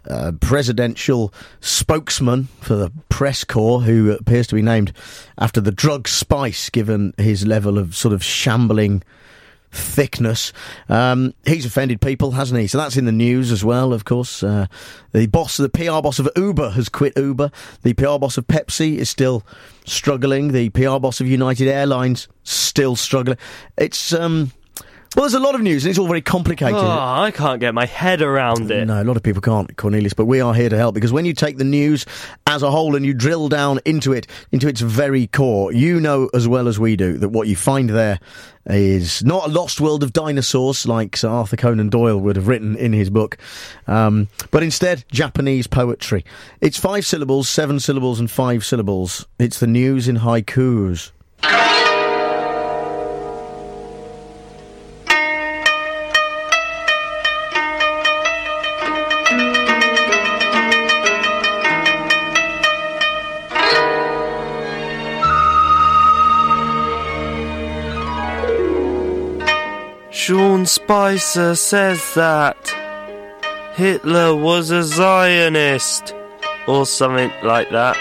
uh, presidential spokesman for the press corps, who appears to be named after the drug Spice, given his level of sort of shambling thickness. Um, he's offended people, hasn't he? So that's in the news as well, of course. Uh, the boss, the P R boss of Uber has quit Uber. The P R boss of Pepsi is still struggling. The P R boss of United Airlines still struggling. It's, um... Well, there's a lot of news, and it's all very complicated. Oh, I can't get my head around it. No, a lot of people can't, Cornelius, but we are here to help, because when you take the news as a whole and you drill down into it, into its very core, you know as well as we do that what you find there is not a lost world of dinosaurs like Sir Arthur Conan Doyle would have written in his book, um, but instead Japanese poetry. It's five syllables, seven syllables and five syllables. It's the news in haikus. Sean Spicer says that Hitler was a Zionist, or something like that.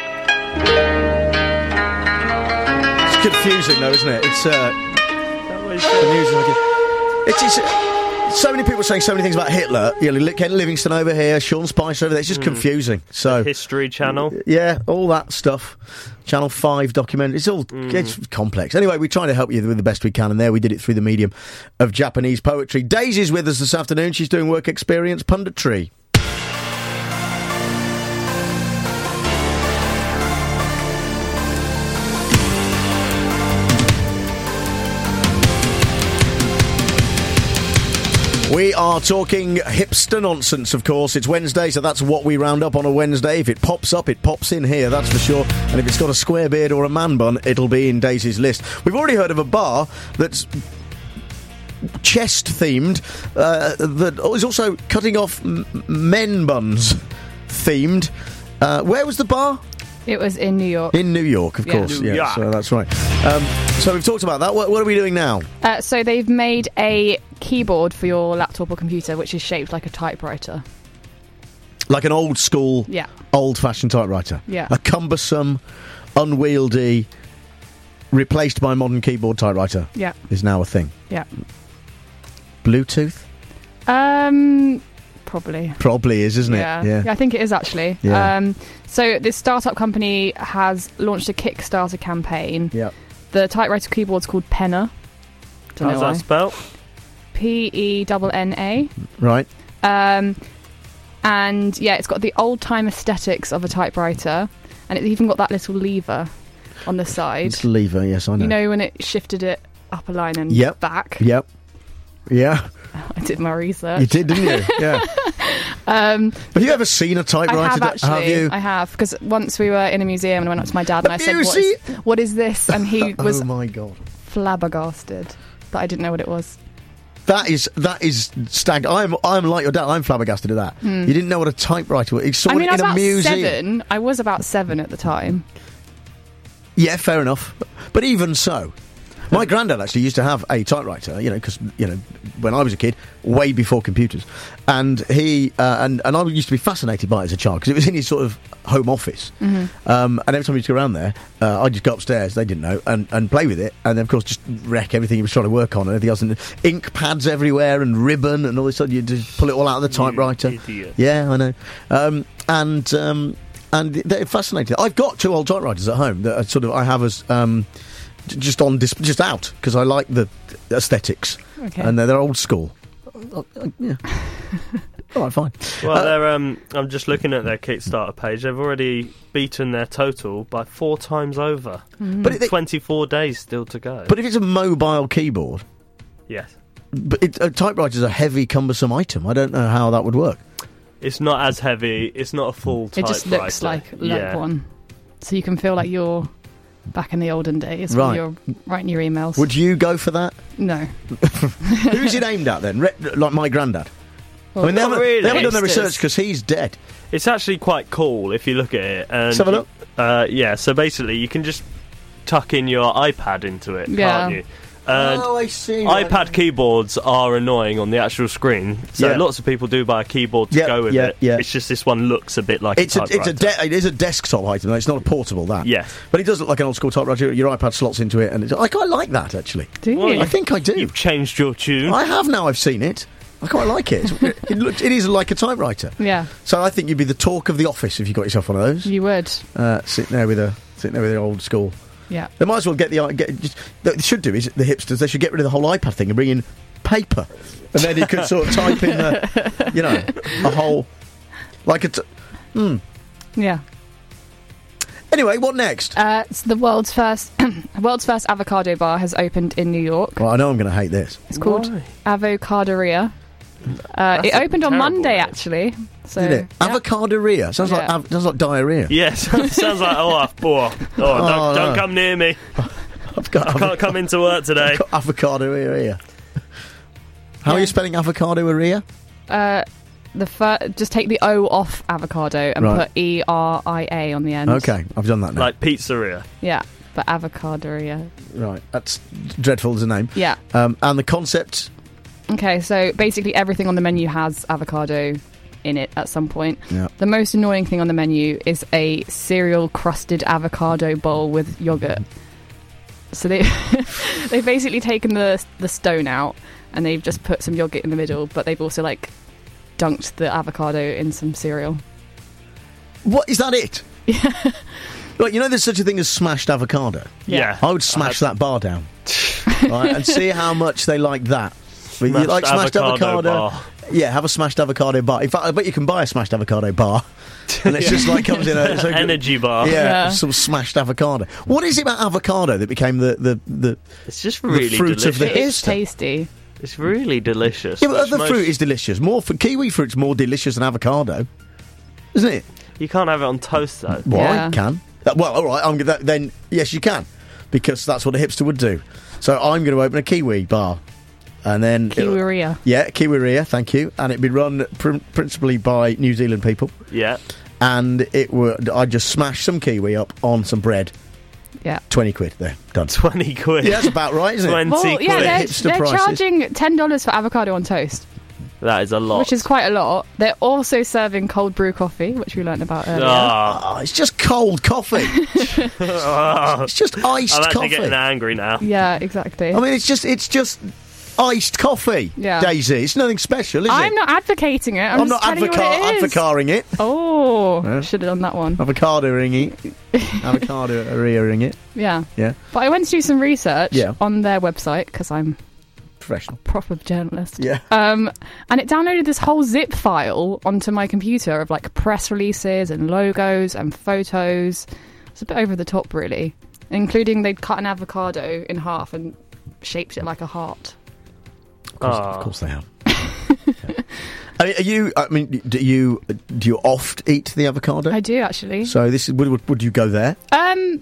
It's confusing, though, isn't it? It's uh, the news is like it's, it's uh, so many people saying so many things about Hitler. You know, Ken Livingstone over here, Sean Spicer over there. It's just mm. confusing. So the History Channel, yeah, all that stuff. Channel five documentary. It's all mm. it's complex. Anyway, we try to help you with the best we can, and there we did it through the medium of Japanese poetry. Daisy's with us this afternoon. She's doing work experience punditry. We are talking hipster nonsense, of course. It's Wednesday, so that's what we round up on a Wednesday. If it pops up, it pops in here, that's for sure. And if it's got a square beard or a man bun, it'll be in Daisy's list. We've already heard of a bar that's chest-themed, uh, that is also cutting off m- men buns themed. Uh, where was the bar? It was in New York. In New York, of yeah. course. New yeah, York. So that's right. Um, so we've talked about that. What, what are we doing now? Uh, so they've made a keyboard for your laptop or computer, which is shaped like a typewriter. Like an old school, yeah. old-fashioned typewriter. Yeah. A cumbersome, unwieldy, replaced by modern keyboard typewriter. Yeah. Is now a thing. Yeah. Bluetooth? Um... Probably. Probably is, isn't it? Yeah. Yeah. yeah I think it is, actually. Yeah. Um, so this startup company has launched a Kickstarter campaign. Yep. The typewriter keyboard's called Penna. Don't How's know that why. spelled? P E N N A. Right. Um, and, yeah, it's got the old-time aesthetics of a typewriter, and it's even got that little lever on the side. It's lever, yes, I know. You know when it shifted it up a line and yep. back? Yep. Yeah. I did my research. You did, didn't you? Yeah. um, have you ever seen a typewriter? I have, actually. Have you? I have, because once we were in a museum and I went up to my dad and I said, what is, what is this? And he was oh my God. flabbergasted that I didn't know what it was. That is that is stag. I'm I'm like your dad. I'm flabbergasted at that. Mm. You didn't know what a typewriter was. You saw I mean, it I was in a about museum. seven. I was about seven at the time. Yeah, fair enough. But even so, my granddad actually used to have a typewriter, you know, because, you know, when I was a kid, way before computers. And he, uh, and, and I used to be fascinated by it as a child, because it was in his sort of home office. Mm-hmm. Um, and every time we used to go around there, uh, I'd just go upstairs, they didn't know, and, and play with it. And then, of course, just wreck everything he was trying to work on and everything else. And ink pads everywhere and ribbon, and all this stuff. You just pull it all out of the typewriter. You idiot. Yeah, I know. Um, and, um, and they're fascinating. I've got two old typewriters at home that are sort of, I have as... Um, just on dis- just out because I like the aesthetics. Okay. And they're, they're old school. Uh, uh, yeah. All right, fine. Well, uh, they're. Um, I'm just looking at their Kickstarter page. They've already beaten their total by four times over. Mm. But it, twenty-four days still to go. But if it's a mobile keyboard, yes. But it, a typewriter is a heavy, cumbersome item. I don't know how that would work. It's not as heavy. It's not a full typewriter. It just looks like, like yeah. one, so you can feel like you're back in the olden days right. when you're writing your emails. Would you go for that? No. Who's it aimed at then? Re- like my granddad? Well, I mean, they haven't, really. they haven't done their It's- research because he's dead. It's actually quite cool if you look at it. And Let's have a look. Uh, yeah, so basically you can just tuck in your iPad into it, Yeah. can't you? And Oh, I see. iPad keyboards are annoying on the actual screen, so Yeah. lots of people do buy a keyboard to Yeah, go with yeah, it. yeah. It's just this one looks a bit like It's a a, it's typewriter. a de- it is a desktop item. Though. It's not a portable. That. Yes. But it does look like an old school typewriter. Your iPad slots into it, and it's, I quite like that actually. Do you? Well, I think I do. You've changed your tune. I have now. I've seen it. I quite like it. It's, it, looks, it is like a typewriter. Yeah, So I think you'd be the talk of the office if you got yourself one of those. you would. Uh, sitting there with a sitting there with the old school. Yeah. They might as well get the get. Just, what they should do is the hipsters. They should get rid of the whole iPad thing and bring in paper, and then you could sort of type in, the, you know, a whole like a. T- mm. Yeah. Anyway, what next? Uh, it's the world's first world's first avocado bar has opened in New York. Well, I know I'm going to hate this. It's called Why? Avocadoria. Uh, That's it a opened on terrible Monday, name. actually. So, Did it? yeah. Avocadoria. Sounds like Yeah. av- sounds like diarrhea. Yes, sounds like oh, I- oh, oh, don't, Oh, don't no. come near me. I've got, I can't come into work today. I've got avocadoria. How are Yeah. you spelling avocadoria? Uh, the fir- just take the O off avocado and Right. put E R I A on the end. Okay, I've done that now. Like pizzeria. Yeah, but avocadoria. Right, that's dreadful as a name. Yeah. Um, and the concept. Okay, so basically everything on the menu has avocado in it at some point. Yeah. The most annoying thing on the menu is a cereal crusted avocado bowl with yogurt. So they they've basically taken the the stone out and they've just put some yogurt in the middle, but they've also like dunked the avocado in some cereal. What is that? It? Yeah. Like, you know, there's such a thing as smashed avocado. Yeah. I would smash that bar down, right, and see how much they like that. But you Smashed like smashed avocado avocado? bar. Yeah, have a smashed avocado bar. In fact, I bet you can buy a smashed avocado bar, and it's just like comes in a it's like a- Energy bar. Yeah, Yeah. some smashed avocado. What is it about avocado that became the the the, It's just the really fruit delicious. of the It is hipster? tasty. It's really delicious. Yeah, but Which other most- fruit is delicious. More for kiwi fruit's more delicious than avocado, isn't it? You can't have it on toast though. Well, Yeah. I can. That, well, all right. I'm gonna- that, then yes, you can, because that's what a hipster would do. So I'm going to open a kiwi bar, and then it'll- Kiwiria. Yeah, Kiwiria. Thank you. And it'd be run pr- principally by New Zealand people, Yeah. and it would. I'd just smash some kiwi up on some bread. Yeah. Twenty quid. There, done. Twenty quid. Yeah, that's about right, isn't it? Twenty Well, quid. yeah, they're, Hipster they're prices. charging ten dollars for avocado on toast, That is a lot. which is quite a lot. They're also serving cold brew coffee, which we learned about earlier. Ah. Oh, it's just cold coffee. Ah. It's just iced I'm actually coffee. getting angry now. Yeah, exactly. I mean, it's just it's just iced coffee. Yeah. Daisy. It's nothing special, is I'm it? not advocating it. I'm, I'm just not telling you what advoca- it is. advocating it. Oh, Yeah. should have done that one. Avocado ring it. Avocado ring it. Yeah. Yeah. But I went to do some research Yeah. on their website because I'm Professional. a proper journalist. Yeah. Um, and it downloaded this whole zip file onto my computer of like press releases and logos and photos. It's a bit over the top, really. Including they'd cut an avocado in half and shaped it like a heart. Of course, Ah. of course they have. Yeah. I mean, are you? I mean, do you do you oft eat the avocado? I do actually. So this is would, would would you go there? Um,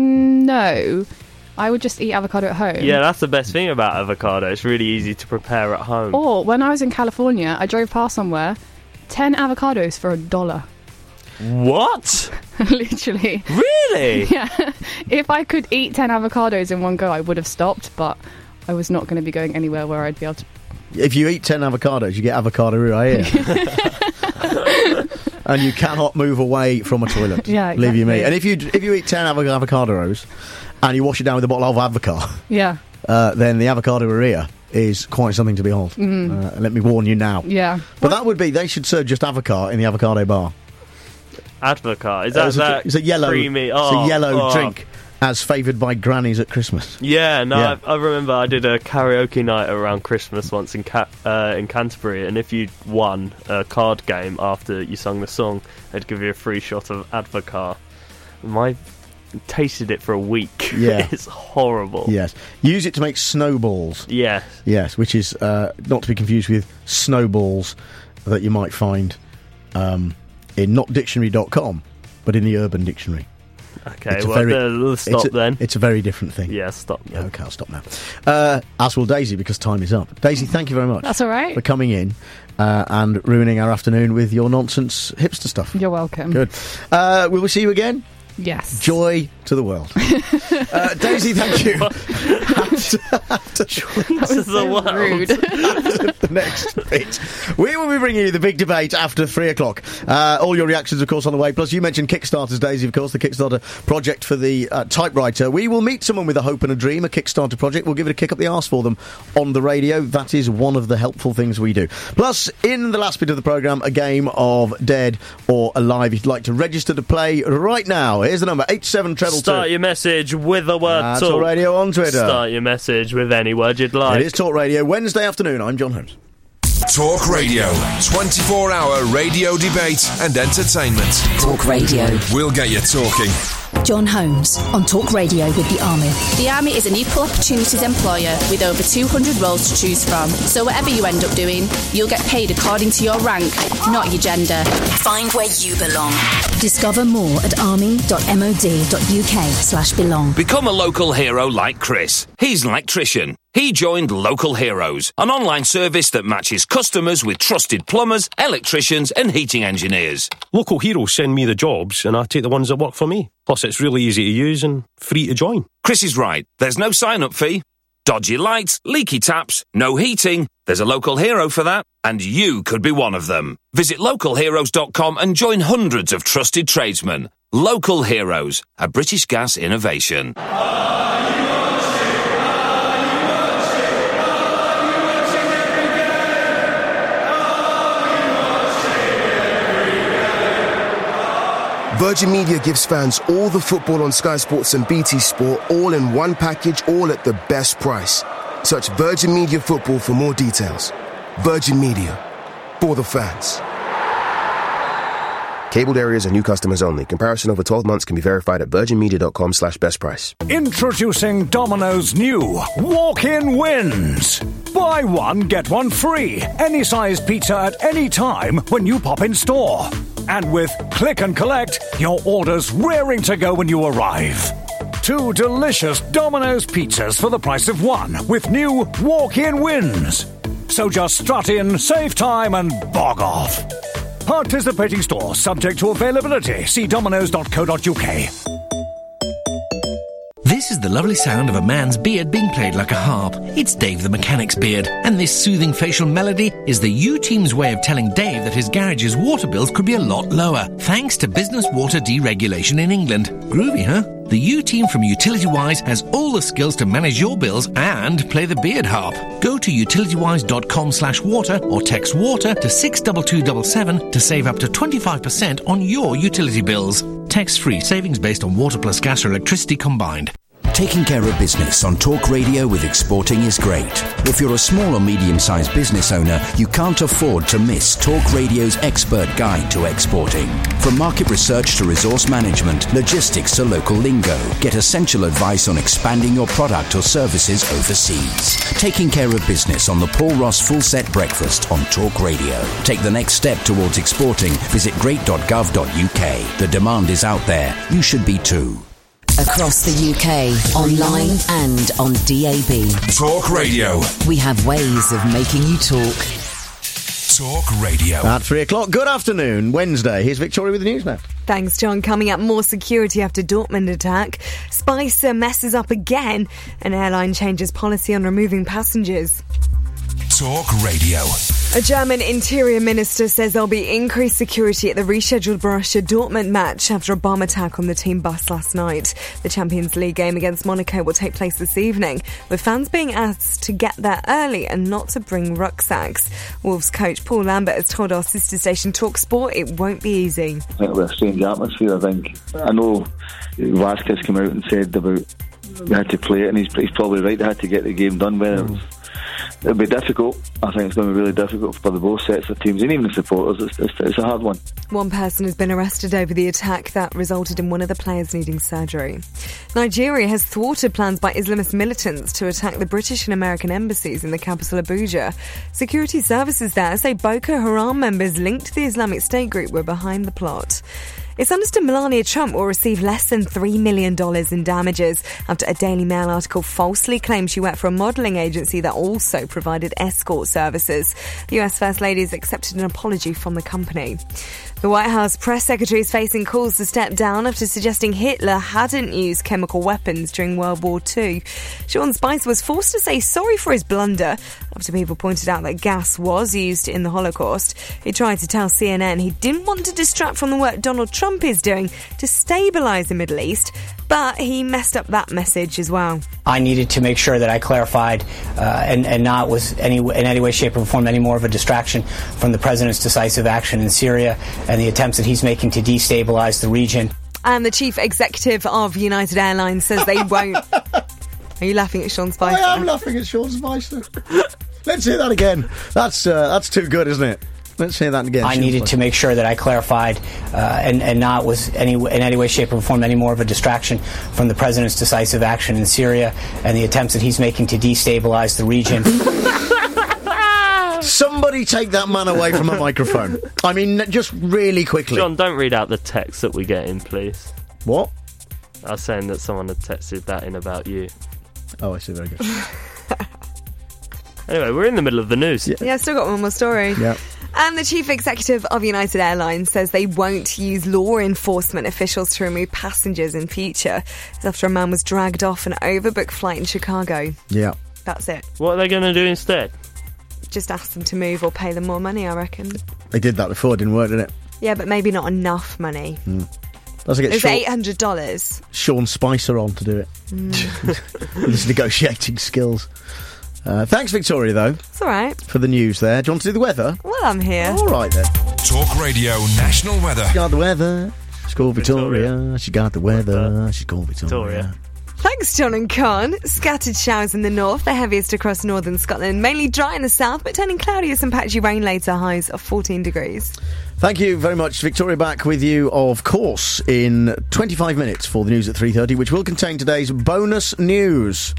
no. I would just eat avocado at home. Yeah, that's the best thing about avocado. It's really easy to prepare at home. Or when I was in California, I drove past somewhere, ten avocados for a dollar. What? Literally. Really? Yeah. If I could eat ten avocados in one go, I would have stopped, but I was not going to be going anywhere where I'd be able to. If you eat ten avocados, you get avocado right here. And you cannot move away from a toilet. Yeah, Leave you me. exactly. And if you if you eat ten avo- avocados and you wash it down with a bottle of avocado, Yeah. uh, then the avocado is quite something to behold. Mm. Uh, let me warn you now. Yeah. But that would be, they should serve just avocado in the avocado bar. Advocat. Is Uh, that it's, a, that it's a yellow, creamy? it's Oh, a yellow oh. drink as favoured by grannies at Christmas. Yeah, no, Yeah. I, I remember I did a karaoke night around Christmas once in Ca- uh, in Canterbury, and if you won a card game after you sung the song, they'd give you a free shot of Advocat. My tasted it for a week. Yeah. It's horrible. Yes. Use it to make snowballs. Yes. Yes, which is uh, not to be confused with snowballs that you might find um, in not dictionary dot com, but in the Urban Dictionary. Okay, It's a well, very- then we'll stop it's a, then. It's a very different thing. Yeah, stop. Yeah, okay, I'll stop now. Uh, as will Daisy, because time is up. Daisy, thank you very much. That's all right. For coming in uh, and ruining our afternoon with your nonsense hipster stuff. You're welcome. Good. Uh, will we see you again? Yes. Joy to the world. uh, Daisy, thank you. That was so world. rude. The next bit. We will be bringing you the big debate after three o'clock. Uh, all your reactions, of course, on the way. Plus, you mentioned Kickstarter's, Daisy, of course, the Kickstarter project for the uh, typewriter. We will meet someone with a hope and a dream, a Kickstarter project. We'll give it a kick up the arse for them on the radio. That is one of the helpful things we do. Plus, in the last bit of the programme, a game of Dead or Alive. If you'd like to register to play right now, here's the number, eight seven treble two. Start your message with a word That's talk. Talk Radio on Twitter. Start your message with any word you'd like. It is Talk Radio, Wednesday afternoon. I'm John Holmes. Talk Radio. twenty-four hour radio debate and entertainment. Talk Radio. We'll get you talking. John Holmes on Talk Radio with the Army. The Army is an equal opportunities employer with over two hundred roles to choose from. So whatever you end up doing, you'll get paid according to your rank, not your gender. Find where you belong. Discover more at army.mod.uk slash belong. Become a local hero like Chris. He's an electrician. He joined Local Heroes, an online service that matches customers with trusted plumbers, electricians and heating engineers. Local Heroes send me the jobs and I take the ones that work for me. Plus it's really easy to use and free to join. Chris is right. There's no sign-up fee. Dodgy lights, leaky taps, no heating. There's a local hero for that, and you could be one of them. Visit local heroes dot com and join hundreds of trusted tradesmen. Local Heroes, a British Gas innovation. Virgin Media gives fans all the football on Sky Sports and B T Sport all in one package, all at the best price. Search Virgin Media Football for more details. Virgin Media. For the fans. Cabled areas are new customers only. Comparison over twelve months can be verified at virginmedia.com slash best price. Introducing Domino's new Walk-In Wins. Buy one, get one free. Any size pizza at any time when you pop in store. And with Click and Collect, your order's raring to go when you arrive. Two delicious Domino's pizzas for the price of one with new Walk-In Wins. So just strut in, save time and bog off. Participating stores subject to availability. See dominos dot co dot uk. This is the lovely sound of a man's beard being played like a harp. It's Dave the Mechanic's beard, and this soothing facial melody is the U-Team's way of telling Dave that his garage's water bills could be a lot lower, thanks to business water deregulation in England. Groovy, huh? The U-Team from UtilityWise has all the skills to manage your bills and play the beard harp. Go to utilitywise.com slash water or text water to six two two seven seven to save up to twenty-five percent on your utility bills. Text-free savings based on water plus gas or electricity combined. Taking care of business on Talk Radio with exporting is great. If you're a small or medium-sized business owner, you can't afford to miss Talk Radio's expert guide to exporting. From market research to resource management, logistics to local lingo, get essential advice on expanding your product or services overseas. Taking care of business on the Paul Ross Full Set Breakfast on Talk Radio. Take the next step towards exporting. Visit great dot gov dot uk. The demand is out there. You should be too. Across the U K, online and on D A B. Talk Radio. We have ways of making you talk. Talk Radio. At three o'clock, good afternoon, Wednesday. Here's Victoria with the news now. Thanks, John. Coming up, more security after Dortmund attack. Spicer messes up again. An airline changes policy on removing passengers. Talk Radio. A German interior minister says there'll be increased security at the rescheduled Borussia Dortmund match after a bomb attack on the team bus last night. The Champions League game against Monaco will take place this evening, with fans being asked to get there early and not to bring rucksacks. Wolves coach Paul Lambert has told our sister station TalkSport it won't be easy. I think we're a strange atmosphere, I think. I know Vasquez came out and said about we had to play it, and he's, he's probably right, they had to get the game done where mm. It'll be difficult. I think it's going to be really difficult for the both sets of teams and even the supporters. It's, it's, it's a hard one. One person has been arrested over the attack that resulted in one of the players needing surgery. Nigeria has thwarted plans by Islamist militants to attack the British and American embassies in the capital Abuja. Security services there say Boko Haram members linked to the Islamic State group were behind the plot. It's understood Melania Trump will receive less than three million dollars in damages after a Daily Mail article falsely claimed she worked for a modelling agency that also provided escort services. The U S First Lady has accepted an apology from the company. The White House press secretary is facing calls to step down after suggesting Hitler hadn't used chemical weapons during World War Two. Sean Spicer was forced to say sorry for his blunder after people pointed out that gas was used in the Holocaust. He tried to tell C N N he didn't want to distract from the work Donald Trump is doing to stabilise the Middle East, but he messed up that message as well. I needed to make sure that I clarified uh, and, and not was any in any way, shape or form any more of a distraction from the president's decisive action in Syria and the attempts that he's making to destabilise the region. And the chief executive of United Airlines says they won't... Are you laughing at Sean Spicer? I am laughing at Sean Spicer. Let's hear that again. That's uh, that's too good, isn't it? Let's hear that again. I needed to make sure that I clarified uh, and, and not was any in any way, shape or form any more of a distraction from the president's decisive action in Syria and the attempts that he's making to destabilise the region. Somebody take that man away from a microphone. I mean, just really quickly. John, don't read out the text that we get in, please. What? I was saying that someone had texted that in about you. Oh, I see. Very good. Anyway, we're in the middle of the news. Yeah, yeah I've still got one more story. Yeah. And the chief executive of United Airlines says they won't use law enforcement officials to remove passengers in future. It's after a man was dragged off an overbooked flight in Chicago. Yeah. That's it. What are they going to do instead? Just ask them to move or pay them more money, I reckon. They did that before, didn't work, did it? Yeah, but maybe not enough money. Mm. Does it get It's Sean, eight hundred dollars. Sean Spicer on to do it. Mm. His negotiating skills. Uh, thanks, Victoria, though. It's all right. For the news there. Do you want to do the weather? Well, I'm here. All right, then. Talk Radio National Weather. She got the weather. She's called Victoria. Victoria. She got the weather. She's called Victoria. Victoria. Thanks, John and Con. Scattered showers in the north, the heaviest across northern Scotland. Mainly dry in the south, but turning cloudy with some patchy rain later, highs of fourteen degrees. Thank you very much, Victoria. Back with you, of course, in twenty-five minutes for the news at three thirty, which will contain today's bonus news.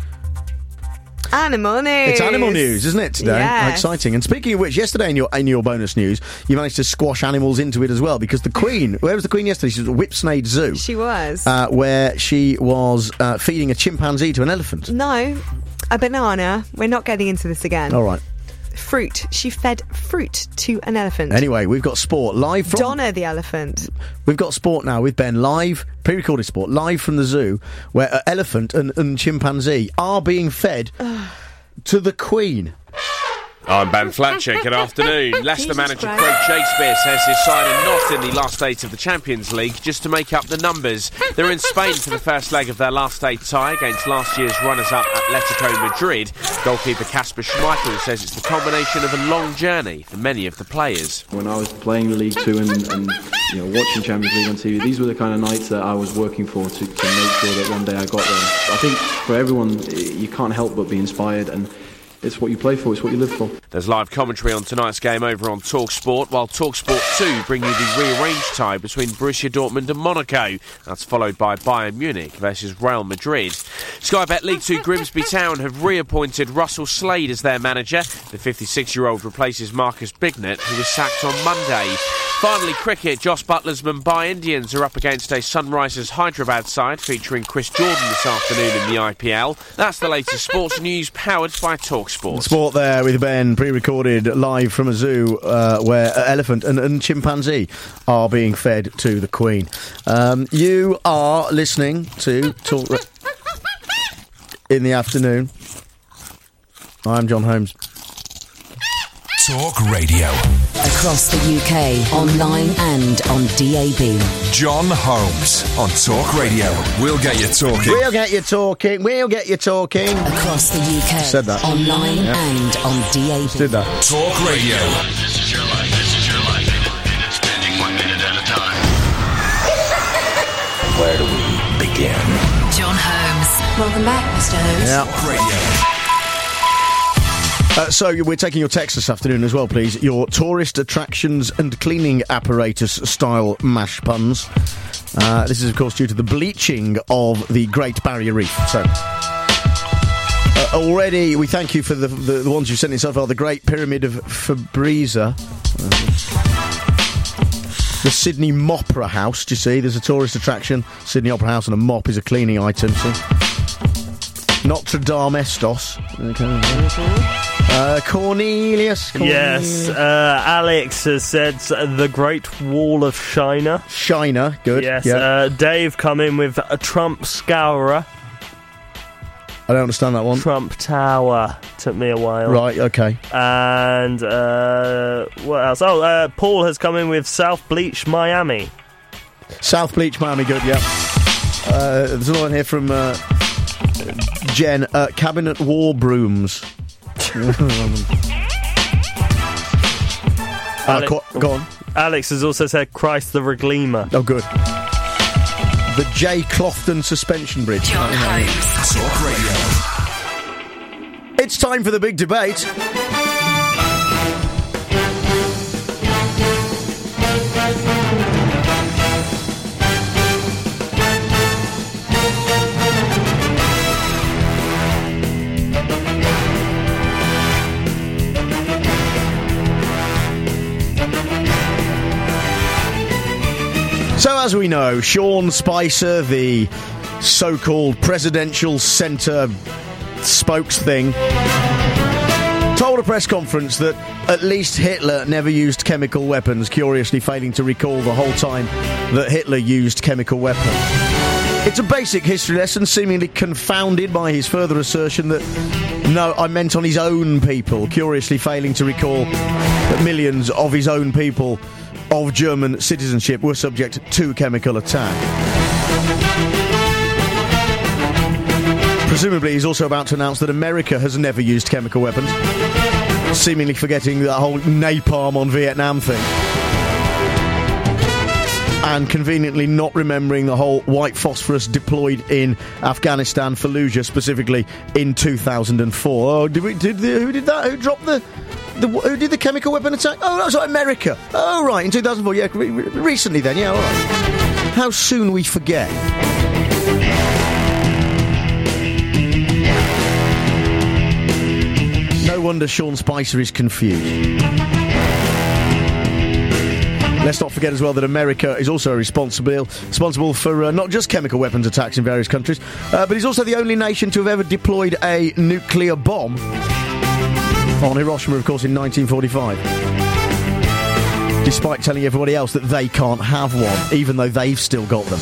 Animal news. It's animal news, isn't it, today? Yes. Exciting. And speaking of which, yesterday in your in your bonus news, you managed to squash animals into it as well, because the Queen, where was the Queen yesterday? She was at Whipsnade Zoo. She was. Uh, where she was uh, feeding a chimpanzee to an elephant. No, a banana. We're not getting into this again. All right. Fruit. She fed fruit to an elephant. Anyway, we've got sport live from... Donna the elephant. We've got sport now with Ben, live, pre-recorded sport, live from the zoo, where an elephant and, and chimpanzee are being fed to the Queen. I'm Ben Fletcher. Good afternoon. Leicester manager Craig Shakespeare says his side are not in the last eight of the Champions League just to make up the numbers. They're in Spain for the first leg of their last eight tie against last year's runners-up Atletico Madrid. Goalkeeper Kasper Schmeichel says it's the culmination of a long journey for many of the players. When I was playing League Two and, and you know, watching Champions League on T V, these were the kind of nights that I was working for to, to make sure that one day I got there. I think for everyone, you can't help but be inspired, and it's what you play for, it's what you live for. There's live commentary on tonight's game over on TalkSport, while TalkSport two bring you the rearranged tie between Borussia Dortmund and Monaco. That's followed by Bayern Munich versus Real Madrid. Sky Bet League two Grimsby Town have reappointed Russell Slade as their manager. The fifty-six-year-old replaces Marcus Bignett, who was sacked on Monday. Finally, cricket. Joss Butler's Mumbai Indians are up against a Sunrisers Hyderabad side featuring Chris Jordan this afternoon in the I P L. That's the latest sports news powered by TalkSport. Sport there with Ben, pre-recorded live from a zoo uh, where an elephant and, and chimpanzee are being fed to the Queen. Um, you are listening to Talk in the afternoon. I'm John Holmes. Talk Radio. Across the U K, online and on D A B. John Holmes on Talk Radio. We'll get you talking. We'll get you talking. We'll get you talking. Across the U K, said that. online yeah. and on D A B. Did that. Talk Radio. This is your life. This is your life. And it's spending one minute at a time. Where do we begin? John Holmes. Welcome back, Mister Holmes. Yeah. Talk Radio. Uh, so we're taking your text this afternoon as well, please. Your tourist attractions and cleaning apparatus style mash puns. Uh, this is, of course, due to the bleaching of the Great Barrier Reef. So uh, already, we thank you for the, the, the ones you've sent in so far. The Great Pyramid of Fabriza. The Sydney Mopera House, do you see? There's a tourist attraction, Sydney Opera House, and a mop is a cleaning item, see? Notre Dame Estos. Okay. Uh, Cornelius, Cornelius. Yes, uh, Alex has said uh, the Great Wall of China. China, good. Yes, yeah. uh, Dave come in with a Trump Scourer. I don't understand that one. Trump Tower. Took me a while. Right, okay. And, uh, what else? Oh, uh, Paul has come in with South Beach, Miami. South Beach, Miami, good, yeah. Uh, there's another one here from uh, Jen. Uh, Cabinet War Brooms. uh, Ale- go, go on. Alex has also said Christ the Regleamer. Oh, good. The J. Cloughton Suspension Bridge. John Holmes. Talk Radio. It's time for the big debate. So, as we know, Sean Spicer, the so-called presidential centre spokes thing, told a press conference that at least Hitler never used chemical weapons, curiously failing to recall the whole time that Hitler used chemical weapons. It's a basic history lesson, seemingly confounded by his further assertion that, no, I meant on his own people, curiously failing to recall that millions of his own people of German citizenship were subject to chemical attack. Presumably he's also about to announce that America has never used chemical weapons, seemingly forgetting that whole napalm on Vietnam thing, and conveniently not remembering the whole white phosphorus deployed in Afghanistan, Fallujah specifically, in two thousand four. Oh, did we, did the, who did that? Who dropped the... The, who did the chemical weapon attack? Oh, that was like America. Oh, right, in two thousand four. Yeah, re- re- recently then. Yeah, all right. How soon we forget. No wonder Sean Spicer is confused. Let's not forget as well that America is also responsible responsible for uh, not just chemical weapons attacks in various countries, uh, but is also the only nation to have ever deployed a nuclear bomb on Hiroshima, of course, in nineteen forty-five. Despite telling everybody else that they can't have one, even though they've still got them.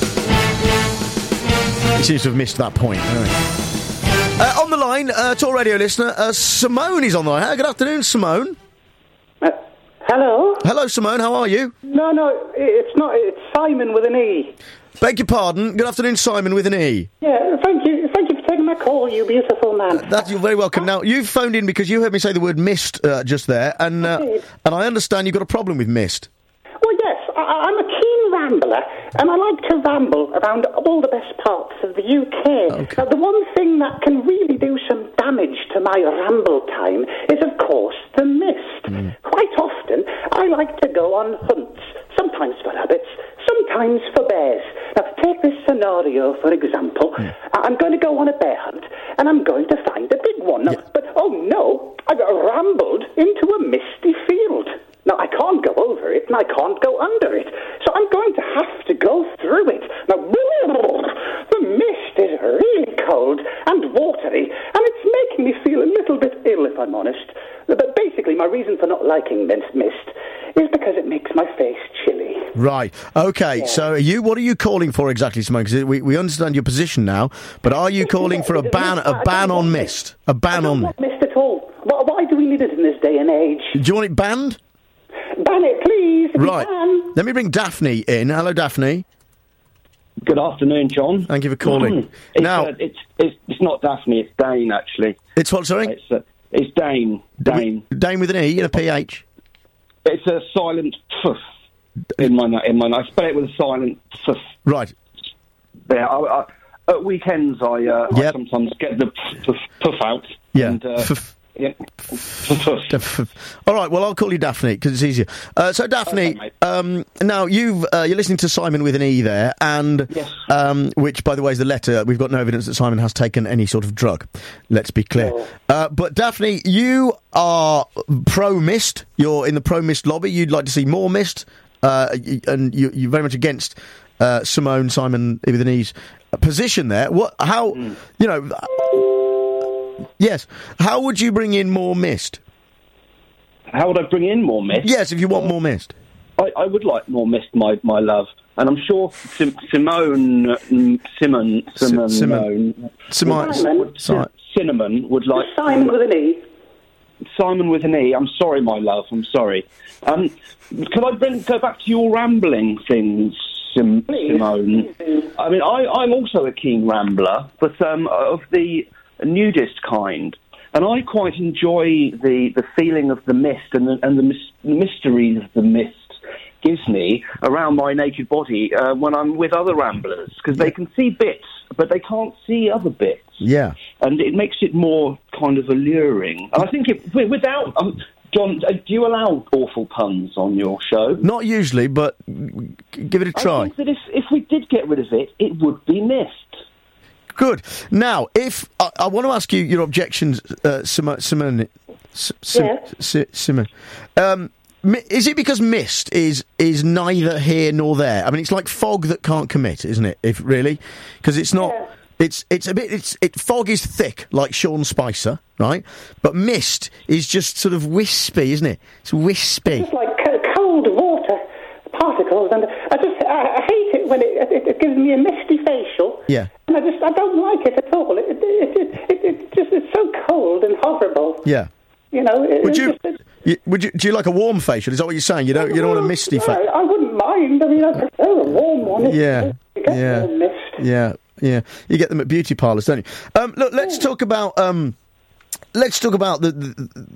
He seems to have missed that point. Anyway. Uh, on the line, uh, Talk Radio listener, uh, Simone is on the line. Uh, good afternoon, Simone. Uh, hello? Hello, Simone, how are you? No, no, it's not. It's Simon with an E. Beg your pardon. Good afternoon, Simon with an E. Yeah, thank you. Thank you for taking my call, you beautiful man. Uh, that, you're very welcome. Now, you've phoned in because you heard me say the word mist uh, just there, and uh, and I understand you've got a problem with mist. Well, yes, I, I'm a keen rambler, and I like to ramble around all the best parts of the U K. Okay. Now, the one thing that can really do some damage to my ramble time is, of course, the mist. Mm. Quite often, I like to go on hunts, sometimes for rabbits, sometimes for bears. Now, take this scenario, for example. Mm. I'm going to go on a bear hunt, and I'm going to find a big one. Now, yeah. But, oh no, I've rambled into a misty field. Now, I can't go over it, and I can't go under it. So I'm going to have to go through it. Now, the mist is really cold and watery, and it's making me feel a little bit ill, if I'm honest. But basically, my reason for not liking mist is because it makes my face chilly. Right. Okay. Yeah. So, are you? What are you calling for exactly, Simone? Because we we understand your position now, but are you calling for a ban a ban on mist? A ban I don't on want mist at all. Why, why do we need it in this day and age? Do you want it banned? Ban it, please. If Right. you can. Let me bring Daphne in. Hello, Daphne. Good afternoon, John. Thank you for calling. it's, now, uh, it's, it's it's not Daphne, it's Dane, actually. It's what, sorry? It's, uh, it's Dane. Dane. Dane with an E and a P H. It's a silent f in my in my. I spell it with a silent f. Right. There. I, I, at weekends, I, uh, Yep. I sometimes get the puff, puff out. Yeah. And, uh, yeah. All right, well, I'll call you Daphne because it's easier. Uh, so, Daphne, um, now you've uh, you're listening to Simon with an E there, and Yes. um, which, by the way, is the letter. We've got no evidence that Simon has taken any sort of drug. Let's be clear. No. Uh, but Daphne, you are pro mist. You're in the pro mist lobby. You'd like to see more mist uh, y- and you, you're very much against uh, Simone, Simon with an E's position there. What? How? Mm. You know? Yes. How would you bring in more mist? How would I bring in more mist? Yes, if you want more mist. I, I would like more mist, my, my love. And I'm sure Sim- Simone, mm, Simon, Simon, Simon, Simon, Simon, Simon, Cinnamon would like... Simon with an E. Simon with an E. I'm sorry, my love, I'm sorry. Um, could I bring, go back to your rambling things, Sim- Simone? I mean, I, I'm also a keen rambler, but um, of the nudist kind. And I quite enjoy the, the feeling of the mist and the, and the mis- mysteries of the mist gives me around my naked body uh, when I'm with other ramblers, because they can see bits, but they can't see other bits. Yeah. And it makes it more kind of alluring. And I think it, without... Um, John, uh, do you allow awful puns on your show? Not usually, but give it a try. I think that if, if we did get rid of it, it would be mist. Good. Now, if I, I want to ask you your objections, uh, Simone. Simone. Yes. Simone. Um, is it because mist is is neither here nor there? I mean, it's like fog that can't commit, isn't it? If really, because it's not. Yeah. It's it's a bit. It's it. Fog is thick, like Sean Spicer, right? But mist is just sort of wispy, isn't it? It's wispy. It's like cold water particles, and I just I, I hate it when it, it it gives me a misty facial. Yeah. And I just I don't like it at all. It it it, it, it just it's so cold and horrible. Yeah. You know. It, would you, just, you? Would you? Do you like a warm facial? Is that what you're saying? You don't. You don't want a misty facial. I, I wouldn't mind. I mean, I prefer a warm one. Yeah. You get yeah. more mist. Yeah. Yeah, you get them at beauty parlours, don't you? Um, look, let's talk about. Um, let's talk about the. the, the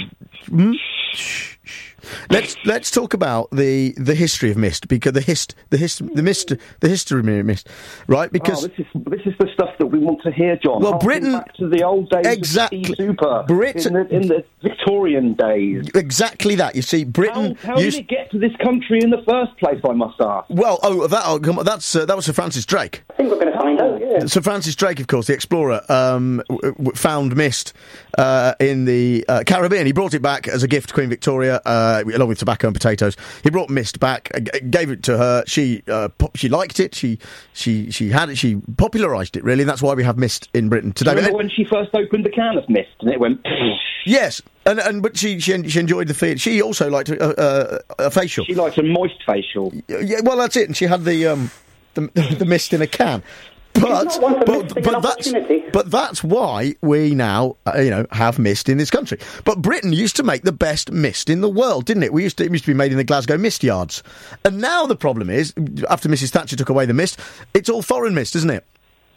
hmm? Shh, shh. Let's let's talk about the, the history of mist, because the hist the hist the mist the history of mist, right? Because oh, this is this is the stuff that we want to hear, John. Well, Harking Britain back to the old days, exactly. of Super Britain in the, in the Victorian days. Exactly that. You see, Britain. How, how used, did it get to this country in the first place? I must ask. Well, oh, that oh, come on, that's uh, that was Sir Francis Drake. I think we're going to find out. Yeah. Sir Francis Drake, of course, the explorer, um, w- w- found mist uh, in the uh, Caribbean. He brought it back as a gift to Queen Victoria, uh, along with tobacco and potatoes. He brought mist back, uh, g- gave it to her. She uh, po- she liked it. She she she had it. She popularised it, really. And that's why we have mist in Britain today. Do you remember when she first opened the can of mist and it went? Yes, and and but she she, she enjoyed the feel. She also liked a, uh, a facial. She liked a moist facial. Yeah, well, that's it. And she had the um the, the mist in a can. But but, but that's but that's why we now uh, you know have mist in this country. But Britain used to make the best mist in the world, didn't it? We used to it used to be made in the Glasgow mist yards, and now the problem is after Missus Thatcher took away the mist, it's all foreign mist, isn't it?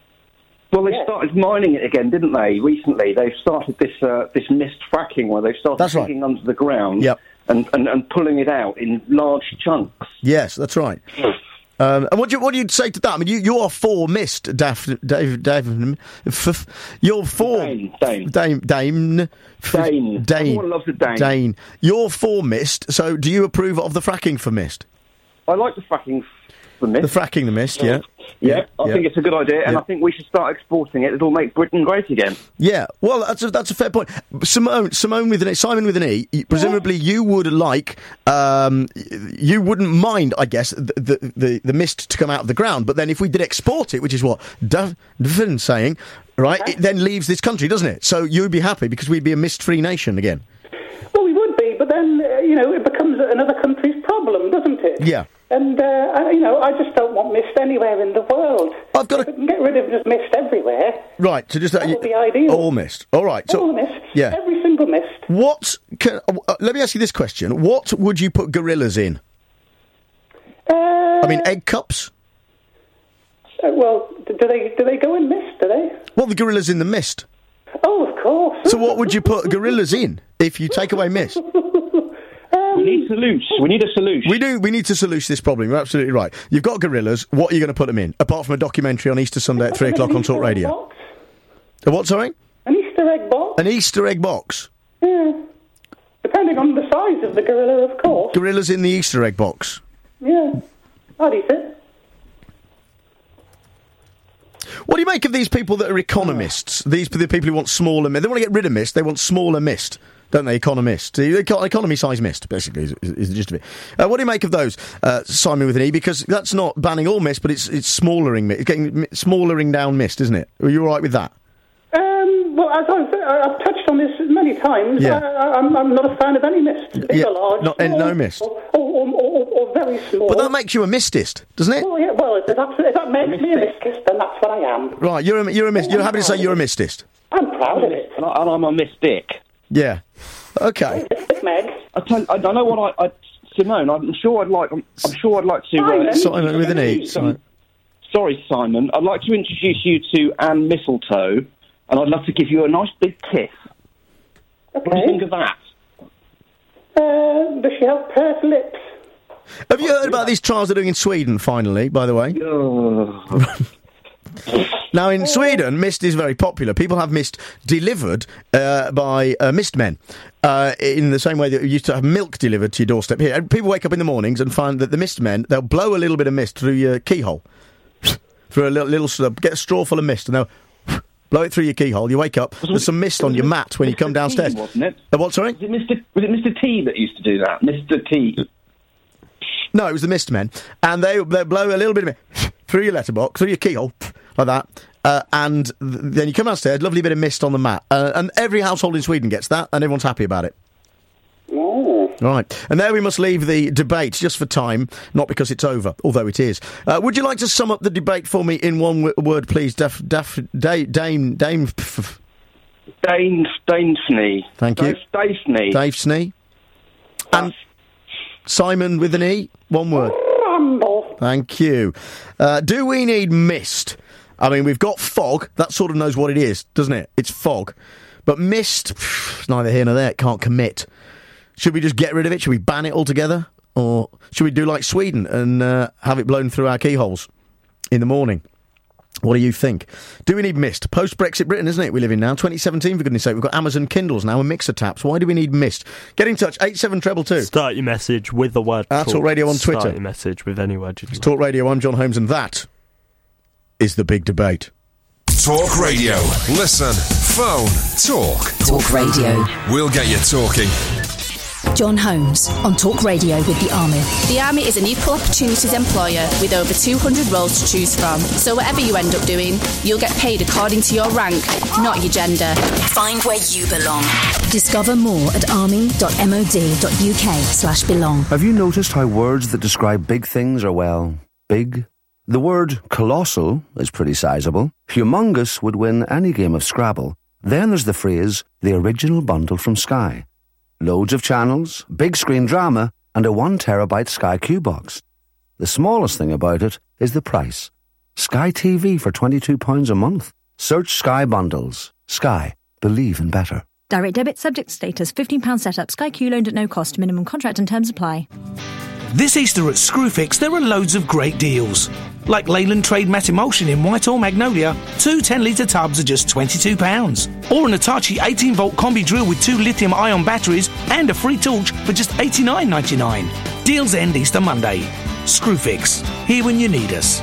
Well, they started mining it again, didn't they? Recently, they've started this uh, this mist fracking where they've started That's right. digging under the ground Yep. and, and, and pulling it out in large chunks. Yes, that's right. Um, and what do you what do you say to that? I mean, you you are for mist, Daphne, Dave, Dave, f- you're for Dane, Dane, Dame, Dame, f- Dane. Dane, Everyone loves a Dane. Dane. You're for mist. So, do you approve of the fracking for mist? I like the fracking for mist. The fracking the mist, yeah. Yeah, I yeah. think it's a good idea, and Yeah. I think we should start exporting it. It'll make Britain great again. Yeah, well, that's a, that's a fair point. Simone, Simone with an E, Simon with an E. Presumably, you would like, um, you wouldn't mind, I guess, the, the the the mist to come out of the ground. But then, if we did export it, which is what Davin's saying, right, it then leaves this country, doesn't it? So you'd be happy because we'd be a mist-free nation again. Well, we would be, but then uh, you know it becomes another country's problem, doesn't it? Yeah. And, uh, I, you know, I just don't want mist anywhere in the world. I've got to... If we can get rid of just mist everywhere. Right, so just... That would be ideal. All mist. All right. So, all mist. Yeah. Every single mist. What... Can, uh, let me ask you this question. What would you put gorillas in? Uh, I mean, egg cups? Uh, well, do they do they go in mist, do they? Well, the gorillas in the mist. Oh, of course. So what would you put gorillas in if you take away mist? We need solution. We need a solution. We do. We need to solution this problem. You're absolutely right. You've got gorillas. What are you going to put them in? Apart from a documentary on Easter Sunday at three o'clock on Talk Radio. Box. A what? Sorry. An Easter egg box. An Easter egg box. Yeah. Depending on the size of the gorilla, of course. Gorillas in the Easter egg box. Yeah. I'd eat it. What do you make of these people that are economists? These the people who want smaller mist. They want to get rid of mist. They want smaller mist. don't they? Economist. The eco- economy-size mist, basically, is, is the gist of it. Uh, what do you make of those, uh, Simon with an E? Because that's not banning all mist, but it's it's smallering mist. It's getting smallering down mist, isn't it? Are you all right with that? Um, well, as I've, I've touched on this many times, Yeah. I, I'm, I'm not a fan of any mist. Big Yeah, or large, not- small, no mist. Or, or, or, or, or very small. But that makes you a mistist, doesn't it? Well, yeah, well, if, that's, if that makes me a mistist, then that's what I am. Right, you're a, you're a mist. You're happy to say you're a mistist. I'm proud of it. And, I, and I'm a mystic. Yeah. Okay. Meg. I, tell, I, I know what I, I Simone. I'm sure I'd like. I'm, I'm sure I'd like to. Uh, Simon with an E. Simon. Sorry, Simon. I'd like to introduce you to Anne Mistletoe, and I'd love to give you a nice big kiss. Okay. What do you think of that? Uh, does she have pursed lips? Have you heard about these trials they're doing in Sweden, finally, by the way? Now, in Sweden, mist is very popular. People have mist delivered uh, by uh, mist men, uh, in the same way that you used to have milk delivered to your doorstep. Here, people wake up in the mornings and find that the mist men, they'll blow a little bit of mist through your keyhole. Through a little, little sort of, get a straw full of mist, and they'll blow it through your keyhole. You wake up, there's some mist on your mat when you come downstairs. Wasn't it? Uh, what, sorry? Was it Mister Was it Mister T that used to do that? Mister T. No, it was the mist men, and they they blow a little bit of it through your letterbox, through your keyhole, like that, uh, and th- then you come downstairs, lovely bit of mist on the mat, uh, and every household in Sweden gets that, and everyone's happy about it. Oh. Right, and there we must leave the debate, just for time, not because it's over, although it is. Uh, would you like to sum up the debate for me in one w- word, please, Daf, Daf, da- Dame, Dame... F- Dane, Dane Snee. Thank you. Dave Snee. Dave Snee. And Simon with an E, one word. Ramble. Thank you. Uh, do we need mist? I mean, we've got fog. That sort of knows what it is, doesn't it? It's fog. But mist, pff, neither here nor there. Can't commit. Should we just get rid of it? Should we ban it altogether? Or should we do like Sweden and uh, have it blown through our keyholes in the morning? What do you think? Do we need mist? Post-Brexit Britain, isn't it, we live in now? twenty seventeen, for goodness sake. We've got Amazon Kindles now and Mixer taps. Why do we need mist? Get in touch, eight seven two two two. Start your message with the word Uh, talk. Talk Radio on Twitter. Start your message with any word you'd It's like. Talk Radio, I'm John Holmes, and that is the big debate. Talk Radio. Listen, phone, talk. Talk Radio. We'll get you talking. John Holmes on Talk Radio with the Army. The Army is an equal opportunities employer with over two hundred roles to choose from. So whatever you end up doing, you'll get paid according to your rank, not your gender. Find where you belong. Discover more at army.mod.uk slash belong. Have you noticed how words that describe big things are, well, big? The word colossal is pretty sizable. Humongous would win any game of Scrabble. Then there's the phrase, the original bundle from Sky. Loads of channels, big screen drama, and a one terabyte Sky Q box. The smallest thing about it is the price. Sky T V for twenty-two pounds a month. Search Sky Bundles. Sky. Believe in better. Direct debit subject status, fifteen pounds setup, Sky Q loaned at no cost, minimum contract and terms apply. This Easter at Screwfix, there are loads of great deals. Like Leyland Trade Matte Emulsion in Whitehall Magnolia, two ten litre tubs are just twenty-two pounds. Or an Hitachi eighteen volt combi drill with two lithium-ion batteries and a free torch for just eighty-nine ninety-nine. Deals end Easter Monday. Screwfix, here when you need us.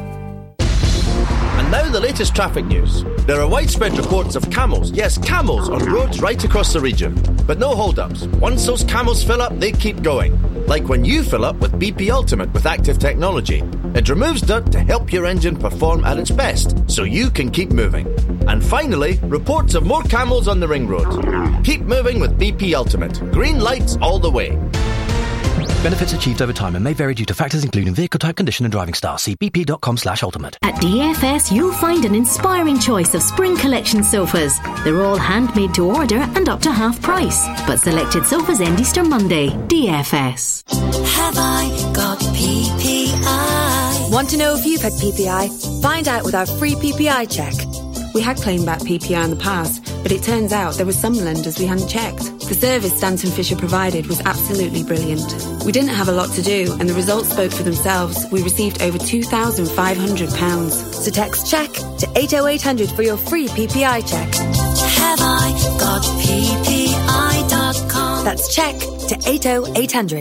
And now the latest traffic news. There are widespread reports of camels, yes, camels, on roads right across the region. But no hold-ups. Once those camels fill up, they keep going. Like when you fill up with B P Ultimate with active technology. It removes dirt to help your engine perform at its best, so you can keep moving. And finally, reports of more camels on the ring road. Keep moving with B P Ultimate. Green lights all the way. Benefits achieved over time and may vary due to factors including vehicle type, condition and driving style. See bp.com slash ultimate. At D F S, you'll find an inspiring choice of spring collection sofas. They're all handmade to order and up to half price. But selected sofas end Easter Monday. D F S. Have I got P P I? Want to know if you've had P P I? Find out with our free P P I check. We had claimed back P P I in the past, but it turns out there were some lenders we hadn't checked. The service Stanton Fisher provided was absolutely brilliant. We didn't have a lot to do, and the results spoke for themselves. We received over two thousand five hundred pounds. So text CHECK to eight oh eight hundred for your free P P I check. Have I got P P I dot com? That's CHECK to eight oh eight hundred.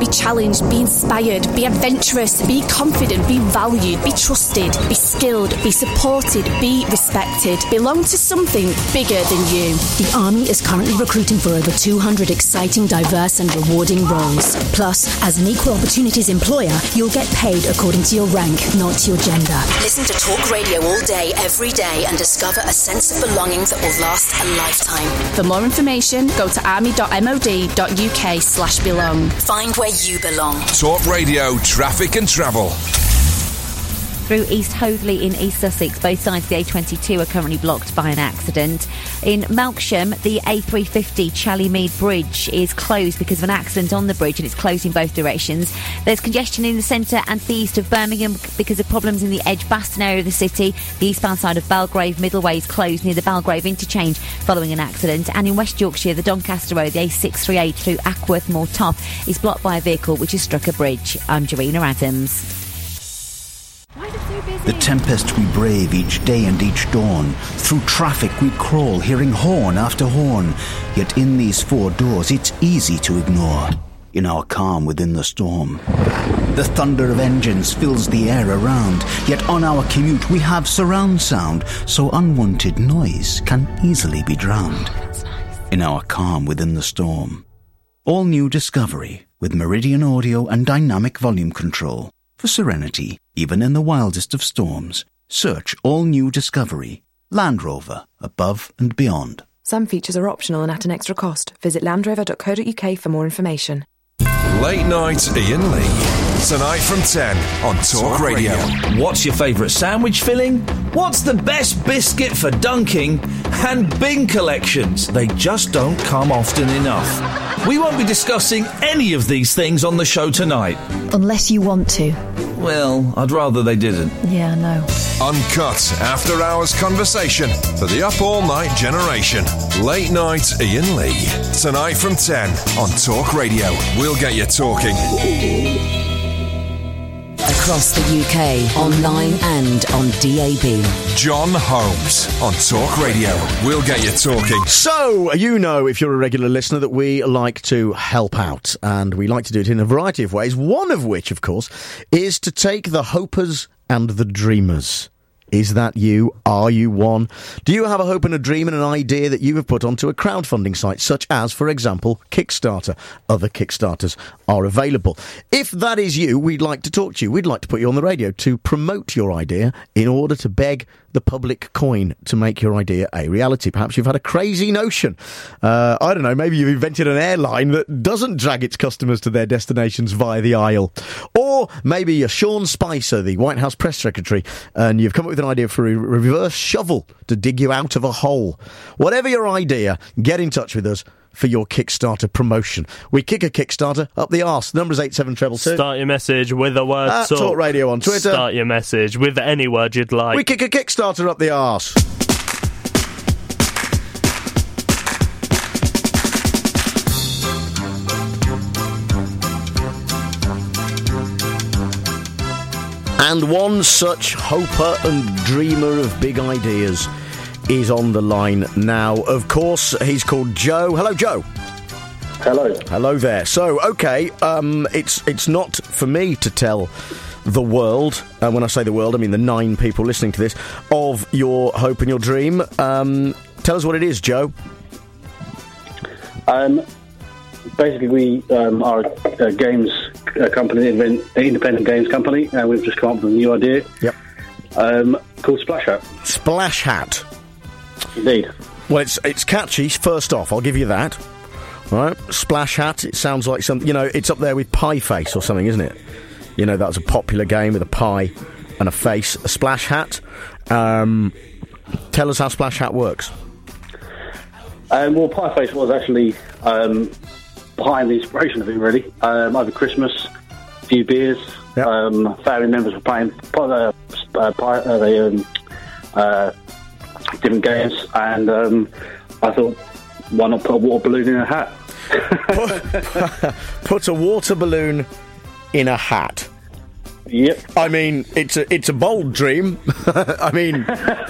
Be challenged, be inspired, be adventurous, be confident, be valued, be trusted, be skilled, be supported, be respected. Belong to something bigger than you. The Army is currently recruiting for over two hundred exciting, diverse and rewarding roles. Plus, as an equal opportunities employer, you'll get paid according to your rank, not your gender. Listen to Talk Radio all day, every day, and discover a sense of belonging that will last a lifetime. For more information, go to army.mod.uk slash belong. Find where you belong. Talk Radio Traffic and Travel. Through East Hoathly in East Sussex, both sides of the A twenty-two are currently blocked by an accident. In Melksham, the A three fifty Challymead Bridge is closed because of an accident on the bridge, and it's closed in both directions. There's congestion in the centre and the east of Birmingham because of problems in the Edgbaston area of the city. The eastbound side of Belgrave Middleway is closed near the Belgrave interchange following an accident. And in West Yorkshire, the Doncaster Road, the A six thirty-eight through Ackworth Moor Top is blocked by a vehicle which has struck a bridge. I'm Jarina Adams. The tempest we brave each day and each dawn. Through traffic we crawl, hearing horn after horn. Yet in these four doors it's easy to ignore. In our calm within the storm. The thunder of engines fills the air around. Yet on our commute we have surround sound, so unwanted noise can easily be drowned. In our calm within the storm. All new Discovery with Meridian Audio and Dynamic Volume Control. For serenity, even in the wildest of storms. Search All New Discovery. Land Rover, above and beyond. Some features are optional and at an extra cost. Visit landrover dot co dot uk for more information. Late Night Ian Lee. Tonight from ten on Talk Radio. What's your favourite sandwich filling? What's the best biscuit for dunking? And bin collections. They just don't come often enough. We won't be discussing any of these things on the show tonight. Unless you want to. Well, I'd rather they didn't. Yeah, I know. Uncut after-hours conversation for the up-all-night generation. Late Night Ian Lee. Tonight from ten on Talk Radio. We'll get you talking. Across the U K, online and on D A B. John Holmes on Talk Radio. We'll get you talking. So, you know, if you're a regular listener, that we like to help out, and we like to do it in a variety of ways, one of which, of course, is to take the hopers and the dreamers. Is that you? Are you one? Do you have a hope and a dream and an idea that you have put onto a crowdfunding site, such as, for example, Kickstarter? Other Kickstarters are available. If that is you, we'd like to talk to you. We'd like to put you on the radio to promote your idea in order to beg the public coin to make your idea a reality. Perhaps you've had a crazy notion. Uh, I don't know, maybe you've invented an airline that doesn't drag its customers to their destinations via the aisle. Or maybe you're Sean Spicer, the White House press secretary, and you've come up with an idea for a reverse shovel to dig you out of a hole. Whatever your idea, get in touch with us for your Kickstarter promotion. We kick a Kickstarter up the arse. The number is eight seven two two. Start your message with a word At talk. Talk Radio on Twitter. Start your message with any word you'd like. We kick a Kickstarter up the arse. And one such hoper and dreamer of big ideas is on the line now. Of course, he's called Joe. Hello, Joe. Hello. Hello there. So, okay, um, it's it's not for me to tell the world, and when I say the world, I mean the nine people listening to this, of your hope and your dream. Um, tell us what it is, Joe. Um, basically, we um, are a games a company, an independent games company, and we've just come up with a new idea. Yep. Um, called Splash Hat. Splash Hat. Indeed. Well, it's it's catchy. First off, I'll give you that. Right, Splash Hat. It sounds like something. You know, it's up there with Pie Face or something, isn't it? You know, that's a popular game with a pie and a face. A Splash Hat. Um, tell us how Splash Hat works. Um, well, Pie Face was actually um, behind the inspiration of it, really. Um, over Christmas, a few beers, yep. um, family members were playing uh, uh, pie, uh, the, um, uh, different games, and um, I thought, why not put a water balloon in a hat? put, put a water balloon in a hat. Yep. I mean, it's a it's a bold dream. I mean,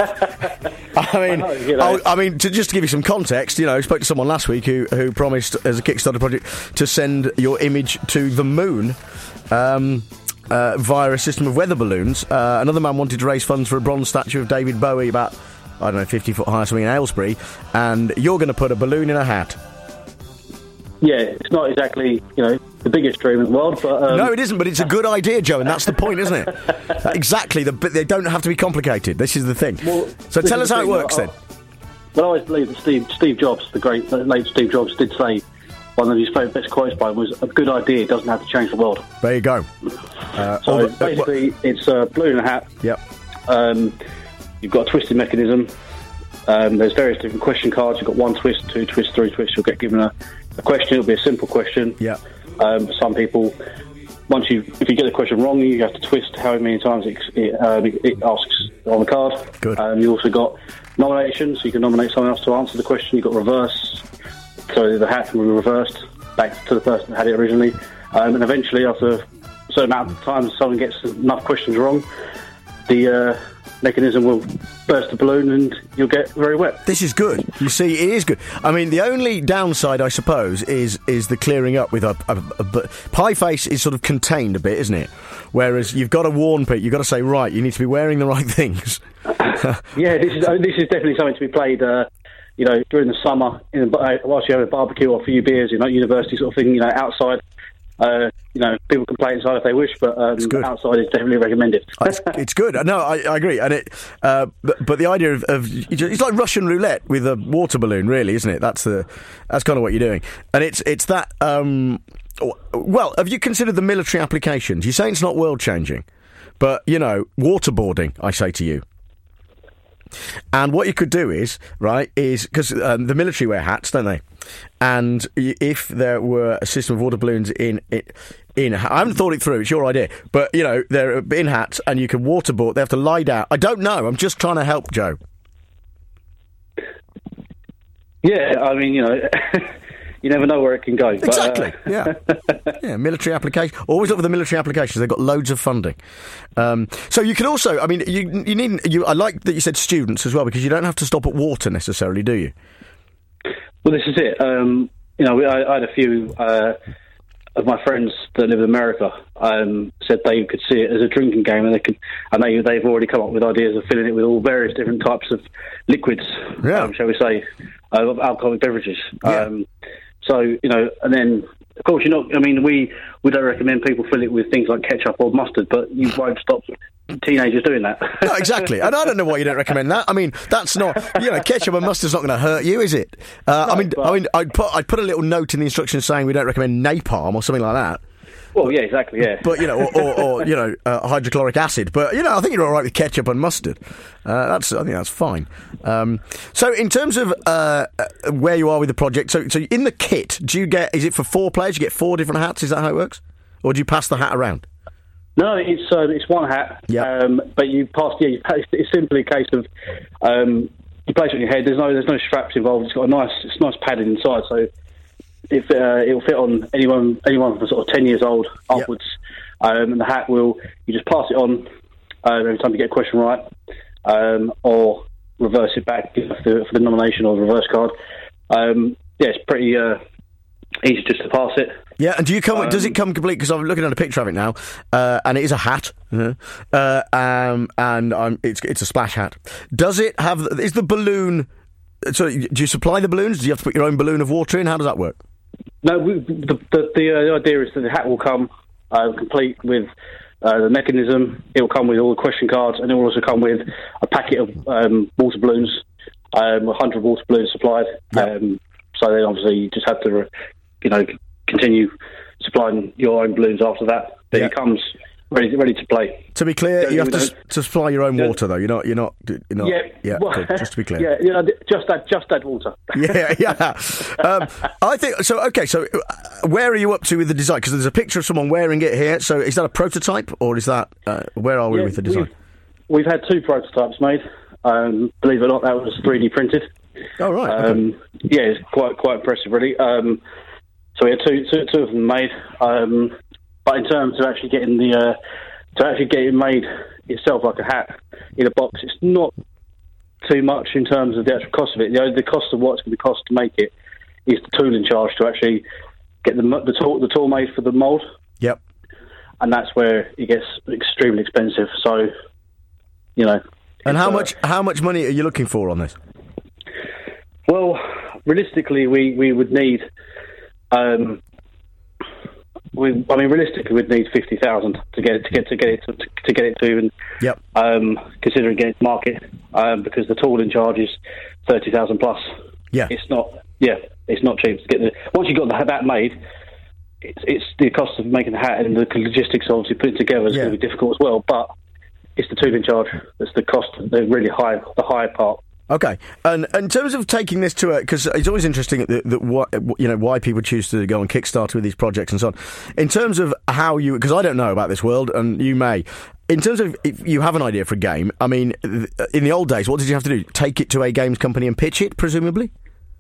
I mean, I, know, you know. I, I mean, to, just to give you some context, you know, I spoke to someone last week who who promised as a Kickstarter project to send your image to the moon. Um, uh, via a system of weather balloons. Uh, another man wanted to raise funds for a bronze statue of David Bowie about, I don't know, fifty foot high or something in Aylesbury, and you're going to put a balloon in a hat. Yeah, it's not exactly, you know, the biggest dream in the world, but... Um, no, it isn't, but it's a good idea, Joe, and that's the point, isn't it? Exactly, the, but they don't have to be complicated. This is the thing. Well, so tell us how it works, I, then. Well, I always believe that Steve, Steve Jobs, the great the late Steve Jobs, did say one of his favourite best quotes by him was, a good idea doesn't have to change the world. There you go. Uh, so the, basically, uh, it's a balloon in a hat. Yep. Um, you've got a twisting mechanism. Um, there's various different question cards. You've got one twist, two twists, three twists. You'll get given a, a question. It'll be a simple question. Yeah. Um, for some people, once you, if you get the question wrong, you have to twist however many times it, it, uh, it asks on the card. Good. Um, you also got nominations, so you can nominate someone else to answer the question. You've got reverse, so the hat will be reversed back to the person that had it originally. Um, and eventually, after a certain amount of time, someone gets enough questions wrong, the uh, mechanism will burst the balloon and you'll get very wet. This is good. You see, it is good. I mean, the only downside, I suppose, is is the clearing up with a... a, a, a Pie Face is sort of contained a bit, isn't it? Whereas you've got to warn people, you've got to say, right, you need to be wearing the right things. Yeah, this is this is definitely something to be played, uh, you know, during the summer, in the, uh, whilst you have a barbecue or a few beers, you know, university sort of thing, you know, outside. Uh, you know, people can play inside if they wish, but um, outside is definitely recommended. it's, it's good. No, I, I agree. And it, uh, but, but the idea of, of it's like Russian roulette with a water balloon, really, isn't it? That's the that's kind of what you're doing. And it's it's that. Um, well, have you considered the military applications? You say it's not world changing, but you know, waterboarding. I say to you. And what you could do is, right, is because um, the military wear hats, don't they? And if there were a system of water balloons in it, in, I haven't thought it through. It's your idea, but you know they're in hats, and you can waterboard. They have to lie down. I don't know. I'm just trying to help, Joe. Yeah, I mean, you know, you never know where it can go. Exactly. But, uh... yeah. Yeah. Military application. Always look for the military applications. They've got loads of funding. Um, so you can also. I mean, you you need. You. I like that you said students as well, because you don't have to stop at water necessarily, do you? Well, this is it. Um, you know, I, I had a few uh, of my friends that live in America um, said they could see it as a drinking game, and they could, and they they've already come up with ideas of filling it with all various different types of liquids, yeah. um, shall we say, uh, of alcoholic beverages. Yeah. Um, so you know, and then of course you're not. I mean, we we don't recommend people fill it with things like ketchup or mustard, but you won't stop teenagers doing that. No, exactly. And I don't know why you don't recommend that. I mean, that's not, you know, ketchup and mustard's not going to hurt you, is it? Uh, no, I mean, but... I mean, I'd put I'd put a little note in the instructions saying we don't recommend napalm or something like that. Well, yeah, exactly, yeah. But, you know, or, or, or you know, uh, hydrochloric acid. But, you know, I think you're all right with ketchup and mustard. Uh, that's I think that's fine. Um, so, in terms of uh, where you are with the project, so so in the kit, do you get, is it for four players? You get four different hats? Is that how it works? Or do you pass the hat around? No, it's uh, it's one hat. Yeah. Um, but you pass. Yeah, you pass, it's simply a case of um, you place it on your head. There's no there's no straps involved. It's got a nice it's nice padded inside, so if uh, it'll fit on anyone anyone from sort of ten years old upwards. Yep. Um, and the hat will you just pass it on uh, every time you get a question right, um, or reverse it back for, for the nomination or the reverse card. Um, yeah, it's pretty uh, easy just to pass it. Yeah, and do you come? Um, does it come complete? Because I'm looking at a picture of it now, uh, and it is a hat, uh, um, and um, it's it's a splash hat. Does it have? Is the balloon? So, do you supply the balloons? Do you have to put your own balloon of water in? How does that work? No, we, the the, the, uh, the idea is that the hat will come uh, complete with uh, the mechanism. It will come with all the question cards, and it will also come with a packet of um, water balloons, um, one hundred water balloons supplied. Yep. Um, so then, obviously, you just have to, you know. continue supplying your own balloons after that. Then yeah. It comes ready, ready to play. To be clear, you, you have to, s- to supply your own yeah. water, though. You're not, you're not, you're not. Yeah, yeah. Well, good, just to be clear. Yeah, you know, just add, just add water. yeah, yeah. Um, I think so. Okay, so uh, where are you up to with the design? Because there's a picture of someone wearing it here. So is that a prototype, or is that uh, where are we yeah, with the design? We've, we've had two prototypes made. Um, believe it or not, that was three D printed. Oh right. Um, okay. Yeah, it's quite quite impressive, really. Um, So we had two, two, two of them made, um, but in terms of actually getting the uh, to actually get it made itself like a hat in a box, it's not too much in terms of the actual cost of it. You know, the cost of what it's going to cost to make it is the tooling charge to actually get the the tool, the tool made for the mould. Yep. And that's where it gets extremely expensive. So, you know. And how uh, much how much money are you looking for on this? Well, realistically, we, we would need. Um, we, I mean, realistically, we'd need fifty thousand to get it to get to get it to, to get it to even. Yep. Um, considering getting to market, um, because the tooling charge is thirty thousand plus. Yeah. It's not. Yeah, it's not cheap to get the. Once you got the hat made, it's it's the cost of making the hat and the logistics of obviously putting it together is Yeah. going to be difficult as well. But it's the tooling charge that's the cost, the really high, the high part. Okay, and, and in terms of taking this to a, because it's always interesting that, that what you know why people choose to go on Kickstarter with these projects and so on. In terms of how you, because I don't know about this world, and you may. In terms of if you have an idea for a game, I mean, in the old days, what did you have to do? Take it to a games company and pitch it, presumably.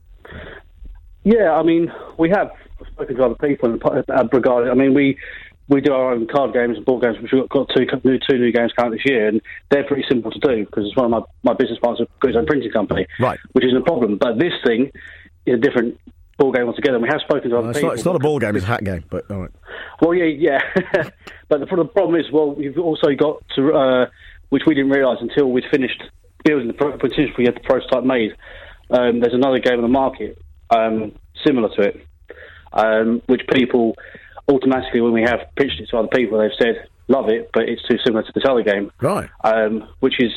Yeah, I mean, we have spoken to other people uh, regarding. I mean, we. We do our own card games and board games, which we've got two new, two new games coming out this year, and they're pretty simple to do because it's one of my, my business partners got his own printing company, right? Which isn't a problem. But this thing is a different ball game altogether. And we have spoken to other Well, it's, people. not, it's not a ball game; it's a hat game. But all right. Well, yeah, yeah. But the, the problem is, well, you've also got to, uh, which we didn't realise until we'd finished building the pro- since we had the prototype made. Um, there's another game on the market um, similar to it, um, which people. Automatically, when we have pitched it to other people, they've said, love it, but it's too similar to this other game. Right. Um, which is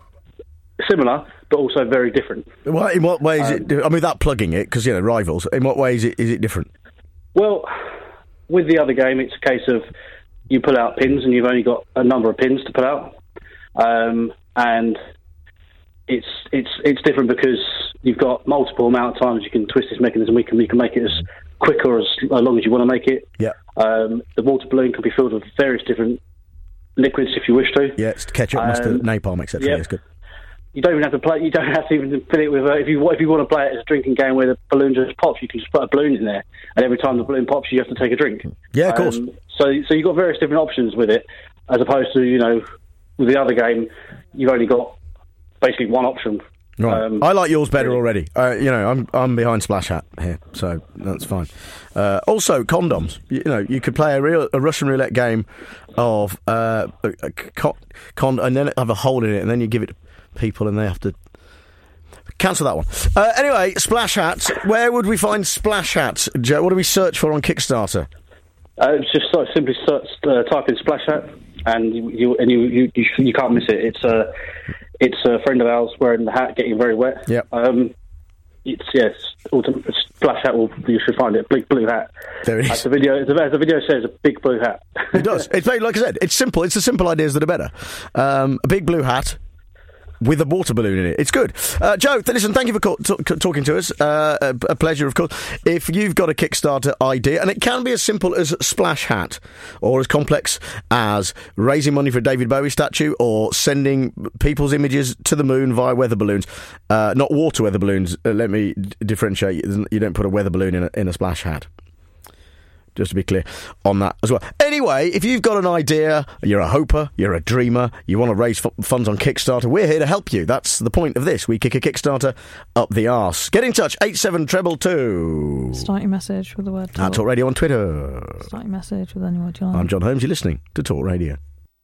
similar, but also very different. Well, in what way is um, it, I mean, without plugging it, because, you know, rivals, in what way is it, is it different? Well, with the other game, it's a case of you pull out pins, and you've only got a number of pins to pull out. Um, and it's it's it's different because you've got multiple amount of times you can twist this mechanism. We can, we can make it as quick or as long as you want to make it. Yeah. Um, the water balloon can be filled with various different liquids if you wish to. Yeah, it's ketchup, mustard, Um, napalm, et cetera. yeah. Yeah, it's good. You don't even have to play. You don't have to even fill it with. Uh, if you if you want to play it as a drinking game where the balloon just pops, you can just put a balloon in there, and every time the balloon pops, you have to take a drink. Yeah, of course. Um, so so you've got various different options with it, as opposed to you know with the other game, you've only got basically one option. Right. Um, I like yours better already. Uh, you know, I'm I'm behind Splash Hat here, so that's fine. Uh, also, condoms. You, you know, you could play a real a Russian roulette game of uh, a, a con, con, and then have a hole in it, and then you give it to people, and they have to cancel that one. Uh, anyway, Splash Hat. Where would we find Splash Hat, Joe? What do we search for on Kickstarter? Uh, it's just like simply search, uh, type in Splash Hat, and you, you and you you, you you can't miss it. It's a uh, it's a friend of ours wearing the hat, getting very wet. Yeah. Um, it's yes, ultimate Splash Hat. Will you should find it. Big blue hat. There it is. As the video, as the, as the video says, a big blue hat. It does. It's very, like I said, it's simple. It's the simple ideas that are better. Um, a big blue hat with a water balloon in it. It's good. Uh, Joe, th- listen, thank you for call- t- talking to us. Uh, a, a pleasure, of course. If you've got a Kickstarter idea, and it can be as simple as Splash Hat, or as complex as raising money for a David Bowie statue, or sending people's images to the moon via weather balloons. Uh, not water weather balloons. Uh, let me d- differentiate. You don't put a weather balloon in a, in a Splash Hat. Just to be clear on that as well. Anyway, if you've got an idea, you're a hoper, you're a dreamer, you want to raise f- funds on Kickstarter, we're here to help you. That's the point of this. We kick a Kickstarter up the arse. Get in touch, eight seven treble two. Start your message with the word At Talk Radio on Twitter. Start your message with any word you like. I'm John Holmes, you're listening to Talk Radio.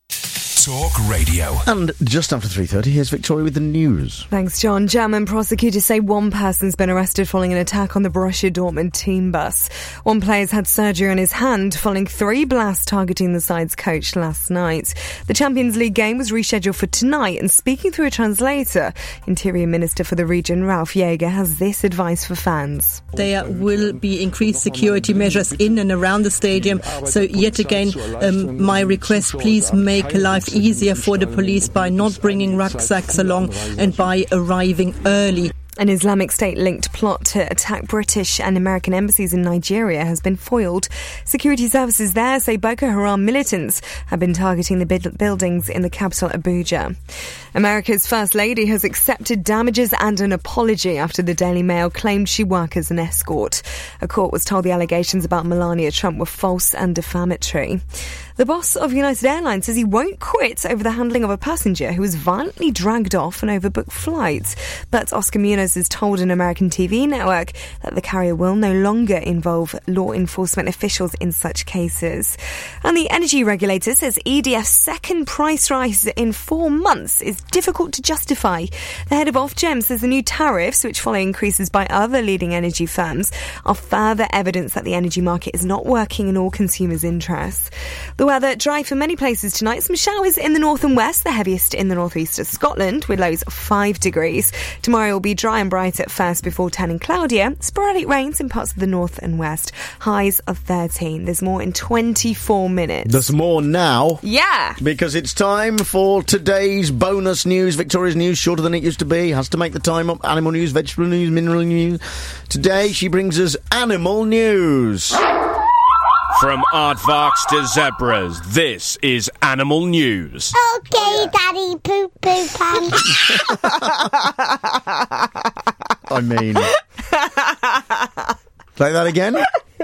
Talk Radio. And just after three thirty, here's Victoria with the news. Thanks, John. German prosecutors say one person's been arrested following an attack on the Borussia Dortmund team bus. One player's had surgery on his hand following three blasts targeting the side's coach last night. The Champions League game was rescheduled for tonight, and speaking through a translator, Interior Minister for the region, Ralf Jäger, has this advice for fans. There will be increased security measures in and around the stadium. So yet again, um, my request, please make life easier for the police by not bringing rucksacks along and by arriving early. An Islamic State-linked plot to attack British and American embassies in Nigeria has been foiled. Security services there say Boko Haram militants have been targeting the bid- buildings in the capital, Abuja. America's First Lady has accepted damages and an apology after the Daily Mail claimed she worked as an escort. A court was told the allegations about Melania Trump were false and defamatory. The boss of United Airlines says he won't quit over the handling of a passenger who was violently dragged off an overbooked flight. But Oscar Munoz has told an American T V network that the carrier will no longer involve law enforcement officials in such cases. And the energy regulator says E D F's second price rise in four months is difficult to justify. The head of Ofgem says the new tariffs, which follow increases by other leading energy firms, are further evidence that the energy market is not working in all consumers' interests. The weather dry for many places tonight. Some showers in the north and west, the heaviest in the northeast of Scotland, with lows of five degrees. Tomorrow will be dry and bright at first before turning cloudier. Sporadic rains in parts of the north and west. Highs of thirteen. There's more in twenty-four minutes. There's more now. Yeah. Because it's time for today's bonus news. Victoria's news, shorter than it used to be. Has to make the time up. Animal news, vegetable news, mineral news. Today she brings us animal news. From aardvarks to zebras, this is Animal News. Okay, Daddy Poo Poo Pants. I mean... Say that again?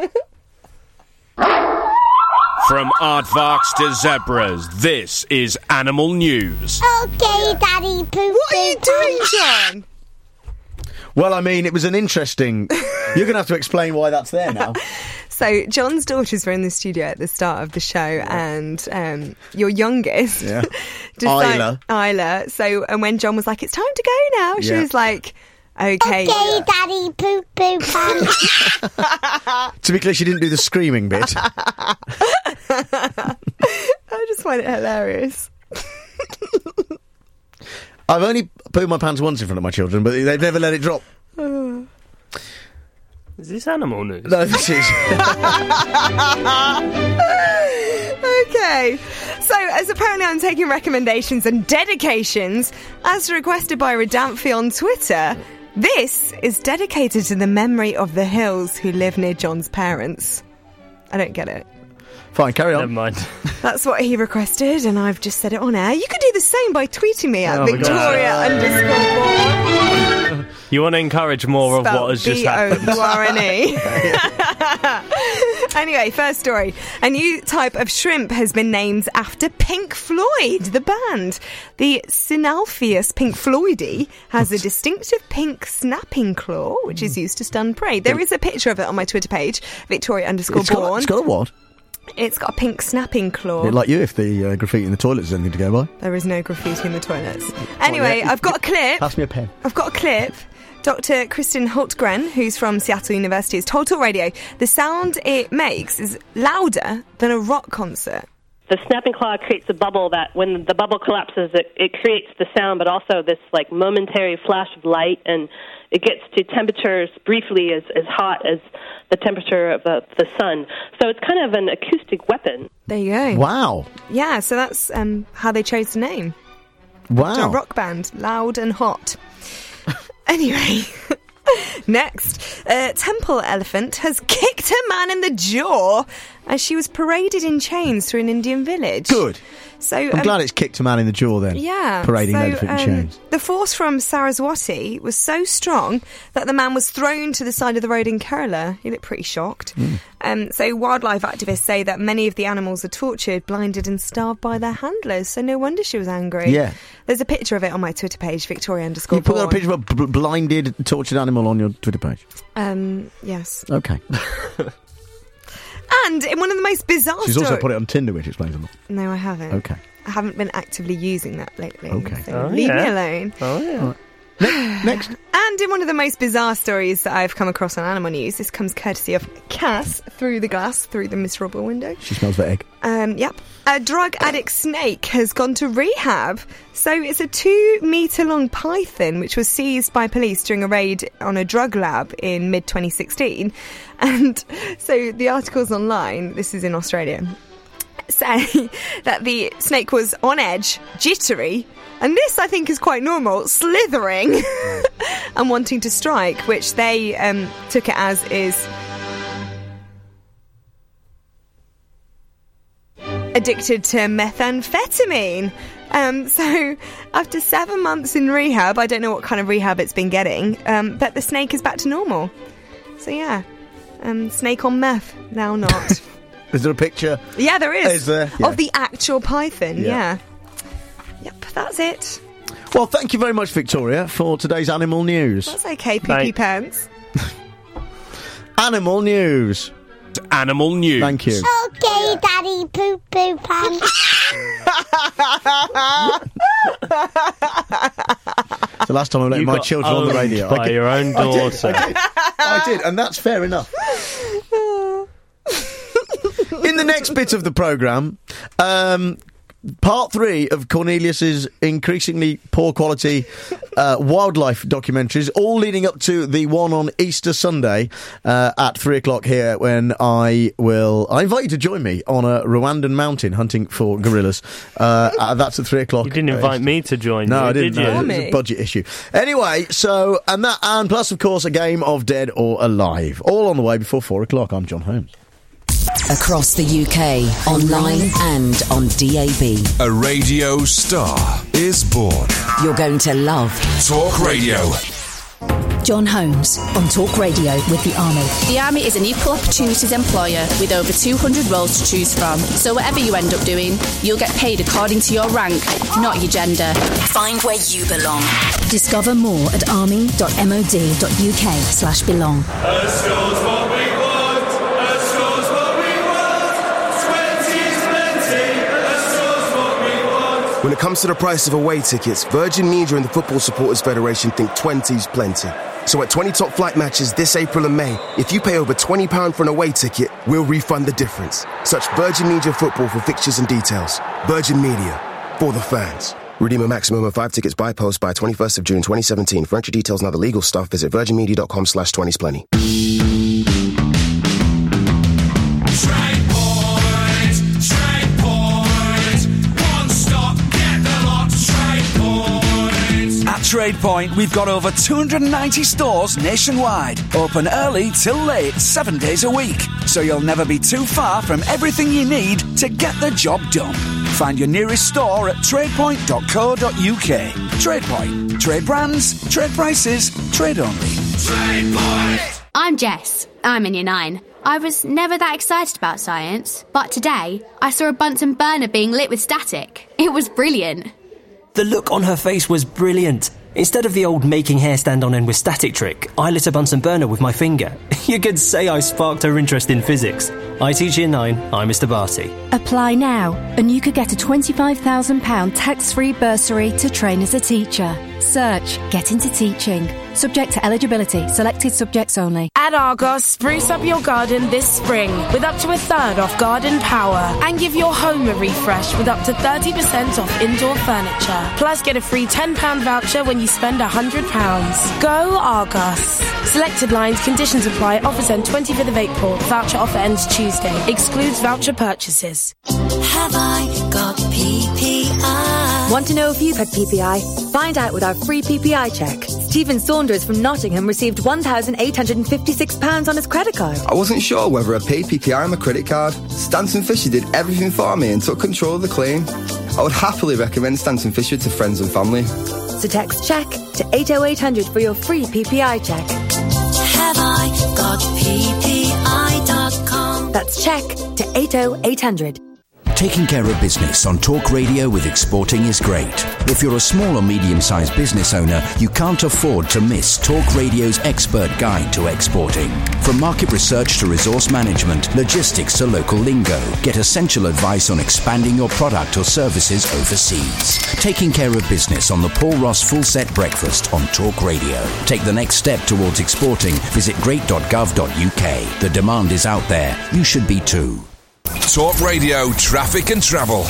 From aardvarks to zebras, this is Animal News. Okay, Daddy Poo What are you doing, John? Well, I mean, it was an interesting... You're going to have to explain why that's there now. So, John's daughters were in the studio at the start of the show, and um, your youngest, Yeah. just Isla. like Isla. So, and when John was like, "It's time to go now," she Yeah. was like, "Okay, Okay, Daddy Poo Poo Pants. To be clear, she didn't do the screaming bit. I just find it hilarious. I've only pooed my pants once in front of my children, but they've never let it drop. Is this animal news? No, this is. Okay, so as apparently I'm taking recommendations and dedications, as requested by Redamphi on Twitter, this is dedicated to the memory of the Hills who live near John's parents. I don't get it. Fine, carry on. Never mind. That's what he requested, and I've just said it on air. You could do the same by tweeting me at Oh my Victoria underscore Born. You want to encourage more of what has just happened. B O U R N E. Anyway, first story. A new type of shrimp has been named after Pink Floyd, the band. The Synalpheus Pink Floydi has a distinctive pink snapping claw, which is used to stun prey. There is a picture of it on my Twitter page, Victoria underscore It's got, Born. it's got a what? It's got a pink snapping claw. Bit like you if the uh, graffiti in the toilets is anything to go by. There is no graffiti in the toilets. Anyway, yeah. I've got a clip. Pass me a pen. I've got a clip. Doctor Kristen Hultgren, who's from Seattle University, has told Talk Radio the sound it makes is louder than a rock concert. The snapping claw creates a bubble that when the bubble collapses, it, it creates the sound, but also this like momentary flash of light, and it gets to temperatures briefly as, as hot as the temperature of the, the sun. So it's kind of an acoustic weapon. There you go. Wow. Yeah, so that's um, how they chose the name. Wow. A rock band, loud and hot. Anyway, next, a temple elephant has kicked a man in the jaw as she was paraded in chains through an Indian village. Good. So I'm um, glad it's kicked a man in the jaw then. Yeah. Parading so, an elephant in um, chains. The force from Saraswati was so strong that the man was thrown to the side of the road in Kerala. He looked pretty shocked. Mm. Um, so wildlife activists say that many of the animals are tortured, blinded and starved by their handlers. So no wonder she was angry. Yeah. There's a picture of it on my Twitter page, Victoria underscore You put Born. a picture of a b- blinded, tortured animal on your Twitter page. Um, yes. Okay. And in one of the most bizarre She's stories... also put it on Tinder, which explains a lot. No, I haven't. Okay. I haven't been actively using that lately. Okay. So Oh, leave yeah. me alone. Oh, yeah. Next, next. And in one of the most bizarre stories that I've come across on Animal News, this comes courtesy of Cass through the glass, through the miserable window. She smells the egg. Um, yep. A drug addict snake has gone to rehab. So it's a two metre long python which was seized by police during a raid on a drug lab in mid twenty sixteen. And so the articles online, this is in Australia, say that the snake was on edge, jittery, and this I think is quite normal, slithering and wanting to strike, which they um, took it as is addicted to methamphetamine. Um, so after seven months in rehab, I don't know what kind of rehab it's been getting, um, but the snake is back to normal. So yeah, um, snake on meth, now not. Is there a picture? Yeah, there is. Is there? Yeah. Of the actual python, Yeah. yeah. Yep, that's it. Well, thank you very much, Victoria, for today's Animal News. That's okay, pee-pee pants. Animal News. Animal News. Thank you. Okay, Daddy Poo Poo Pants. It's the last time I let You my got children on the owned radio. by I did- your own I did, daughter. I did, I did, and that's fair enough. In the next bit of the programme, um, part three of Cornelius's increasingly poor quality uh, wildlife documentaries, all leading up to the one on Easter Sunday uh, at three o'clock here, when I will... I invite you to join me on a Rwandan mountain hunting for gorillas. Uh, uh, that's at three o'clock. You didn't invite me to join No, you, I didn't. did you? No, it's a budget issue. Anyway, so, and that, and plus, of course, a game of Dead or Alive. All on the way before four o'clock. I'm John Holmes. Across the U K, online and on D A B. A radio star is born. You're going to love Talk Radio. John Holmes on Talk Radio with the Army. The Army is an equal opportunities employer with over two hundred roles to choose from. So whatever you end up doing, you'll get paid according to your rank, not your gender. Find where you belong. Discover more at army.mod.uk slash belong. When it comes to the price of away tickets, Virgin Media and the Football Supporters Federation think twenty's plenty. So at twenty top flight matches this April and May, if you pay over twenty pounds for an away ticket, we'll refund the difference. Search Virgin Media Football for fixtures and details. Virgin Media, for the fans. Redeem a maximum of five tickets by post by twenty-first of June twenty seventeen. For entry details and other legal stuff, visit virginmedia.com slash 20s plenty. Trade Point, we've got over two hundred ninety stores nationwide. Open early till late, seven days a week. So you'll never be too far from everything you need to get the job done. Find your nearest store at tradepoint dot co dot uk. Trade Point. Trade brands, trade prices, trade only. Trade Point! I'm Jess. I'm in year nine. I was never that excited about science, but today I saw a Bunsen burner being lit with static. It was brilliant. The look on her face was brilliant. Instead of the old making hair stand on end with static trick, I lit a Bunsen burner with my finger. You could say I sparked her interest in physics. I teach year nine, I'm Mister Barty. Apply now, and you could get a twenty-five thousand pounds tax-free bursary to train as a teacher. Search Get Into Teaching. Subject to eligibility. Selected subjects only. At Argos, spruce up your garden this spring with up to a third off garden power. And give your home a refresh with up to thirty percent off indoor furniture. Plus, get a free ten pounds voucher when you spend one hundred pounds. Go Argos. Selected lines, conditions apply. Offers end twenty-fifth of April. Voucher offer ends Tuesday. Excludes voucher purchases. Have I got P P I? Want to know if you've had P P I? Find out with our free P P I check. Stephen Saunders from Nottingham received one thousand eight hundred fifty-six pounds on his credit card. I wasn't sure whether I paid P P I on my credit card. Stanton Fisher did everything for me and took control of the claim. I would happily recommend Stanton Fisher to friends and family. So text check to eight oh eight hundred for your free P P I check. Have I got P P I dot com? That's check to eight oh eight hundred. Taking care of business on Talk Radio with Exporting is great. If you're a small or medium-sized business owner, you can't afford to miss Talk Radio's expert guide to exporting. From market research to resource management, logistics to local lingo, get essential advice on expanding your product or services overseas. Taking care of business on the Paul Ross Full Set Breakfast on Talk Radio. Take the next step towards exporting. Visit great dot gov dot uk. The demand is out there. You should be too. Talk Radio, traffic and travel.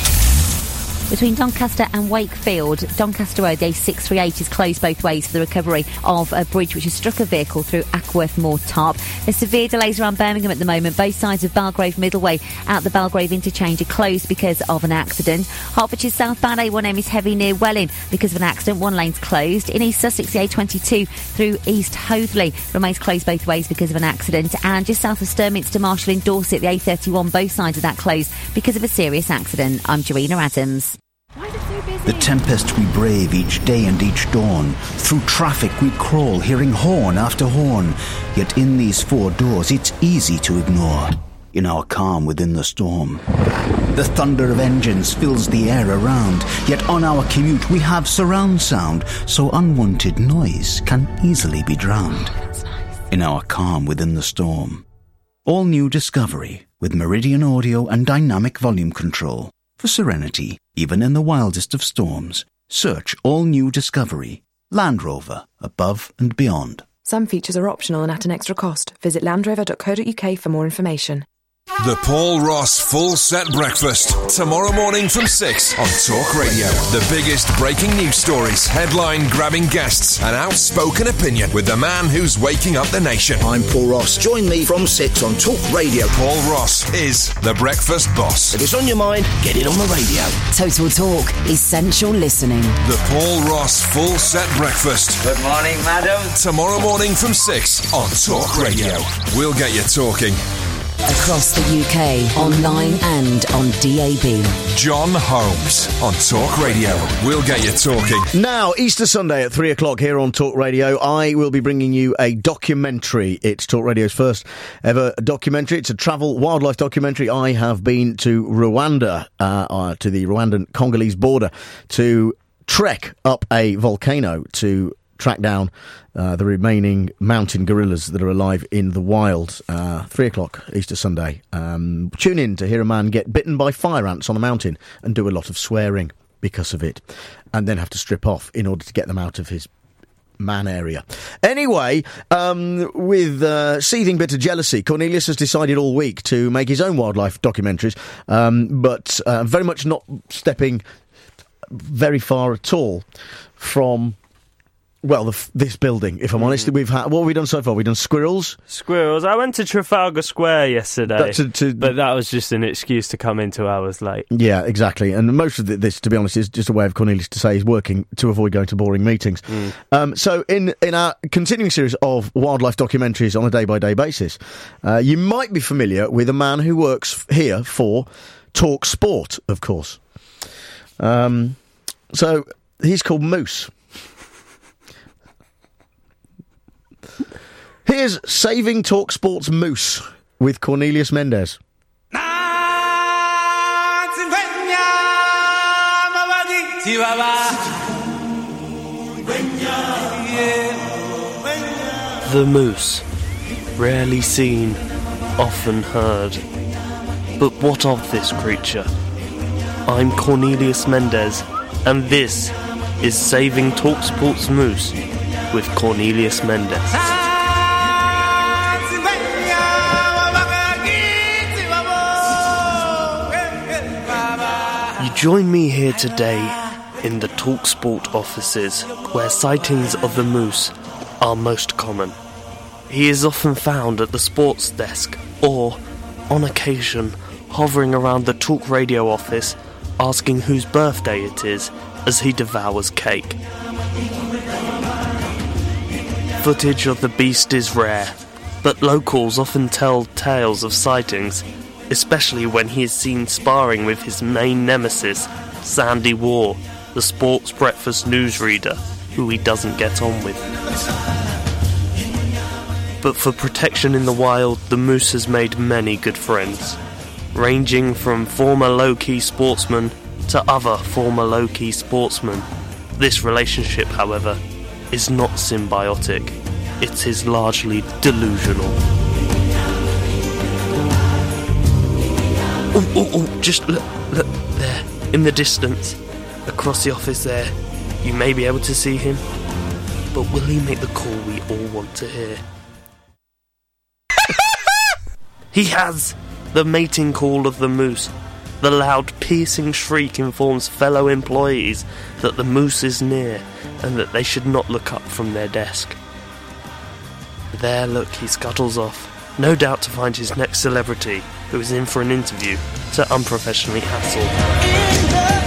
Between Doncaster and Wakefield, Doncaster Road A six three eight is closed both ways for the recovery of a bridge which has struck a vehicle through Ackworth Moor Top. There's severe delays around Birmingham at the moment. Both sides of Belgrave Middleway at the Belgrave interchange are closed because of an accident. Hertfordshire southbound A one M is heavy near Welling because of an accident. One lane's closed. In East Sussex, the A twenty-two through East Hoathly remains closed both ways because of an accident. And just south of Sturminster Marshall in Dorset, the A thirty-one, both sides of that closed because of a serious accident. I'm Joanna Adams. The tempest we brave each day and each dawn. Through traffic we crawl, hearing horn after horn. Yet in these four doors it's easy to ignore. in our calm within the storm. The thunder of engines fills the air around, yet on our commute we have surround sound, so unwanted noise can easily be drowned. In our calm within the storm. All new Discovery with Meridian audio and dynamic volume control. For serenity, even in the wildest of storms. Search All New Discovery. Land Rover, above and beyond. Some features are optional and at an extra cost. Visit landrover dot co dot uk for more information. The Paul Ross Full Set Breakfast, tomorrow morning from six on Talk Radio. The biggest breaking news stories, headline-grabbing guests, and outspoken opinion with the man who's waking up the nation. I'm Paul Ross. Join me from six on Talk Radio. Paul Ross is the breakfast boss. If it's on your mind, get it on the radio. Total Talk, essential listening. The Paul Ross Full Set Breakfast. Good morning, madam. Tomorrow morning from six on Talk Radio. We'll get you talking. Across the U K, online and on D A B. John Holmes on Talk Radio. We'll get you talking. Now, Easter Sunday at three o'clock here on Talk Radio, I will be bringing you a documentary. It's Talk Radio's first ever documentary. It's a travel wildlife documentary. I have been to Rwanda, uh, uh, to the Rwandan-Congolese border, to trek up a volcano to track down uh, the remaining mountain gorillas that are alive in the wild. Uh, three o'clock Easter Sunday. Um, tune in to hear a man get bitten by fire ants on a mountain and do a lot of swearing because of it, and then have to strip off in order to get them out of his man area. Anyway, um, with uh, seething bit of jealousy, Cornelius has decided all week to make his own wildlife documentaries, um, but uh, very much not stepping very far at all from... Well, the f- this building, if I'm mm. honest, we've had... What have we done so far? We've done squirrels? Squirrels. I went to Trafalgar Square yesterday, to, to, but that was just an excuse to come in two hours late. Yeah, exactly. And most of the, this, to be honest, is just a way of Cornelius to say he's working to avoid going to boring meetings. Mm. Um, so in, in our continuing series of wildlife documentaries on a day-by-day basis, uh, you might be familiar with a man who works here for Talk Sport, of course. Um, so he's called Moose. Here's Saving Talk Sport's Moose with Cornelius Mendez. The moose, rarely seen, often heard. But what of this creature? I'm Cornelius Mendez, and this is Saving Talk Sport's Moose with Cornelius Mendez. You join me here today in the TalkSport offices, where sightings of the moose are most common. He is often found at the sports desk or, on occasion, hovering around the Talk Radio office, asking whose birthday it is as he devours cake. Footage of the beast is rare, but locals often tell tales of sightings, especially when he is seen sparring with his main nemesis, Sandy War, the sports breakfast newsreader, who he doesn't get on with. But for protection in the wild, the moose has made many good friends, ranging from former low-key sportsmen to other former low-key sportsmen. This relationship, however, is not symbiotic. It is largely delusional. Oh, oh, oh, just look, look, there, in the distance, across the office there, you may be able to see him, but will he make the call we all want to hear? He has! The mating call of the moose. The loud, piercing shriek informs fellow employees that the moose is near and that they should not look up from their desk. There, look, he scuttles off, no doubt to find his next celebrity, who is in for an interview, to unprofessionally hassle.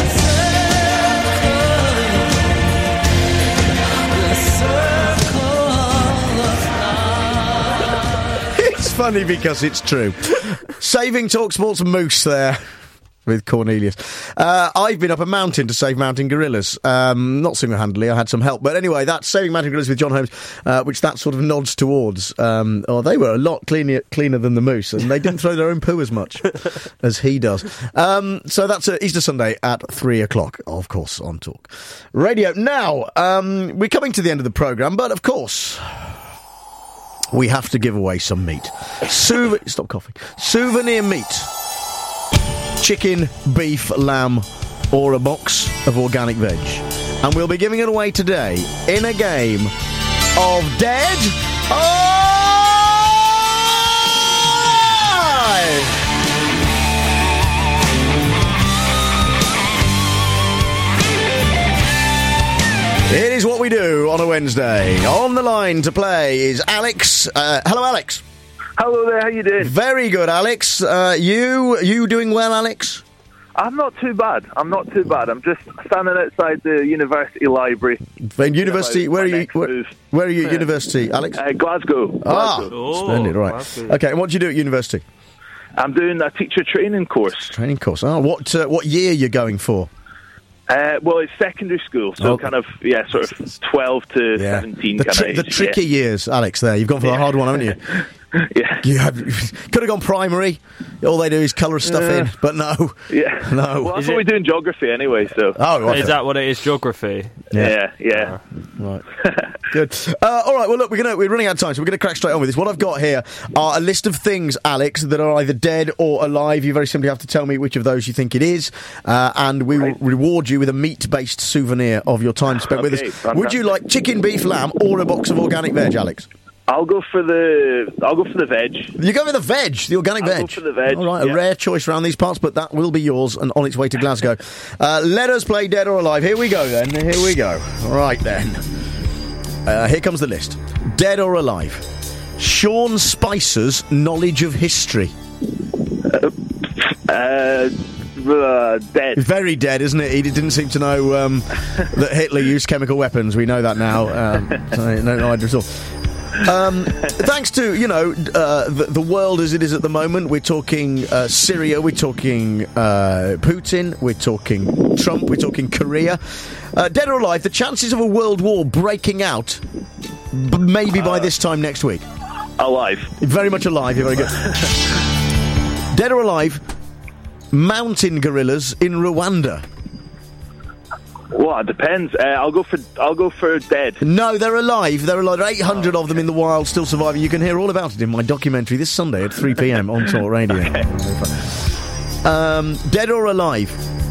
It's funny because it's true. Saving TalkSport's Moose there with Cornelius. Uh, I've been up a mountain to save mountain gorillas. Um, not single-handedly, I had some help. But anyway, that's Saving Mountain Gorillas with John Holmes, uh, which that sort of nods towards. Um, oh, they were a lot cleaner, cleaner than the moose, and they didn't throw their own poo as much as he does. Um, so that's uh, Easter Sunday at three o'clock, of course, on Talk Radio. Now, um, we're coming to the end of the programme, but of course, we have to give away some meat. Souv- Stop coughing. Souvenir meat. Chicken, beef, lamb, or a box of organic veg. And we'll be giving it away today in a game of Dead or Alive! It is what we do on a Wednesday. On the line to play is Alex. Uh, hello, Alex. Hello there, how you doing? Very good, Alex. Uh, you you doing well, Alex? I'm not too bad. I'm not too bad. I'm just standing outside the university library. In university, where are you? Where, where are you at university, Alex? Uh, Glasgow. Ah, Glasgow. splendid, right. Glasgow. Okay, and what do you do at university? I'm doing a teacher training course. Training course. Oh, what uh, what year are you going for? Uh, well, it's secondary school, so Oh. kind of, yeah, sort of twelve to Yeah. seventeen The, kind tri- of the age. tricky yeah. years, Alex, there. You've gone for the Yeah. hard one, haven't you? Yeah. You have, could have gone primary. All they do is colour stuff Uh, in, but no. Yeah. No. Well, that's what we do in geography anyway, so. Oh, right. Is that what it is, geography? Yeah, yeah. Right. Good. Uh, all right, well, look, we're, gonna, we're running out of time, so we're going to crack straight on with this. What I've got here are a list of things, Alex, that are either dead or alive. You very simply have to tell me which of those you think it is, uh, and we will reward you with a meat-based souvenir of your time spent with Okay, us. fantastic. Would you like chicken, beef, lamb, or a box of organic veg, Alex? I'll go for the, I'll go for the veg. You go with the veg, the organic I'll veg. go for the veg, All right, yeah. a rare choice around these parts, but that will be yours and on its way to Glasgow. uh, let us play Dead or Alive. Here we go, then. Here we go. Right, then. Uh, here comes the list. Dead or Alive. Sean Spicer's knowledge of history. Uh, uh, dead. Very dead, isn't it? He didn't seem to know um, that Hitler used chemical weapons. We know that now. Um, so no, no idea at all. Um, thanks to, you know, uh, the, the world as it is at the moment, we're talking uh, Syria, we're talking uh, Putin, we're talking Trump, we're talking Korea. Uh, dead or alive, the chances of a world war breaking out b- maybe by this time next week. Alive. Very much alive, you're very good. Dead or alive, mountain gorillas in Rwanda. Well, it depends. Uh, I'll go for, I'll go for dead. No, they're alive. There are like eight hundred of them in the wild, still surviving. You can hear all about it in my documentary this Sunday at three p.m. on Talk Radio. Okay. Um, dead or alive?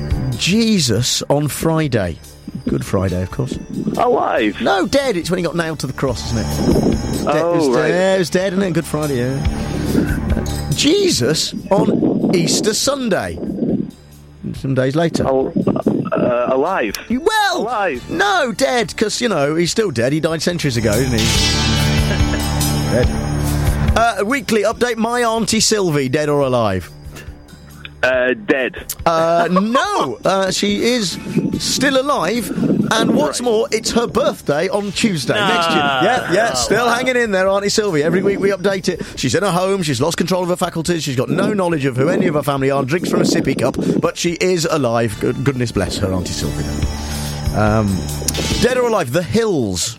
Jesus on Friday. Good Friday, of course. Alive? No, dead. It's when he got nailed to the cross, isn't it? De- Oh, it was, right. Yeah, it was dead, isn't it? Good Friday, yeah. Uh, Jesus on Easter Sunday. Some days later. Oh, uh, alive? Well, alive. No, dead, because, you know, he's still dead. He died centuries ago, didn't he? Dead. Uh, weekly update, my Auntie Sylvie, dead or alive? Uh, dead. Uh, no, uh, she is still alive, and what's more, it's her birthday on Tuesday Nah. next year. Yeah, yeah, Oh, still wow. hanging in there, Auntie Sylvie. Every week we update it. She's in her home, she's lost control of her faculties, she's got no knowledge of who any of her family are, drinks from a sippy cup, but she is alive. Good, goodness bless her, Auntie Sylvie. Um, dead or alive, The Hills.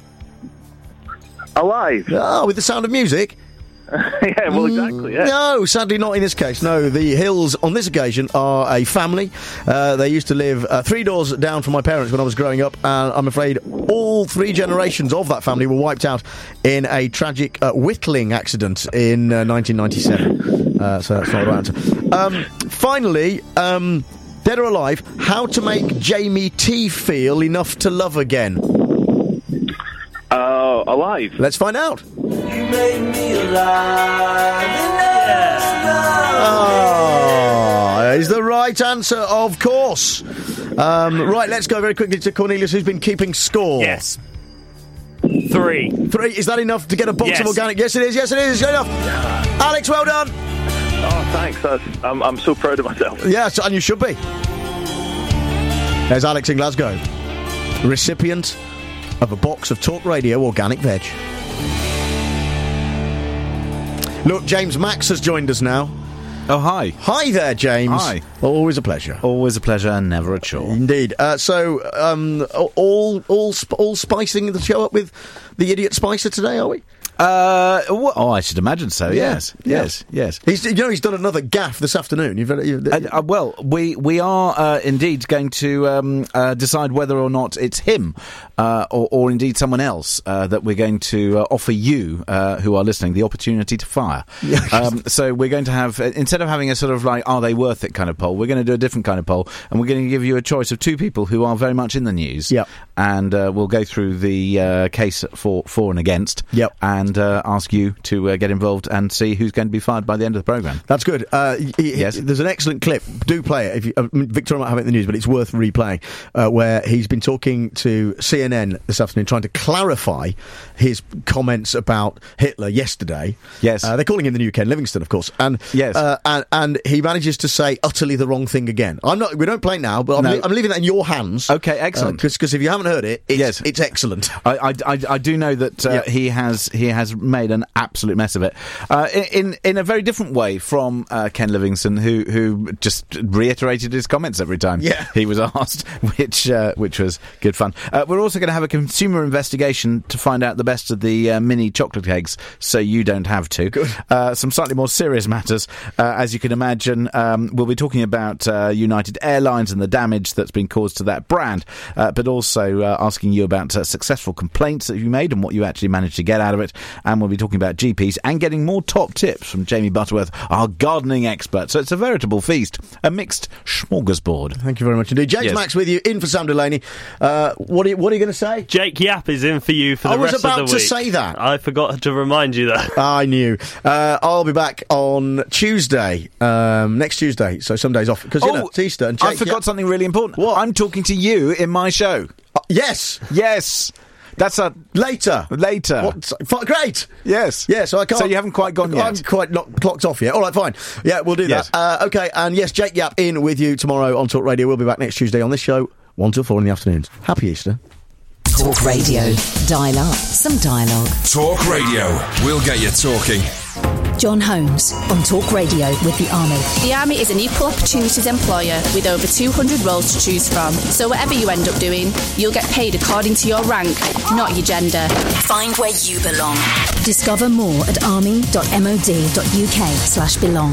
Alive? Ah, with the sound of music? Yeah, well, exactly, yeah. No, sadly not in this case. No, the Hills on this occasion are a family. Uh, they used to live uh, three doors down from my parents when I was growing up, and I'm afraid all three generations of that family were wiped out in a tragic uh, whittling accident in uh, nineteen ninety-seven. Uh, so that's not the right answer. Um, finally, um, dead or alive, how to make Jamie T feel enough to love again. Uh, alive. Let's find out. You made me alive. Ah, is the right answer, of course. Um, right, let's go very quickly to Cornelius, who's been keeping score. Yes. Three. Three. Is that enough to get a box Yes. of organic? Yes, it is. Yes, it is. It's good enough. Alex, well done. Oh, thanks. That's, I'm, I'm so proud of myself. Yes, and you should be. There's Alex in Glasgow, recipient of a box of Talk Radio organic veg. Look, James Max has joined us now. Oh, hi. Hi there, James. Hi. Always a pleasure. Always a pleasure and never a chore. Indeed. Uh, so, um, all all sp- all spicing the show up with the Idiot Spicer today, are we? Uh, well, oh, I should imagine so. Yeah. Yes, yes, yes. He's, you know, he's done another gaff this afternoon. You've, you've, uh, uh, well, we we are uh, indeed going to um, uh, decide whether or not it's him uh, or, or indeed someone else uh, that we're going to uh, offer you, uh, who are listening, the opportunity to fire. um, so we're going to have, instead of having a sort of like, are they worth it kind of poll, we're going to do a different kind of poll, and we're going to give you a choice of two people who are very much in the news. Yep. And uh, we'll go through the uh, case for, for and against. Yep. And uh, ask you to uh, get involved and see who's going to be fired by the end of the programme. That's good. Uh, y- y- yes. There's an excellent clip. Do play it. If you, uh, Victoria might have it in the news, but it's worth replaying, uh, where he's been talking to C N N this afternoon, trying to clarify his comments about Hitler yesterday. Yes. Uh, they're calling him the new Ken Livingstone, of course. And, yes. Uh, and, and he manages to say utterly the wrong thing again. I'm not. We don't play it now, but I'm, No. le- I'm leaving that in your hands. Okay, excellent. Because if you haven't heard it, it's, Yes. it's excellent. I, I, I, I do know that uh, Yep. he has he has made an absolute mess of it uh, in in a very different way from uh, Ken Livingstone, who who just reiterated his comments every time Yeah. he was asked, which uh, which was good fun. Uh, we're also going to have a consumer investigation to find out the best of the uh, mini chocolate eggs, so you don't have to. Uh, some slightly more serious matters, uh, as you can imagine. Um, we'll be talking about uh, United Airlines and the damage that's been caused to that brand, uh, but also uh, asking you about uh, successful complaints that you made and what you actually managed to get out of it. And we'll be talking about G Ps and getting more top tips from Jamie Butterworth, our gardening expert. So it's a veritable feast, a mixed smorgasbord. Thank you very much indeed. James Yes. Max with you, in for Sam Delaney. Uh, what are you, what are you going to say? Jake Yap is in for you for the I was rest about of the to week. say that. I forgot to remind you that. I knew. Uh, I'll be back on Tuesday, um, next Tuesday, so some days off, because, you know, it's Easter. And I Jake forgot Yap- something really important. What? I'm talking to you in my show. Uh, yes. Yes. That's a... Later. Later. What? F- great. Yes. Yeah, so I can't... So you haven't quite gone yet? I'm quite not clocked off yet. All right, fine. Yeah, we'll do Yes. that. Uh, okay, and yes, Jake Yap in with you tomorrow on Talk Radio. We'll be back next Tuesday on this show, one till four in the afternoons. Happy Easter. Talk Radio. Dial up some dialogue. Talk Radio. We'll get you talking. John Holmes on Talk Radio with the Army. The Army is an equal opportunities employer with over two hundred roles to choose from. So whatever you end up doing, you'll get paid according to your rank, not your gender. Find where you belong. Discover more at army dot mod dot uk slash belong.